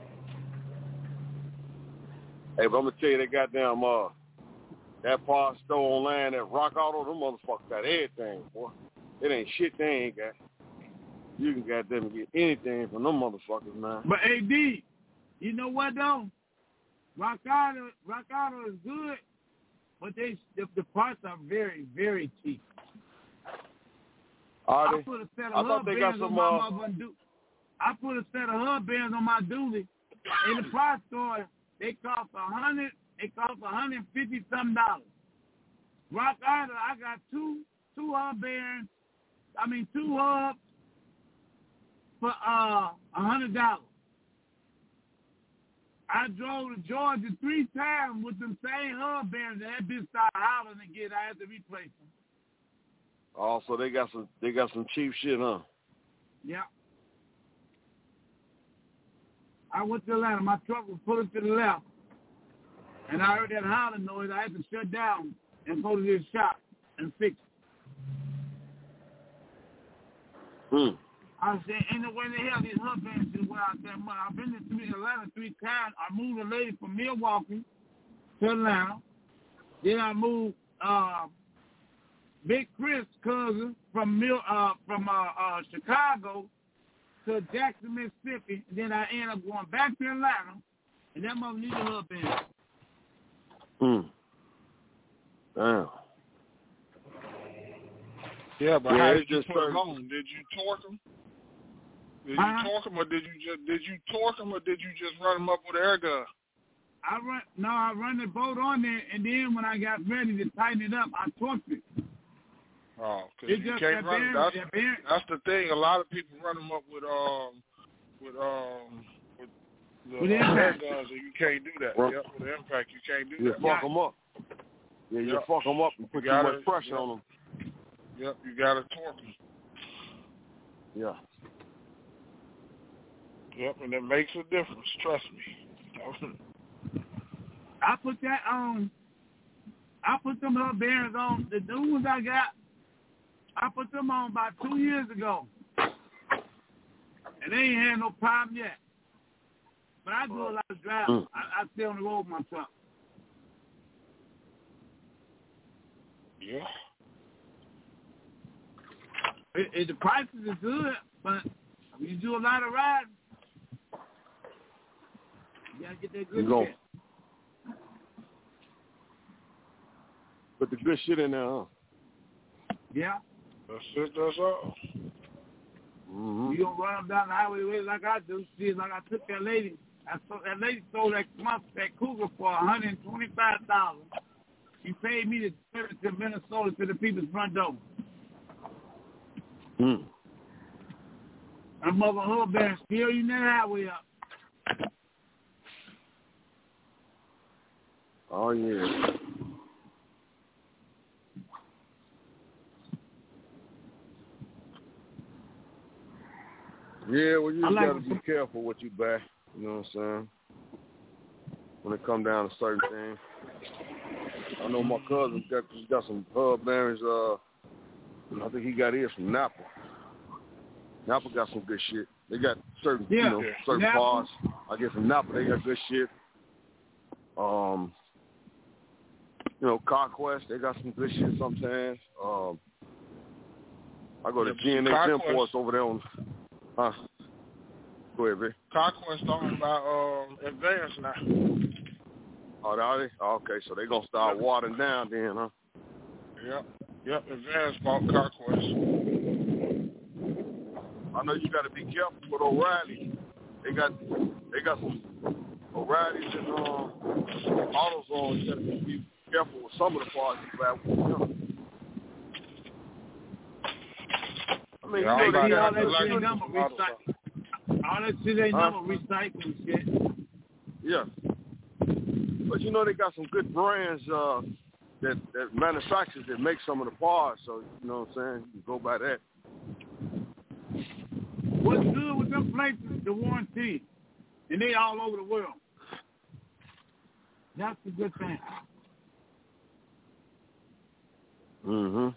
Hey, but I'm gonna tell you, that goddamn uh, that part store online, that Rock Auto, them motherfuckers got everything, boy. It ain't shit they ain't got. You can goddamn get anything from them motherfuckers, man. But A D, you know what though? Rock Auto, Rock Auto is good, but they the, the parts are very, very cheap. Are I they? put a set I of thought hub they got bands on some. my Uh, motherfucking du- I put a set of hub bands on my dually. In the parts store, they cost a hundred. It costs a hundred and fifty something dollars. Rock Auto, I got two two hub bands. I mean two hubs for uh a hundred dollars. I drove to Georgia three times with them same hub bands, and that bitch started howling again. I had to replace them. oh, so they got some. They got some cheap shit, huh? Yeah. I went to Atlanta. My truck was pulling to the left, and I heard that howling noise. I had to shut down and go to this shop and fix it. Hmm. I said, ain't no way in the hell these hub bands should wear out that money. I've been to three, Atlanta three times. I moved a lady from Milwaukee to Atlanta. Then I moved uh, Big Chris' cousin from Mil, uh, from uh, uh, Chicago to Jackson, Mississippi. And then I ended up going back to Atlanta, and that mother needed a hub band. Hmm. Damn. Yeah, but Yeah, how it's did you just put certain- them on? Did you torque them? Did you Uh-huh. torque them, or did you just did you torque them, or did you just run them up with an air gun? I run no, I run the boat on there, and then when I got ready to tighten it up, I torqued it. Oh, because It you just- can't that run them. bearing- That's, that bearing- that's the thing. A lot of people run them up with um with um with the With uh, air impact. guns, and you can't do that. Well, Yep, with impact, you can't do You that. fuck them up. Yeah, you Yep. fuck them up and put You too gotta- much pressure yep. on them. Yep, you gotta torque them. Yeah. Yep, and it makes a difference. Trust me. I put that on. I put them little bearings on. The new ones I got, I put them on about two years ago, and they ain't had no problem yet. But I do a lot of driving. Mm. I, I stay on the road with my truck. Yeah. It, it, the prices is good, but when you do a lot of riding, you gotta get that good You gon' shit. put the good shit in there, huh? Yeah. That's it. That's all. Mm-hmm. You don't run them down the highway way like I do. See, like I took that lady. I sold, that lady sold that month that Cougar for one hundred and twenty-five thousand. She paid me to deliver it to Minnesota to the people's front door. Hmm. That mother hood band still eating that highway up. Oh yeah. Yeah, well, you just like got to be careful what you buy. You know what I'm saying? When it come down to certain things. I know my cousin got he got some pub bearings. Uh, I think he got his from Napa. Napa got some good shit. They got certain, yeah. you know, certain Napa. parts. I guess from Napa they got good shit. Um, you know, CarQuest they got some good shit sometimes. Um, I go to Yeah, G and H CarQuest. Imports over there on. Huh? Go ahead, Vic. CarQuest owned by uh, Advance now. Oh, are they? Oh, okay, so they gonna start watering down then, huh? Yep. Yep. Advance bought CarQuest. I know you got to be careful with O'Reilly. They got they got some O'Reilly's and uh, AutoZone. You got to be careful with some of the parts you buy. You know. I mean, yeah, you know, Hey, they all got that like, shit ain't number recycle. All that shit ain't huh? number recycling shit. Yeah. But you know they got some good brands uh, that that manufacturers that make some of the parts. So you know what I'm saying. You can go by that. What's good with them places? The warranty, and they all over the world. That's a good thing. Mm-hmm.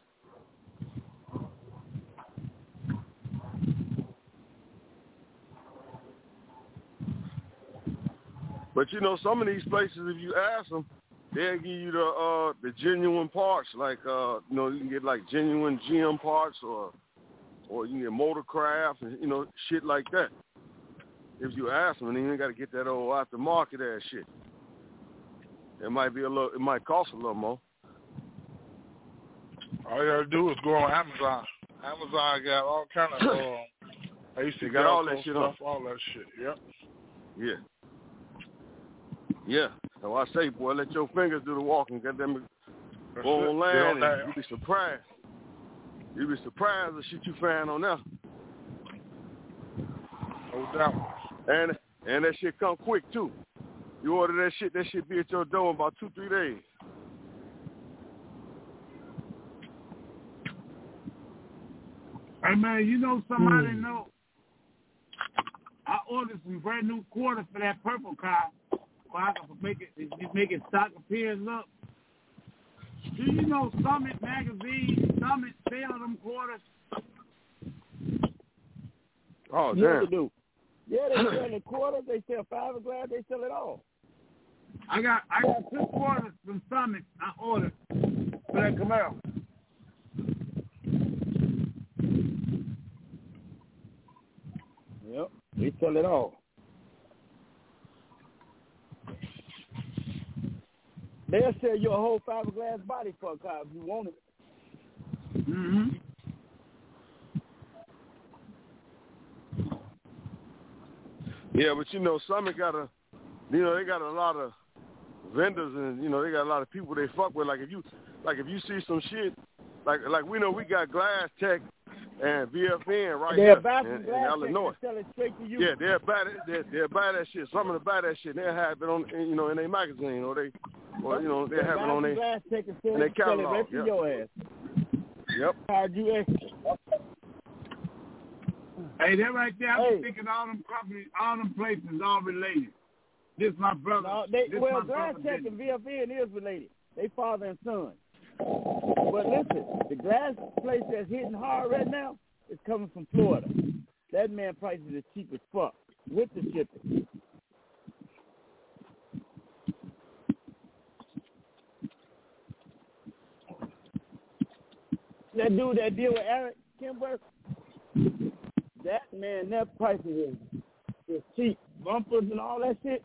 But you know, some of these places, if you ask them, they'll give you the uh, the genuine parts. Like uh, you know, you can get like genuine G M parts, or or you can get Motorcraft, and you know, shit like that. If you ask them, and then you got to get that old aftermarket ass shit. It might be a little. It might cost a little more. All you gotta do is go on Amazon. Amazon got all kind of. Uh, I used to They got all that shit stuff, on. all that shit. Yep. Yeah. Yeah. So I say, boy, let your fingers do the walking. Goddamn it. Go online and you'll be surprised. You'll be surprised the shit you find on there. No doubt. And and that shit come quick too. You order that shit, that shit be at your door in about two, three days. Hey man, you know somebody Hmm. know? I ordered some brand new quarters for that purple car. So I can make it, just make it stock appear and look. Do you know Summit Magazine, Summit sell them quarters? Oh, Yeah, damn. they do. Yeah, they sell the quarters, they sell fiberglass, they sell it all. I got I got two quarters from Summit I ordered for that Camaro. Yep, they sell it all. They'll sell you a whole fiberglass body for a car if you want it. Mm-hmm. Yeah, but you know, Summit got a, you know, they got a lot of vendors, and you know, they got a lot of people they fuck with. Like if you, like if you see some shit, like like we know we got Glass Tech and V F N right They'll here buy in, from in Glass Tech Illinois. and sell it straight to you. Yeah, they'll buy that. They'll, they'll buy that shit. Some of them buy that shit. They'll have it on, you know, in their magazine, or they, or you know, they'll have it on their, Glass Tech and sell, in their it, sell it catalog. right to Yep. your ass. Yep. Charge you extra. Hey, that right there, I'm Hey. thinking all them companies, all them places all related. This my brother. No, they, this well, my Glass brother Tech business. and V F N is related. They father and son. But listen, the glass place that's hitting hard right now is coming from Florida. That man prices is cheap as fuck with the shipping. that dude that deal with Eric Kimber, that man, that price is, is cheap. Bumpers and all that shit.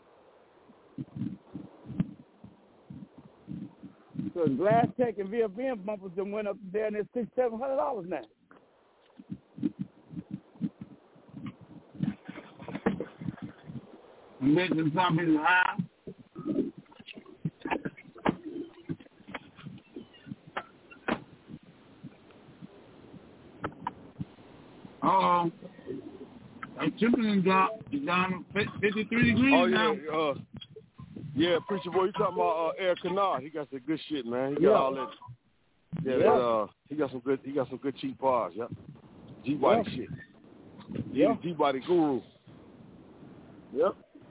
Because Glass Tech and V F M bumpers them went up there and it's six, seven hundred dollars now. Making something high. Uh-oh. That temperature drop is down to fifty-three degrees oh, now. Yeah, uh, yeah, Preacher Boy, you talking about uh, Eric Kennard. He got some good shit, man. He got Yeah. all that. Yeah, Yeah. That, uh, he got some good. He got some good cheap bars. Yep. G-body Yeah. shit. Yeah. He's a G-body guru. Yep.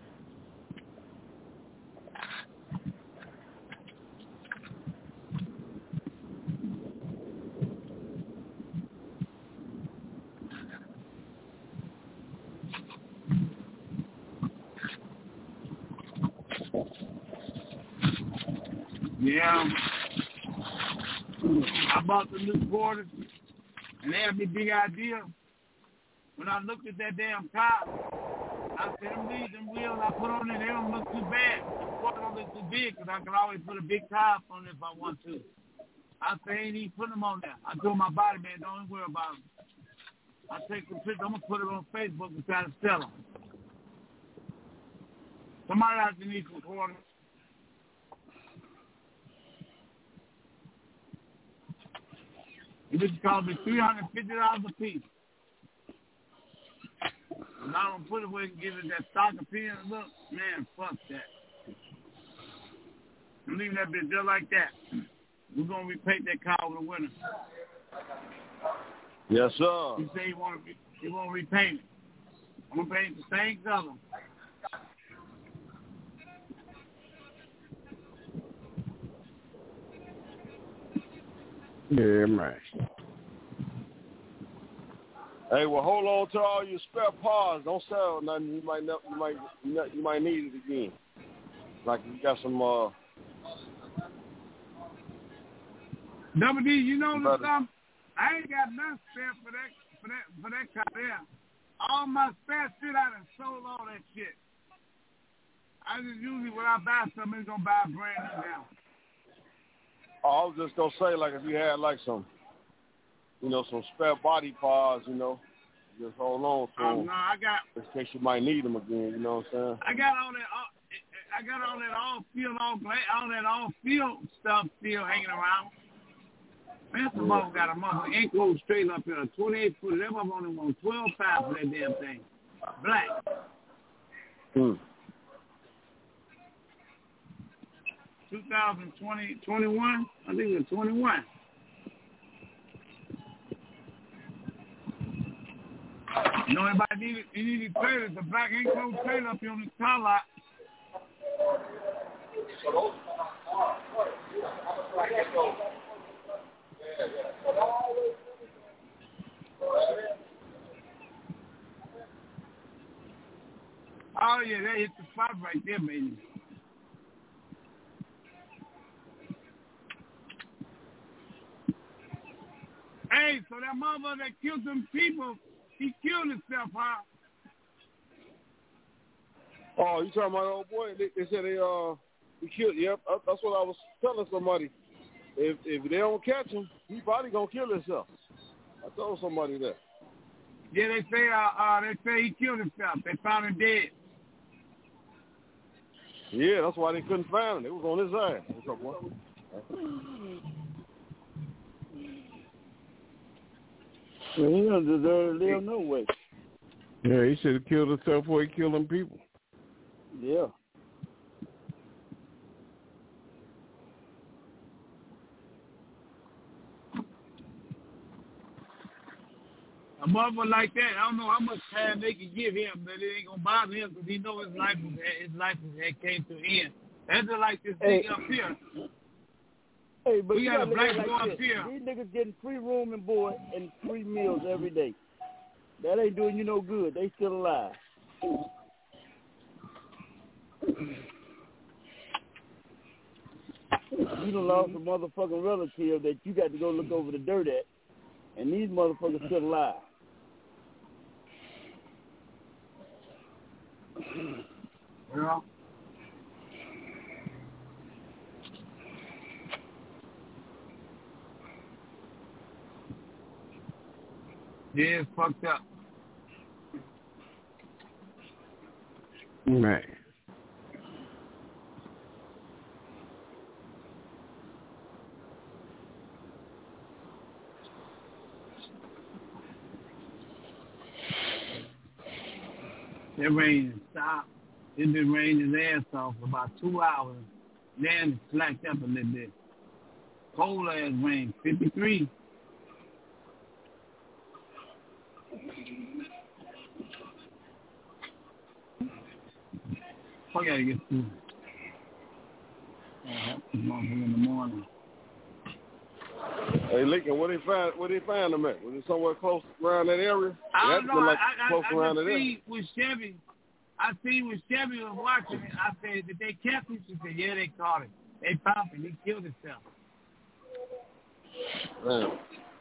Yeah. I bought the new quarters, and they had me big idea. When I looked at that damn car, I said, them leads, them wheels I put on it, they don't look too bad. The quarter don't look too big, because I can always put a big top on it if I want to. I say, ain't even putting them on there. I told my body, man, don't even worry about them. I take some pictures, I'm going to put it on Facebook and try to sell them. Somebody out there needs some quarters. It just cost me three hundred fifty dollars a piece. And I don't put it where you can give it that stock opinion look. Man, fuck that. I'm leaving that bitch just like that. We're going to repaint that car over the winter. Yes, sir. He say he want to he want to repaint it. I'm going to paint the same color. Yeah, man. Hey, well, hold on to all your spare parts. Don't sell nothing. You might, not, you might, you might need it again. Like you got some. uh Double D, you know the stuff? I ain't got nothing spare for that for that for that car there. All my spare shit I done sold all that shit. I just usually when I buy something, it's gonna buy a brand new now. Oh, I was just gonna say, like, if you had like some, you know, some spare body parts, you know, just hold on to Oh them no, I got. in case you might need them again. You know what I'm saying? I got all that. All, I got all that all field, all gla- all that all field stuff still hanging around. Man, some mother got a mother ankle straight up here, a twenty-eight foot. That mother only want twelve pounds for that damn thing. Black. Hmm. twenty twenty, twenty-one? I think it was twenty-one. You know, anybody needed, you needed trailers, the black enclosed trailer up here on the car lot. Oh, yeah, that hit the spot right there, baby. Hey, so that mother that killed them people, he killed himself, huh? Oh, you talking about old boy? They, they said they uh he killed. Yep, that's what I was telling somebody. If if they don't catch him, he probably gonna kill himself. I told somebody that. Yeah, they say uh, uh they say he killed himself. They found him dead. Yeah, that's why they couldn't find him. It was on his ass. What's up, boy? Well, he don't deserve to live no way. Yeah, he should have killed himself before he killed them people. Yeah. A mother like that, I don't know how much time they can give him, but it ain't gonna bother him because he know his life was his life was, had came to an end. That's just like this Hey. nigga up here. Hey, but We you got a gotta look black at it boy like up this. here. These niggas getting free room and board and free meals every day. That ain't doing you no good. They still alive. you done lost a motherfucking relative that you got to go look over the dirt at, and these motherfuckers still alive. Yeah. Yeah, it's fucked up. Man. It rained stopped. It been raining his ass off for about two hours. Then it slacked up a little bit. Cold ass rain, fifty-three. I gotta get through. I have to come in the morning. Hey, Lincoln, where they find where they find them at? Was it somewhere close around that area? I It don't had to know. be like I, I, close I, around I that area. see with Chevy. I see when Chevy was watching it. I said, did they catch him? She said, yeah, they caught him. They found him. He killed himself. Damn.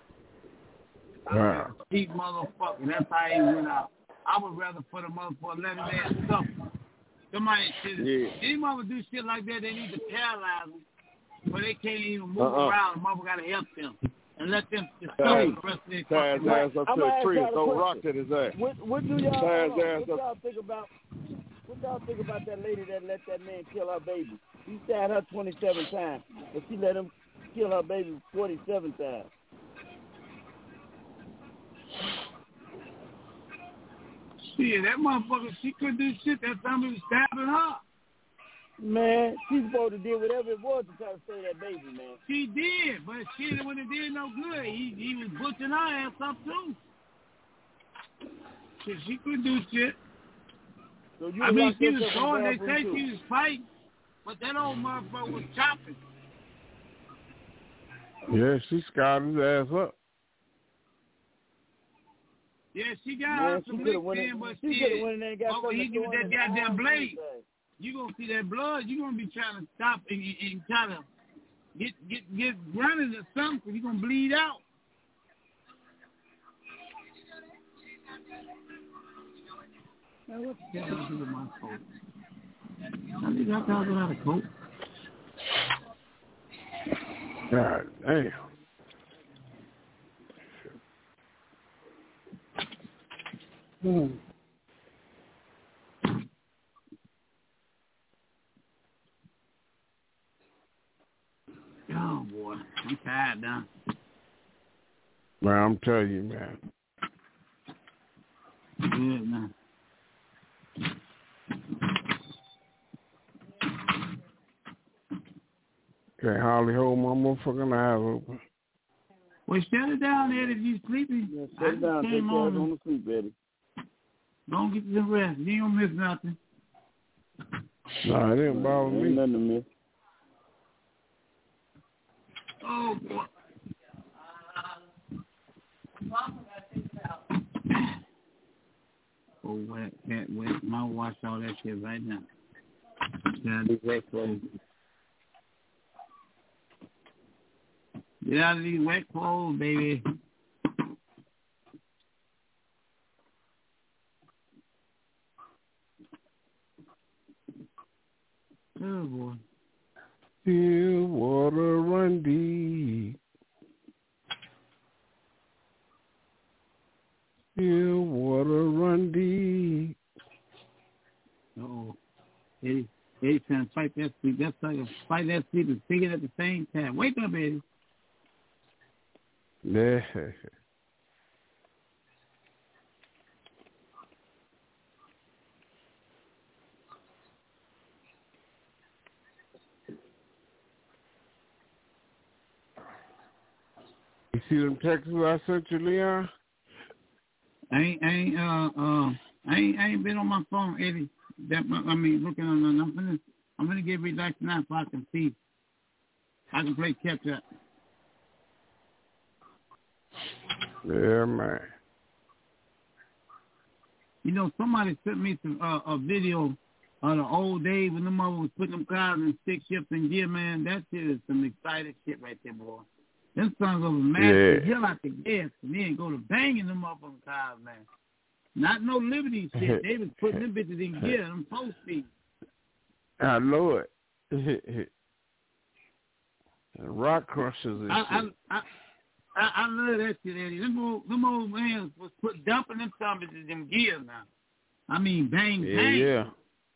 Wow. Cheap motherfucker. That's how he went out. I would rather put a motherfucker let him ass suffer. Somebody said, Yeah. these motherfuckers do shit like that, they need to paralyze them. But they can't even move Uh-uh. around. The motherfucker got to help them. And let them just Hey, the rest of their tie his fucking ass life. up to a tree and throw rocks at his ass. What, what do y'all, Tie his hold on, ass what up. y'all think about? What y'all think about that lady that let that man kill her baby? He stabbed her twenty-seven times, but she let him kill her baby forty-seven times. Shit, that motherfucker, she couldn't do shit. That time he was stabbing her. Man, she's supposed to do whatever it was to try to save that baby, man. She did, but shit, when it did no good, he he was butchering her ass up too. Shit, she couldn't do shit. So you I mean, locked she was yourself in going. the They bathroom say too. she was fighting, but that old motherfucker was chopping. Yeah, she scarred his ass up. Yeah, she got Man, her she some coulda licks went in- in, but she shit, coulda went in there and got but when he something get to that throw in the goddamn arm blade, and everything. you gonna see that blood. You gonna be trying to stop and, and, and try to get get get running or something. 'Cause you gonna bleed out. Now what the hell I do with my coat? I think I got out of coat. God damn. Hmm. Oh boy, I'm tired now. Man, I'm telling you, man. Good now. Can't hardly hold my motherfucking eyes open. Well, shut it down, Ed, if you sleepy. Yeah, I shut just it down. Take came your ass on. on to sleep, Eddie. Don't get the rest. You ain't gonna miss nothing. Nah, it didn't bother Ain't me. nothing to miss. Oh boy. Oh, wet, wet, wet. My wash all that shit right now. Gotta be wet clothes. Get out of these wet clothes, baby. Oh boy. Still water run deep. Still water run deep. Oh, Eddie, Eddie trying to fight that sleep. That's like a fight that sleep and singing at the same time. Wake up, Eddie. Yeah. You see them texts I sent you, Leon? I ain't, I ain't, uh, uh, I ain't, I ain't been on my phone, Eddie. That, I mean, looking on. I'm gonna, I'm gonna get relaxed now so I can see. I can play catch up. Yeah, man. You know, somebody sent me some uh, a video of the old days when them mother was putting them cars in stick shifts and gear, man, that shit is some exciting shit right there, boy. Them sons over master the hell out the gas and then go to banging them up on cars, man. Not no Liberty shit. They was putting them bitches in gear, them post speed. I know it. Rock crushers and I, shit. I, I, I, I love that shit, Eddie. Them old, them old man was put dumping them zombies in them gears now. I mean, bang, Yeah, bang. yeah.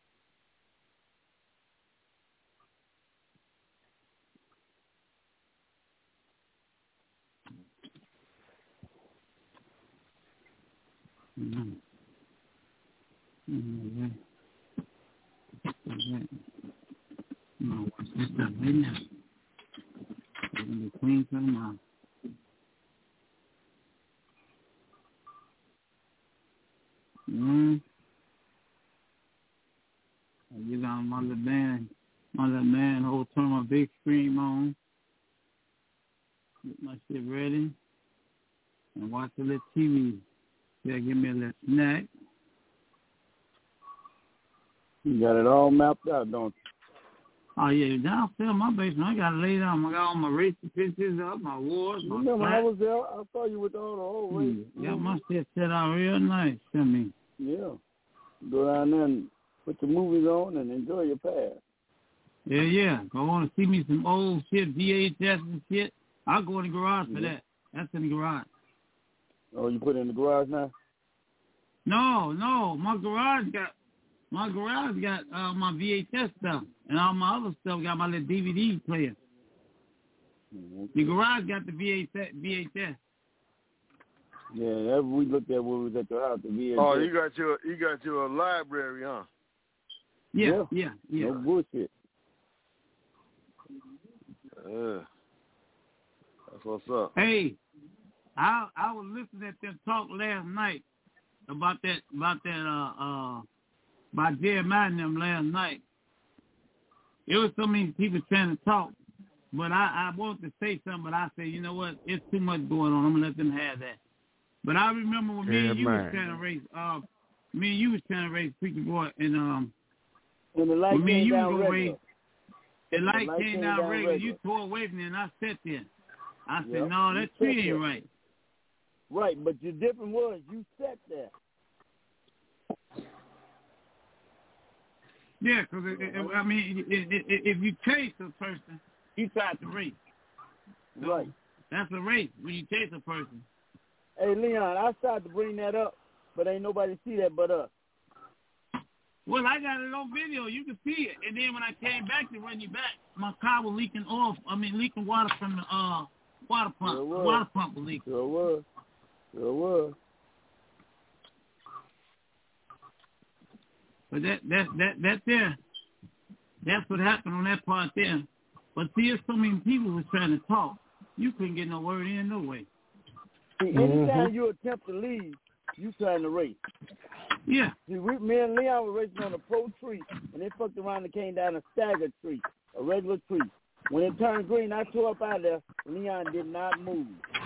Mm-hmm. Mm-hmm. Mm-hmm. No, watch this stuff right now. It's going to be clean for tomorrow. Mm-hmm. I get on my little band, my little man, whole turn my big screen on, get my shit ready, and watch a little T V. Yeah, give me a little snack. You got it all mapped out, don't you? Oh, yeah, downstairs in my basement, I got to lay down. I got all my racing pictures up, my awards, my Remember, flat. I was there. I saw you with all the old races. Mm, yeah, my shit set out real nice to me. Yeah. Go down there and put your movies on and enjoy your past. Yeah, yeah. Go on to see me some old shit, V H S and shit. I'll go in the garage for Yeah. that. That's in the garage. Oh, you put it in the garage now? No, no. My garage got my garage got uh, my V H S stuff, and all my other stuff got my little D V D player. Mm-hmm. The garage got the V H S. V H S. Yeah, that we looked at when we was at the house. The V H S. Oh, you got your you got your library, huh? Yeah, yeah, yeah. No bullshit. Yeah. That's what's up. Hey, I I was listening at them talk last night about that about that uh uh about Jeremiah and them last night. It was so many people trying to talk, but I I wanted to say something, but I said, you know what, it's too much going on. I'm gonna let them have that. But I remember when me Yeah, and you man. was trying to raise uh me and you was trying to raise Preacher Boy, and um when the light when me and came you was down gonna regular. raise the light, The light came came down, down regular, regular. you tore away from me, and I sat there. I said, Yep, no, you that sat tree there. ain't right. Right, but the difference was you sat there. Yeah, because I mean, it, it, it, if you chase a person, you try to race. So Right. That's a race when you chase a person. Hey, Leon, I started to bring that up, but ain't nobody see that but us. Well, I got it on video. You can see it. And then when I came back to run you back, my car was leaking off. I mean, leaking water from the uh, water pump. Sure The was. water pump was leaking. Sure was. Sure was. But that that that that there, that's what happened on that part there. But see, there's so many people who trying to talk. You couldn't get no word in, no way. See, anytime you attempt to leave, you trying to race. Yeah. See, we, me and Leon were racing on a pro tree, and they fucked around and came down a stagger tree, a regular tree. When it turned green, I tore up out of there. Leon did not move.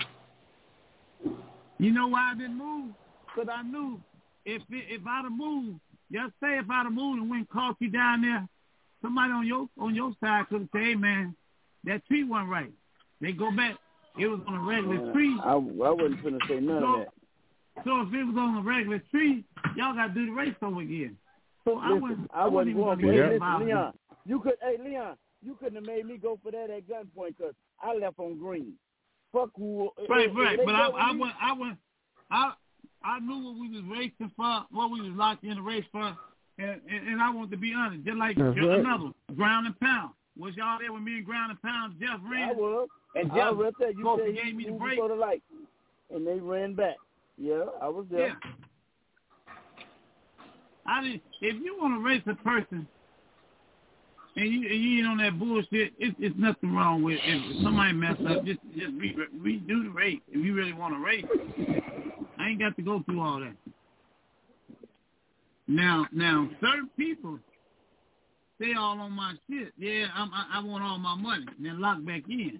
You know why I didn't move? Because I knew if it, if I'd have moved, just say if I'd have moved and went and caught you down there, somebody on your on your side could have said, hey, man, that tree wasn't right. They go back. It was on a regular Man, tree. I, I wasn't finna say none so, of that. So if it was on a regular tree, y'all got to do the race over again. So I Listen, wasn't, I I wasn't wasn't even going going for to it. be Listen, about Leon, it. you could, hey, Leon, you couldn't have made me go for that at gunpoint because I left on green. Fuck who. Right, if, right. if But I, go I with me, went, I went, I, I knew what we was racing for, what we was locked in the race for, and, and, and I want to be honest, just like That's right. another ground and pound. Was y'all there with me and ground and pound? Jeff ran. I was. And I Jeff was right there. You spoke said and gave me the you break. go to light, and they ran back. Yeah, I was there. Yeah. I didn't. If you want to race a person, and you and you ain't on that bullshit, it's it's nothing wrong with it. If somebody mess up, just just re, redo the race. If you really want to race, I ain't got to go through all that. Now, now, certain people, they all on my shit. Yeah, I'm, I, I want all my money. And then lock back in.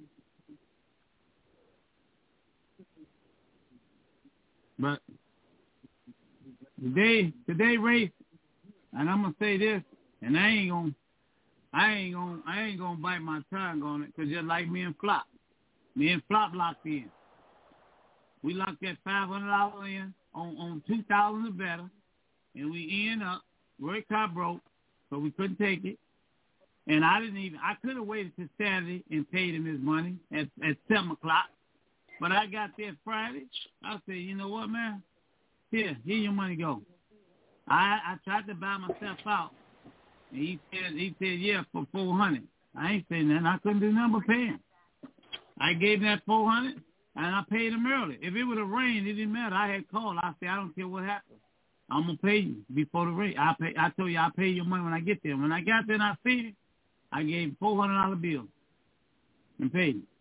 But today, today race, and I'm gonna say this: And I ain't gonna, I ain't gonna, I ain't gonna bite my tongue on it, cause just like me and Flop, me and Flop locked in. We locked that five hundred dollars in on on two thousand or better, and we end up Roy car broke, so we couldn't take it. And I didn't even, I could have waited till Saturday and paid him his money at at seven o'clock, but I got there Friday. I said, you know what, man? Here, here your money go. I I tried to buy myself out. And he said, he said, yeah, for four hundred. I ain't saying nothing. I couldn't do nothing but pay him. I gave him that four hundred, and I paid him early. If it would have rained, it didn't matter. I had called. I said, I don't care what happens. I'm gonna pay you before the rain. I pay. I told you I'll pay your money when I get there. When I got there and I paid him, I gave him four hundred dollar bill and paid him.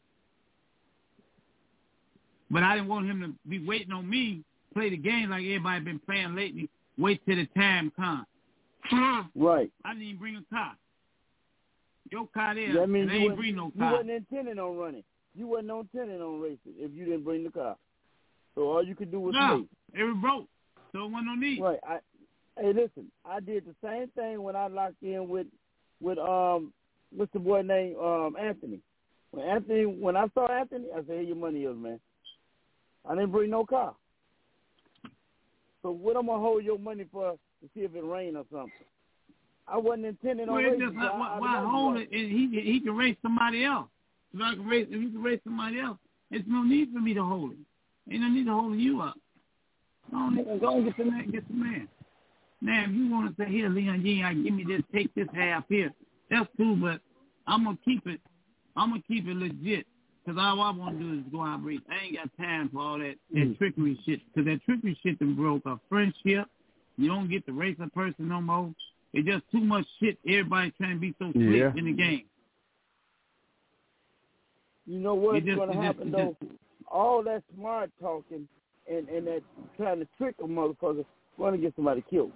But I didn't want him to be waiting on me play the game like everybody been playing lately. Wait till the time comes. Right. I didn't even bring a car. Your car there, That means and I you ain't bring no You car. wasn't intending on running. You wasn't intending on racing if you didn't bring the car. So all you could do was No, wait. it was broke. So it wasn't no need. Right. I, hey, listen, I did the same thing when I locked in with, with um, what's the boy name, um, Anthony. When Anthony, when I saw Anthony, I said, "Here your money is, man." I didn't bring no car. So what I'm gonna hold your money for to see if it rain or something? I wasn't intending on Well, racing. just, so why I, I why hold it? And he he can race somebody else. If I can race, if he can race somebody else, there's no need for me to hold it. Ain't no need to hold you up. No, nigga, go and get the man. Get the man. Now, if you want to say, here, Leon, you ain't give me this, take this half here. That's cool, but I'm gonna keep it. I'm gonna keep it legit. Cause all I want to do is go out and race. I ain't got time for all that, that Mm. trickery shit. Cause that trickery shit done broke a friendship. You don't get to race a person no more. It's just too much shit. Everybody trying to be so slick Yeah. in the game. You know what's It just- going to it just- happen, it though? All that smart talking and, and that trying to trick a motherfucker going to get somebody killed.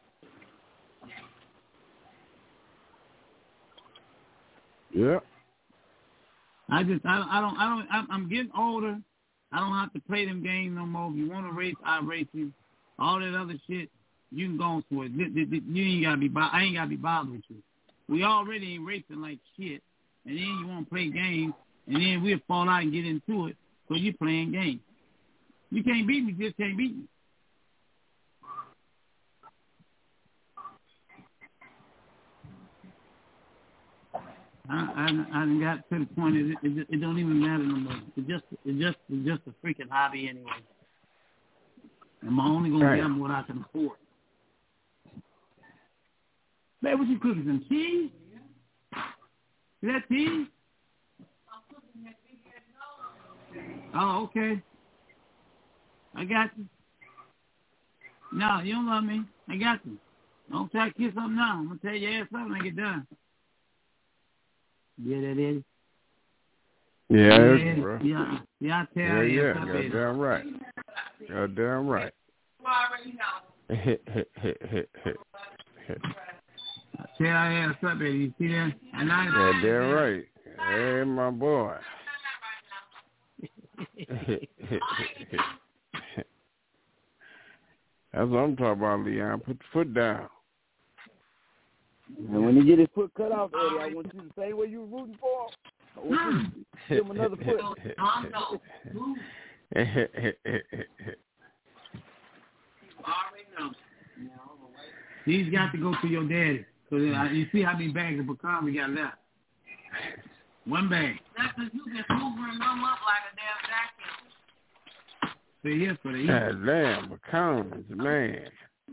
Yeah. I just, I, I don't, I don't, I'm, I'm getting older. I don't have to play them games no more. If you want to race, I race you. All that other shit, you can go on for it. You ain't gotta be, I ain't gotta be bothered with you. We already ain't racing like shit, and then you want to play games, and then we'll fall out and get into it. So you playing games. You can't beat me, just can't beat me. I, I, I got to the point it, it, it don't even matter no more. It just it just it's just a freaking hobby anyway. I'm only gonna Right. get them what I can afford. Man, what you cooking? Some cheese? Is that cheese? Oh, okay. I got you. No, you don't love me. I got you. Don't try to kiss something now. I'm gonna tell your ass something when I get done. Yeah, that is. Yeah, Yeah, that's bro. yeah, yeah, I tell Yeah, you. yeah. something. Goddamn right. Goddamn right. Tell your ass up, baby. You see that? And I, Goddamn right. Hey, my boy. That's what I'm talking about, Leon. Put the foot down. And when he get his foot cut off, Eddie, I want you to say where you were rooting for him. I want you to give him another foot. He's got to go to your daddy. So you see how many bags of pecan we got left? One bag. That's because you just hoovering them up like a damn vacuum. Stay here for the eat. God damn, pecans, man.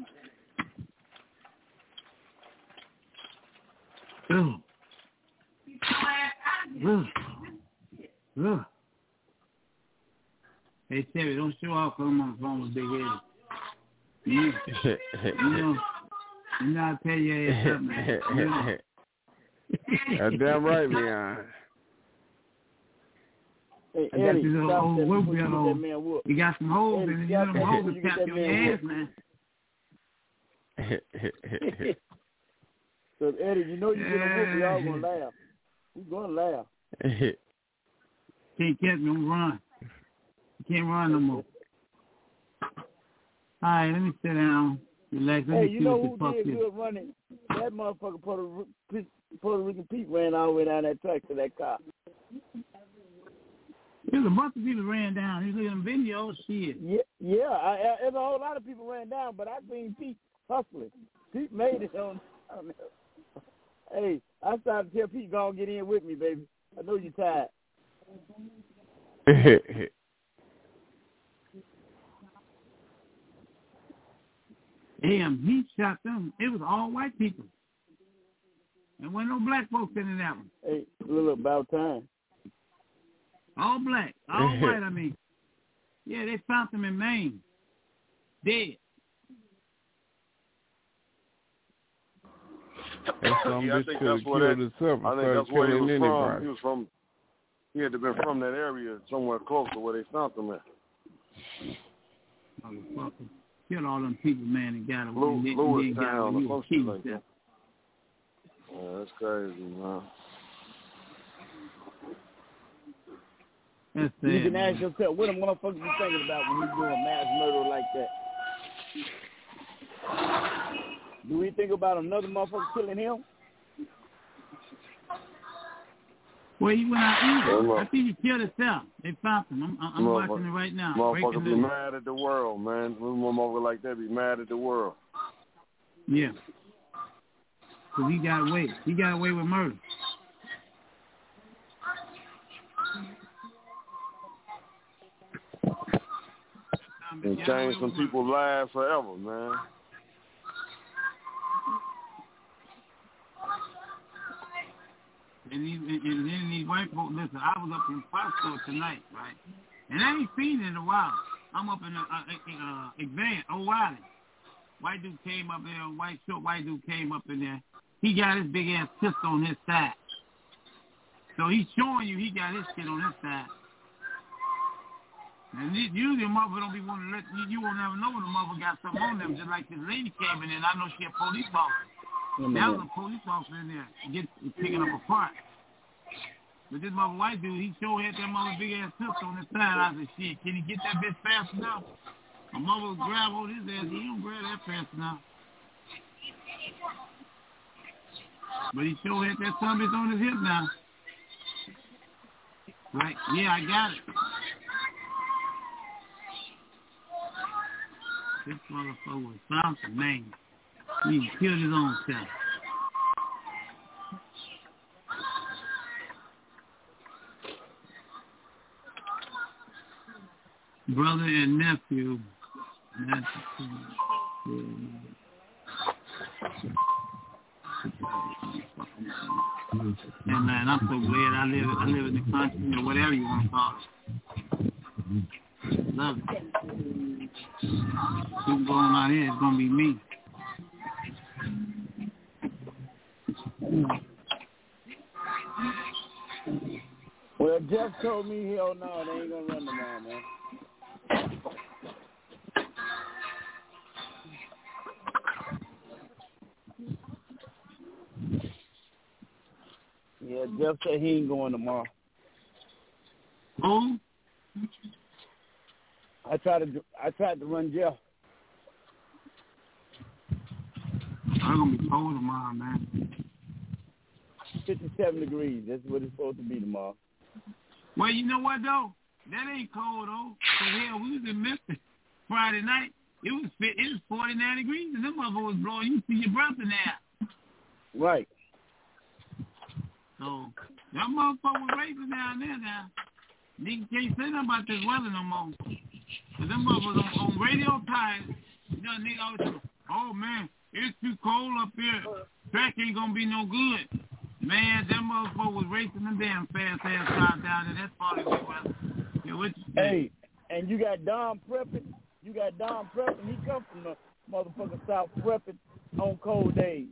Ugh. Ugh. Ugh. Hey, Terry, don't show off because I'm on the phone with Big Eddie. You, you know, you know I tell your ass something, man. You know. That's damn right, Leon. Hey, I got Eddie, these little stop old that wood before you get wheel. that man whooped. You got some holes Eddie, in it. You stop know them that holes before will you get tap that your man ass, whooped. man. So, Eddie, you know you're going to whoop. We all going to laugh. We're going to laugh. Can't catch me. I'm run. You can't run no more. All right, let me sit down. Relax. Let Hey, me you see know what who the fuck did is. good running? That motherfucker Puerto, Ri- Puerto Rican Pete ran all the way down that track to that car. There's a bunch of people ran down. He's looking at video. Shit. Yeah, yeah. I, I, there's a whole lot of people ran down, but I seen Pete hustling. Pete made it on. on hey, I started to tell Pete, go on, get in with me, baby. I know you're tired. Damn, he shot them. It was all white people. There wasn't no black folks in that one. Hey, a little about time. All black. All white, I mean. Yeah, they found them in Maine. Dead. And some yeah, I bitch think could have that's where killed that, himself I think instead of that's where he killing was anybody. from. He was from, he had to have been from that area, somewhere close to where they found him at. Motherfucker. Killed all them people, man, and got away. Lew- He- he Lewis got Town away. or some He shit was like killed. that. Yeah, that's crazy, man. That's You sad, can man. ask yourself, what a motherfucker you thinking about when you doing mass murder like that? Do we think about another motherfucker killing him? Well, he went out east. Well, I think he killed himself. They found him. I'm, I'm watching it right now. Motherfucker Breaking be news. mad at the world, man. Little motherfucker like that be mad at the world. Yeah. Because he got away. He got away with murder. And change some people's lives forever, man. And, these, and, and then these white folks, listen, I was up in Foxborough tonight, right? And I ain't seen it in a while. I'm up in a, uh, uh, Advance, O'Reilly. White dude came up there, white short white dude came up in there. He got his big ass pistol on his side. So he's showing you he got his shit on his side. And this, usually a mother don't be wanting to let you, you won't never know when the mother got something on them. Just like this lady came in there, and I know she a police officer. Mm-hmm. That was a police officer in there, get picking up a part. But this mother white dude, he sure had that mother big ass pistol on his side. I said, shit, can he get that bitch fast enough? My mother would grab hold of his ass. He don't grab that fast enough. But he sure had that son bitch on his hip now. Right? Yeah, I got it. This motherfucker was bouncing, man. He killed his own self. Brother and nephew. That's yeah, man, I'm so glad I live I live in the country or whatever you want to call it. Love it. Who's going out here, it's gonna be me. Well, Jeff told me, hell no, they ain't gonna run tomorrow, man. Yeah, Jeff said he ain't going tomorrow. Who? I tried to I tried to run Jeff. I'm gonna be cold tomorrow, man. fifty-seven degrees. That's what it's supposed to be tomorrow. Well, you know what though? That ain't cold though. So hell, we was in Memphis Friday night. It was it was forty-nine degrees, and them motherfuckers was blowing. You see your breath in there. Right. So that motherfucker was racing down there now. Nigga can't say nothing about this weather no more. Cause them motherfuckers on, on radio times, you know, nigga always say, oh man, it's too cold up here. Track ain't gonna be no good. Man, that motherfucker was racing them damn fast ass cars down there. That's probably the weather. Yeah, what you say? Hey, and you got Don Preppin. You got Don Preppin. He come from the motherfucking South Preppin on cold days.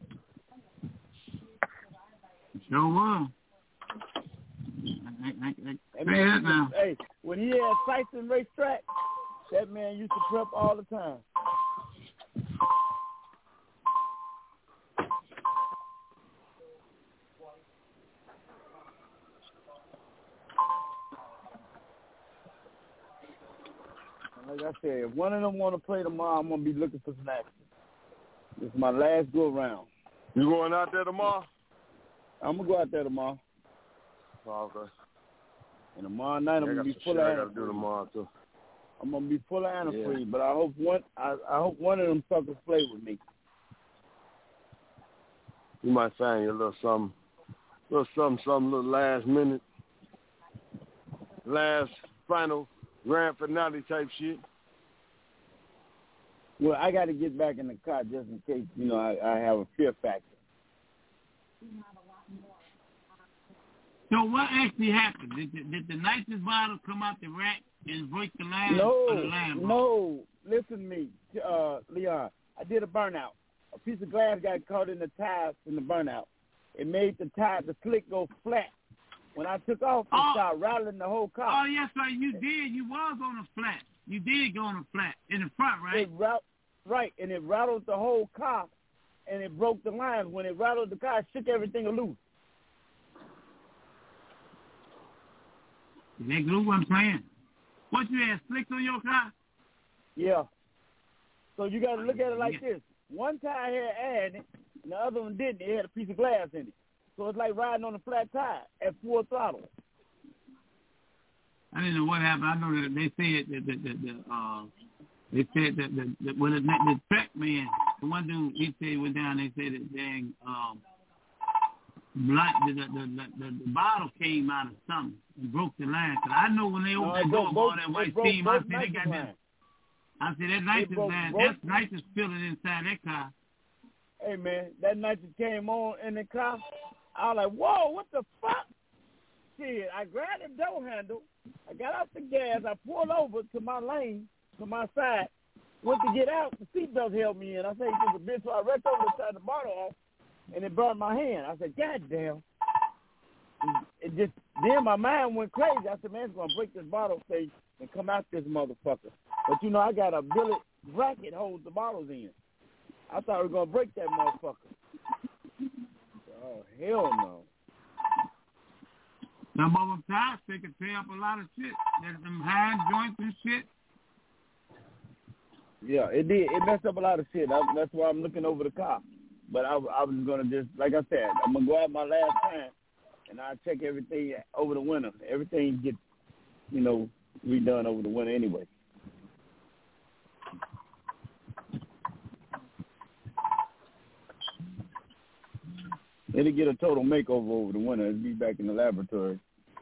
Sure was. I, I, I, And say man, that now. hey, when he had Tyson racetrack, that man used to prep all the time. Like I said, if one of them want to play tomorrow, I'm going to be looking for some action. This is my last go round. You going out there tomorrow? I'm gonna go out there tomorrow. Oh, okay. And tomorrow night I'm yeah, gonna be full shit of I gotta do tomorrow too. I'm gonna be full of antifreeze, yeah. but I hope one I, I hope one of them suckers play with me. You might find you a little something, little something, something, little last minute, last final grand finale type shit. Well, I got to get back in the car just in case, you know, I, I have a fear factor. So what actually happened? Did the, did the nitrous bottle come out the rack and break the line? No, or the line no. Listen to me, uh, Leon. I did a burnout. A piece of glass got caught in the tires in the burnout. It made the tire, the slick go flat. When I took off, it oh. started rattling the whole car. Oh, yes, sir. You did. You was on a flat. You did go on a flat in the front, right? It ra- right, and it rattled the whole car, and it broke the lines. When it rattled the car, it shook everything loose. That glue wasn't playing. What, you had slicks on your car? Yeah. So you got to look at it like yeah. this. One tire had air in it, and the other one didn't. It had a piece of glass in it. So it's like riding on a flat tire at full throttle. I didn't know what happened. I know that they said that the, the, the uh, they said that the, the well the, the track man, the one dude, he said he went down. They said that dang um, blind, the, the, the, the the bottle came out of something and broke the line. Cause I know when they opened no, that door, broke, all that white broke, steam, broke I said they got line. that. I said that nitrous broke, line, broke. that's nitrous filling inside that car. Hey man, that nitrous came on in the car. I was like, whoa, what the fuck? Shit, I grabbed the door handle. I got out the gas. I pulled over to my lane, to my side. Went to get out. The seatbelt held me in. I said, "It's a bitch." So I wrecked over to turn the bottle off, and it burned my hand. I said, "God damn!" It just then my mind went crazy. I said, "Man, it's gonna break this bottle face and come out this motherfucker." But you know, I got a billet bracket holds the bottles in. I thought we were gonna break that motherfucker. Oh hell no! Some of them tires, they could tear up a lot of shit. There's some hand joints and shit. Yeah, it did. It messed up a lot of shit. I, that's why I'm looking over the car. But I, I was gonna just, like I said, I'm gonna go out my last time, and I'll check everything over the winter. Everything gets, you know, redone over the winter anyway. It'll get a total makeover over the winter. It'll be back in the laboratory.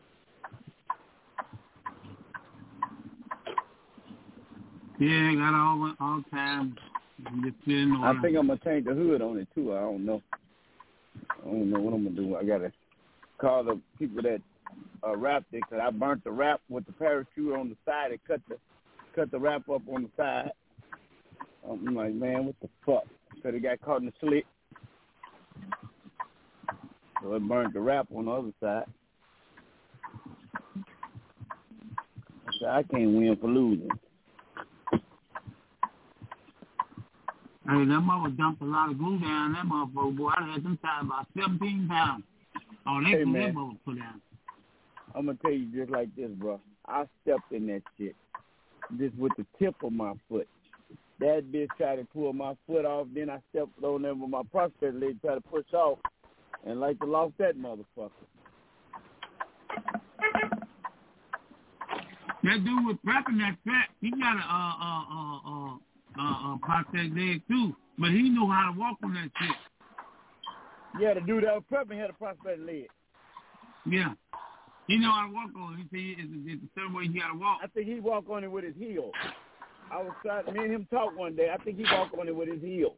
Yeah, got all all time. Just I think I'm gonna change the hood on it too. I don't know. I don't know what I'm gonna do. I gotta call the people that uh, wrapped it, because I burnt the wrap with the parachute on the side and cut the cut the wrap up on the side. I'm like, man, what the fuck? So they got caught in the slick. So it burnt the wrap on the other side. I said, I can't win for losing. Hey, that mother dumped a lot of glue down that motherfucker, boy. I had them tied about seventeen pounds. Oh, they hey, glue man. that mother put down. I'm going to tell you just like this, bro. I stepped in that shit just with the tip of my foot. That bitch tried to pull my foot off. Then I stepped on there with my prospect leg, tried to push off, and like to lost that motherfucker. That dude was prepping that track. He got a uh uh uh uh uh, uh prospect leg too, but he knew how to walk on that shit. Yeah, the dude that was prepping had a prospect leg. Yeah, he know how to walk on it. He said it's, it's the same way he got to walk. I think he walked on it with his heel. I was trying. Me and him talked one day. I think he walked on it with his heel.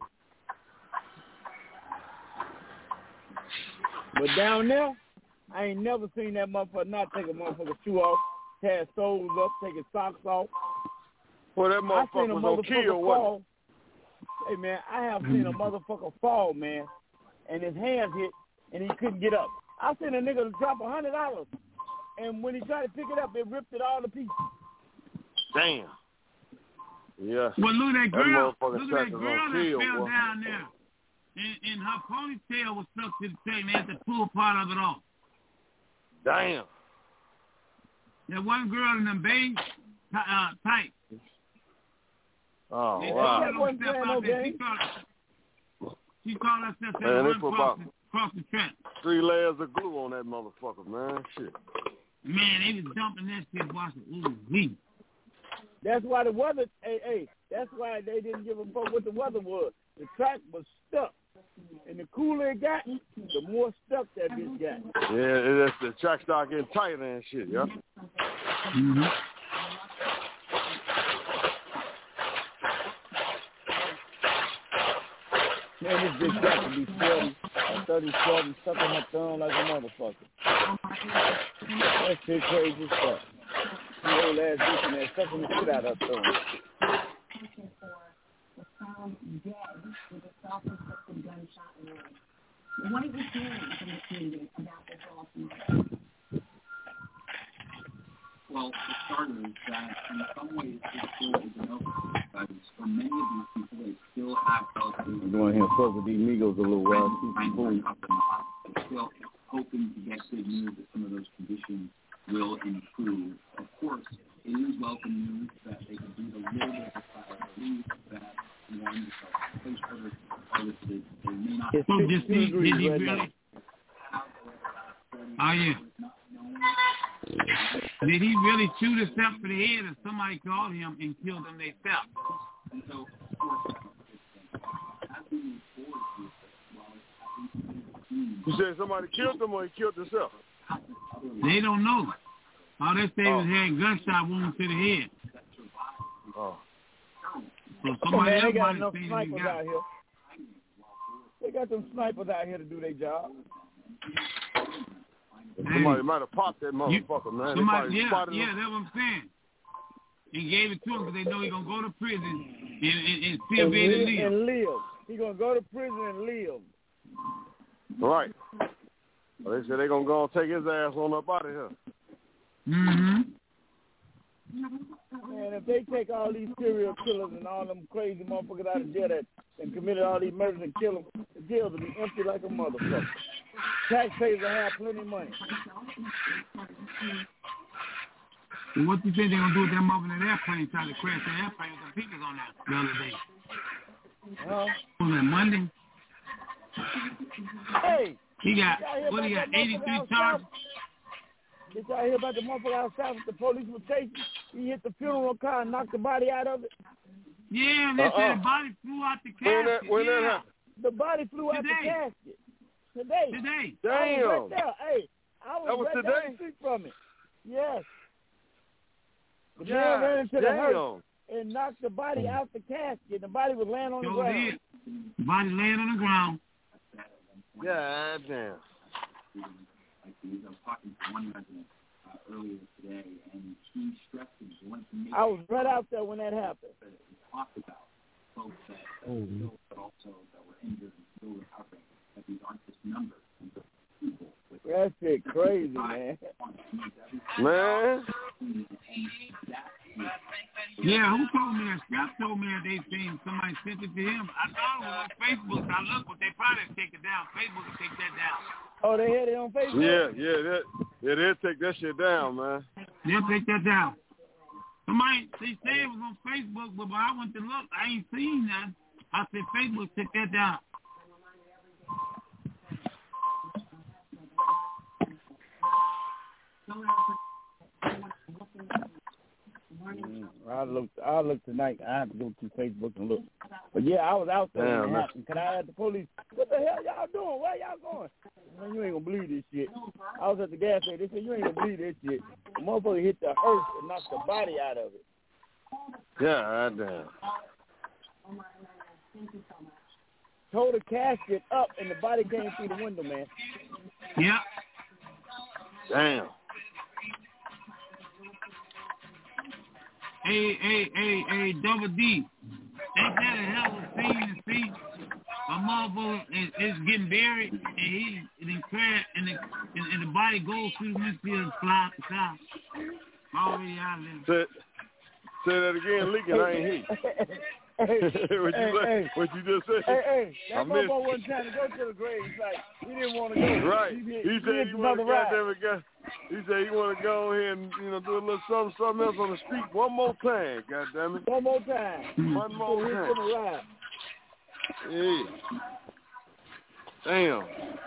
But down there, I ain't never seen that motherfucker not take a motherfucker's shoe off, tear soles up, take his socks off. Well, that I seen a motherfucker was on key or what? fall. Hey, man, I have seen a motherfucker fall, man, and his hands hit, and he couldn't get up. I seen a nigga drop a hundred dollars, and when he tried to pick it up, it ripped it all to pieces. Damn. Yeah. Well, look at that girl. That look at that girl that kill, fell boy. down there. And, and her ponytail was stuck to the train. They had to pull part of it off. Damn. That one girl in them beige uh, tights. Oh, they wow. That one step out there. She thought, She called herself Man, they run put across about the, across the track. three layers of glue on that motherfucker, man. Shit. Man, they was dumping that shit. Watching, ooh, wee. That's why the weather, hey, hey, that's why they didn't give a fuck what the weather was. The track was stuck. And the cooler it got, the more stuck that bitch got. Yeah, that's the track start getting tighter and shit, yeah. Mm-hmm. Man, this bitch got to be forty or thirty-seven, stuck in her thumb like a motherfucker. That shit crazy as fuck. The old ass bitch in there sucking the shit out of her thumb. What are you hearing from the community about this awesome? Well, for starters, that in some ways it still is an open because for many of these people, they still have relatively. I'm going here and fuck with these Migos a little while. Still hoping to get good news that some of those conditions will improve. Of course, it is welcome news that they can do a little bit of a relief that one place orders are listed. They may not. So just did, did he really? Oh yeah. Did he really shoot himself in the head, or somebody called him and killed him themselves? And so, of course, as we move forward with this, You said somebody killed him or he killed himself? They don't know. All they say oh. was he had gunshot wounds to the head. Oh. So somebody Man, else they got might enough have seen snipers him out here. They got some snipers out here to do their job. Somebody might have popped that motherfucker, you, man. Somebody, yeah, yeah, him. That's what I'm saying. He gave it to him because they know he's going to go to prison and, and, and still and be able to live. live. And live. He's going to go to prison and live. Right. Well, they said they're going to go and take his ass on up out of here. Mm-hmm. Man, if they take all these serial killers and all them crazy motherfuckers out of jail that and committed all these murders and kill them, the jails will be empty like a motherfucker. Taxpayers will have plenty of money. Well, what do you think they're going to do with that mother in that airplane trying to crash the airplane with some people on that the other day? Huh? Was that Monday? Hey! He got, what he got, eighty-three charges? Did y'all hear about the motherfucker outside with the police was chasing? He hit the funeral car and knocked the body out of it? Yeah, and they uh-uh. said the body flew out the casket. When that, when yeah. that happened? The body flew Today. out the casket. Today. Today. Damn. I was right there. Hey, I was, that was right today? down the street from it. Yes. The God, man ran into the damn. hearse and knocked the body out the casket. The body was laying on the Sure ground. did. Body laying on the ground. God damn. Like I was talking to one resident uh, earlier today, and he stressed the joint I was right out there when that happened. That we talked about folks that, that were killed, but also that were injured and still recovering. That these aren't just numbers. People with That shit crazy, man. Man. Yeah, who told me that? Scott told me that they seen somebody sent it to him. I thought it was on Facebook. I looked, but they probably take it down. Facebook will take that down. Oh, they had it on Facebook? Yeah, yeah, that, yeah, they'll take that shit down, man. They'll take that down. Somebody, they said it was on Facebook, but when I went to look, I ain't seen that. I said, Facebook, take that down. Mm, I'll look. I'll look tonight. I have to go to Facebook and look. But yeah, I was out there Damn, when it man. happened. Can I ask the police? What the hell y'all doing? Where y'all going? Man, you ain't gonna believe this shit. I was at the gas station. They said you ain't gonna believe this shit. The motherfucker hit the hearse and knocked the body out of it. God damn. Tore the casket up and the body came through the window, man. Yeah. Damn. Hey, hey, hey, hey, Double D. Ain't that a hell of a scene to see? A motherfucker is, is getting buried, and he and then crash, and the and, and the body goes through the windshield and fly out the car. Already out there. Say, say that again, leaking. I ain't hear. Hey, what you hey, say? hey. What you just said? Hey, hey, I that missed. motherfucker wasn't trying to go to the grave. He's like, he didn't want to go. Right. He, He, he, he he said he want another to ride. goddamn it, go. He said he want to go ahead and you know do a little something, something else on the street one more time. Goddamn it. One more time. One more so time. He's gonna ride. Yeah. Damn.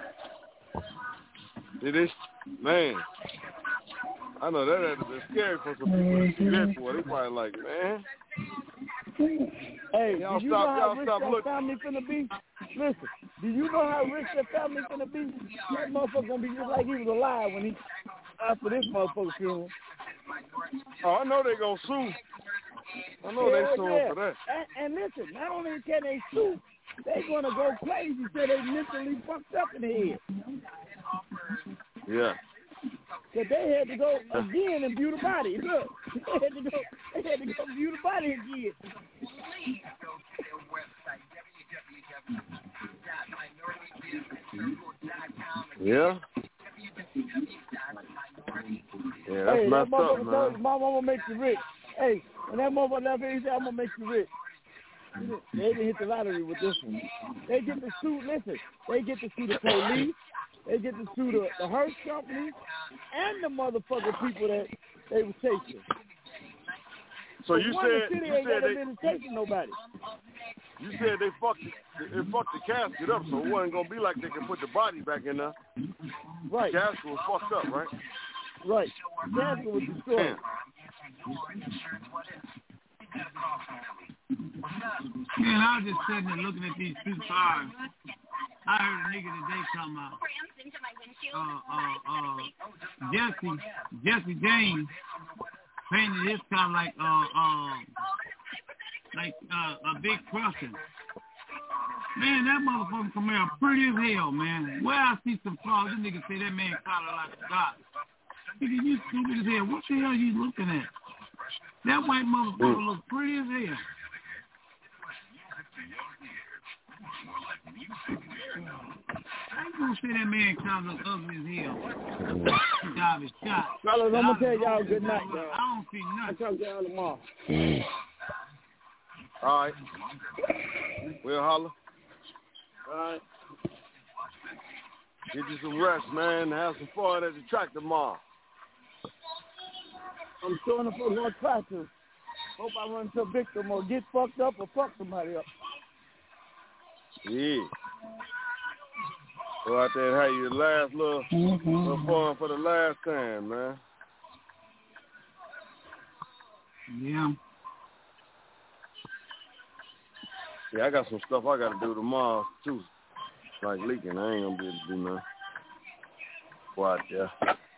It is, man. I know that had to be scary for some people to see that for. They probably like, man. Hey, y'all do you stop, know how y'all rich stop that looking. family finna be? Listen, do you know how rich that family finna be? That motherfucker gonna be just like he was alive when he after this motherfucker funeral. Oh, I know they gonna sue. I know yeah, they suing yeah. for that. And, and listen, not only can they sue, they gonna go crazy so they mentally fucked up in the head. Yeah. Cause they had to go again and view the body. Look, they had to go. They had to go view the body again. Yeah. Yeah, that's hey, messed that up, motherfucker man. told you, "Mama, I'm gonna make you rich." Hey, when that motherfucker left here, he said, "I'm gonna make you rich." They didn't hit the lottery with this one. They get to sue. Listen, they get to sue the police. They get to sue the, the Hearst company and the motherfucking people that they were chasing. So you one, said the city you ain't said got they been chasing nobody. You said they fucked it, it fucked the casket up, so it wasn't gonna be like they could put the body back in there. Right. The casket was fucked up, right? Right. The casket was destroyed. Man, I was just sitting there looking at these two cars. I heard a nigga today talking about uh, uh, uh, Jesse, Jesse James painted his car like uh, uh, like uh, a big person. Man, that motherfucker come here pretty as hell, man. Where I see some flaws, this nigga say that man collar like a god. Nigga, you stupid as hell. What the hell you looking at? That white motherfucker mm. look pretty as hell. How you gonna say that man collar look ugly as hell? Job is shot. Fellas, I'm gonna tell y'all good night, y'all. I don't see nothing. I'll talk to y'all tomorrow. Mm. All right. We'll holler. All right. Get you some rest, man. Have some fun at the track tomorrow. I'm showing up for one try to. Hope I run into a victim or get fucked up or fuck somebody up. Yeah. Go out there and have your last little, mm-hmm. little fun for the last time, man. Yeah. Yeah, I got some stuff I got to do tomorrow, too. Like leaking, I ain't going to be able to do nothing. Go out there.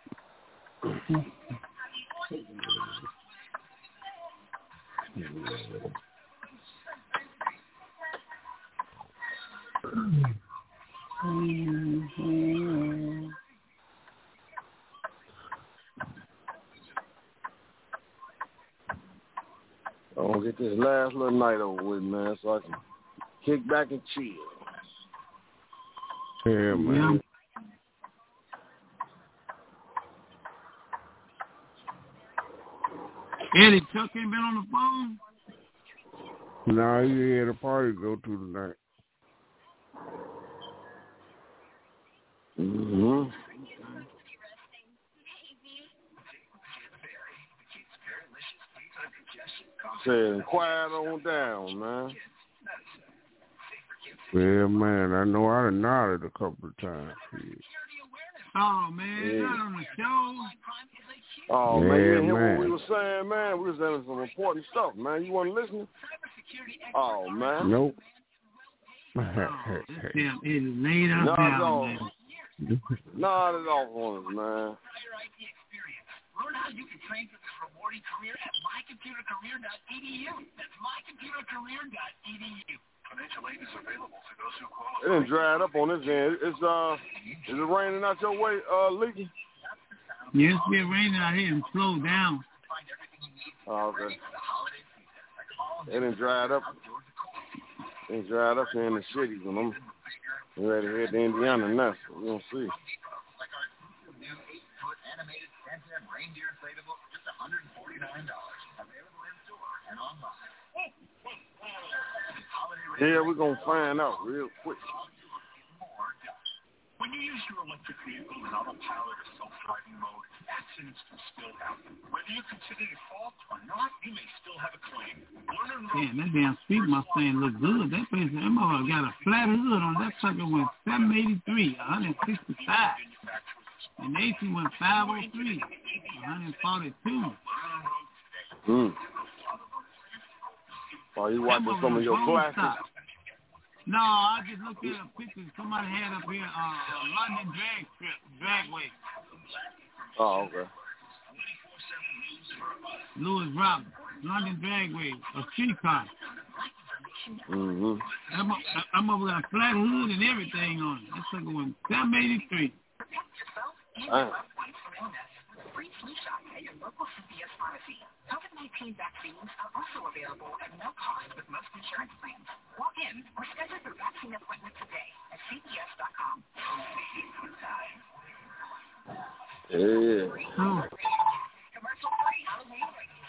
Mm-hmm. I'm going to get this last little night over with, man, so I can kick back and chill. Yeah, man. Eddie, Chuck ain't been on the phone? Nah, he had a party to go to tonight. Mm-hmm. Said quiet on down, man. Yeah, man, I know I done nodded a couple of times. Oh, man, yeah. not on the show. Oh, yeah, man, you didn't hear man. what we were saying, man? We was saying some important stuff, man. You wasn't listening? Oh, man. Nope. Oh, damn, it is laid up Not down, at all. man. Not at all on us, man. Learn how you can train for this rewarding career at my computer career dot e d u. That's my computer career dot e d u. Financial aid is available to those who qualify. It done dried up on this end. It's uh, is it raining out your way, uh, Leaky? Yeah, it's been raining out here and slowed down. Oh, okay. It done dried up. It done dried up here in the cities, and I'm ready to head to Indiana now, so we're gonna see. Reindeer inflatable for just one hundred forty-nine dollars. Available in store and online. Yeah, we're going to find out real quick. When you use your electric vehicle in autopilot or self-driving mode, that's accidents can still happen. Whether you consider it fault or not, you may still have a claim. Damn, that damn Speed Mustang look good. That place, that mother got a flat hood on that sucker went seven eighty-three, one sixty-five. And A C went five oh three, one forty-two. Hmm. Oh, you watching some of your classics? No, I just looked at a picture somebody had up here, uh, London Drag Strip, Dragway. Oh, okay. Louis Roberts, London Dragway, a streetcar. Mm-hmm. I'm, I'm over got a flat hood and everything on it. That sucker went seven eighty-three. Damn. Free flu shot at your local C V S pharmacy. COVID nineteen vaccines are also available at no cost with most insurance plans. Walk in or schedule your vaccine appointment today at C V S dot com. Yeah. Oh. Commercial free Halloween.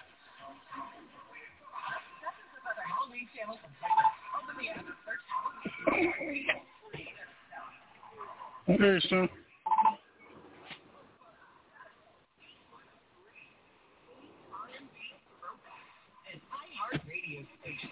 Halloween channel. Open the app and search Halloween. Okay, so. Radio station.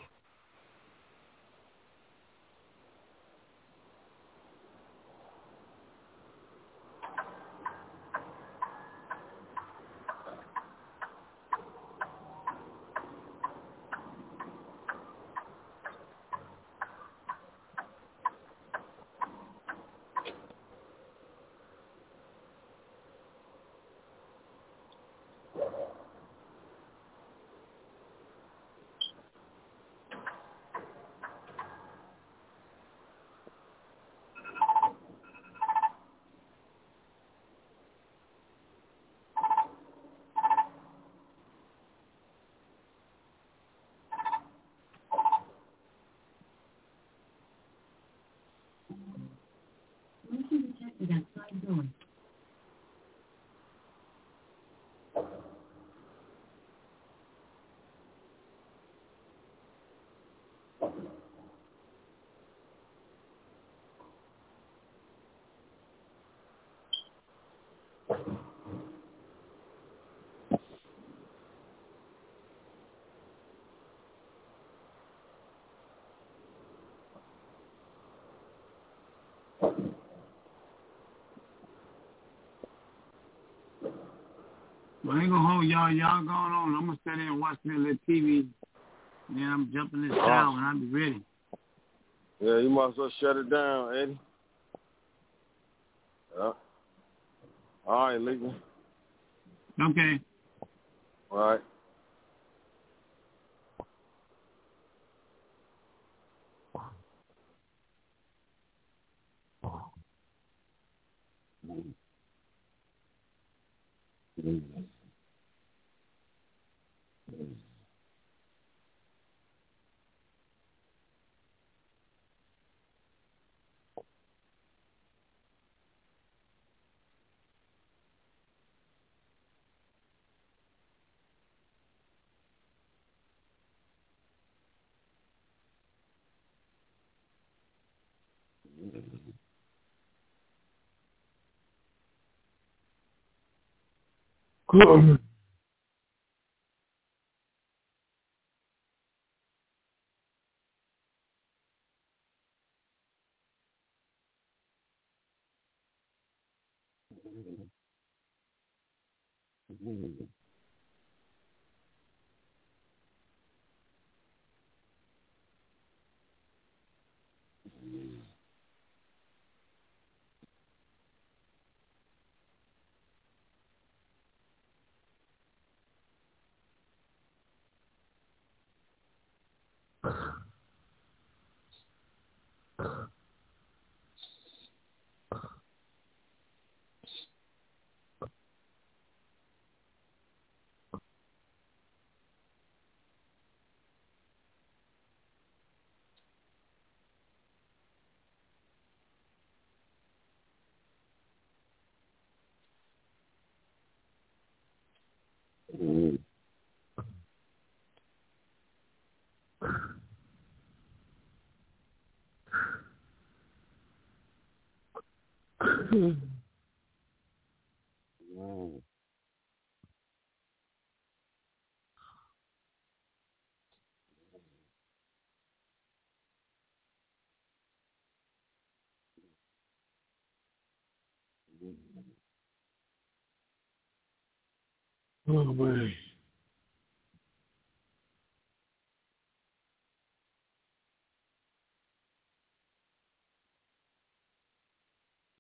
Well, I ain't gonna hold y'all. Y'all going on. I'm gonna sit there and watch me a little T V. Then I'm jumping in the shower and I'll be ready. Yeah, you might as well shut it down, Eddie. Yeah. All right, Lincoln. Okay. All right. Mm-hmm. Good. Mm-hmm. Mm-hmm. Oh, man.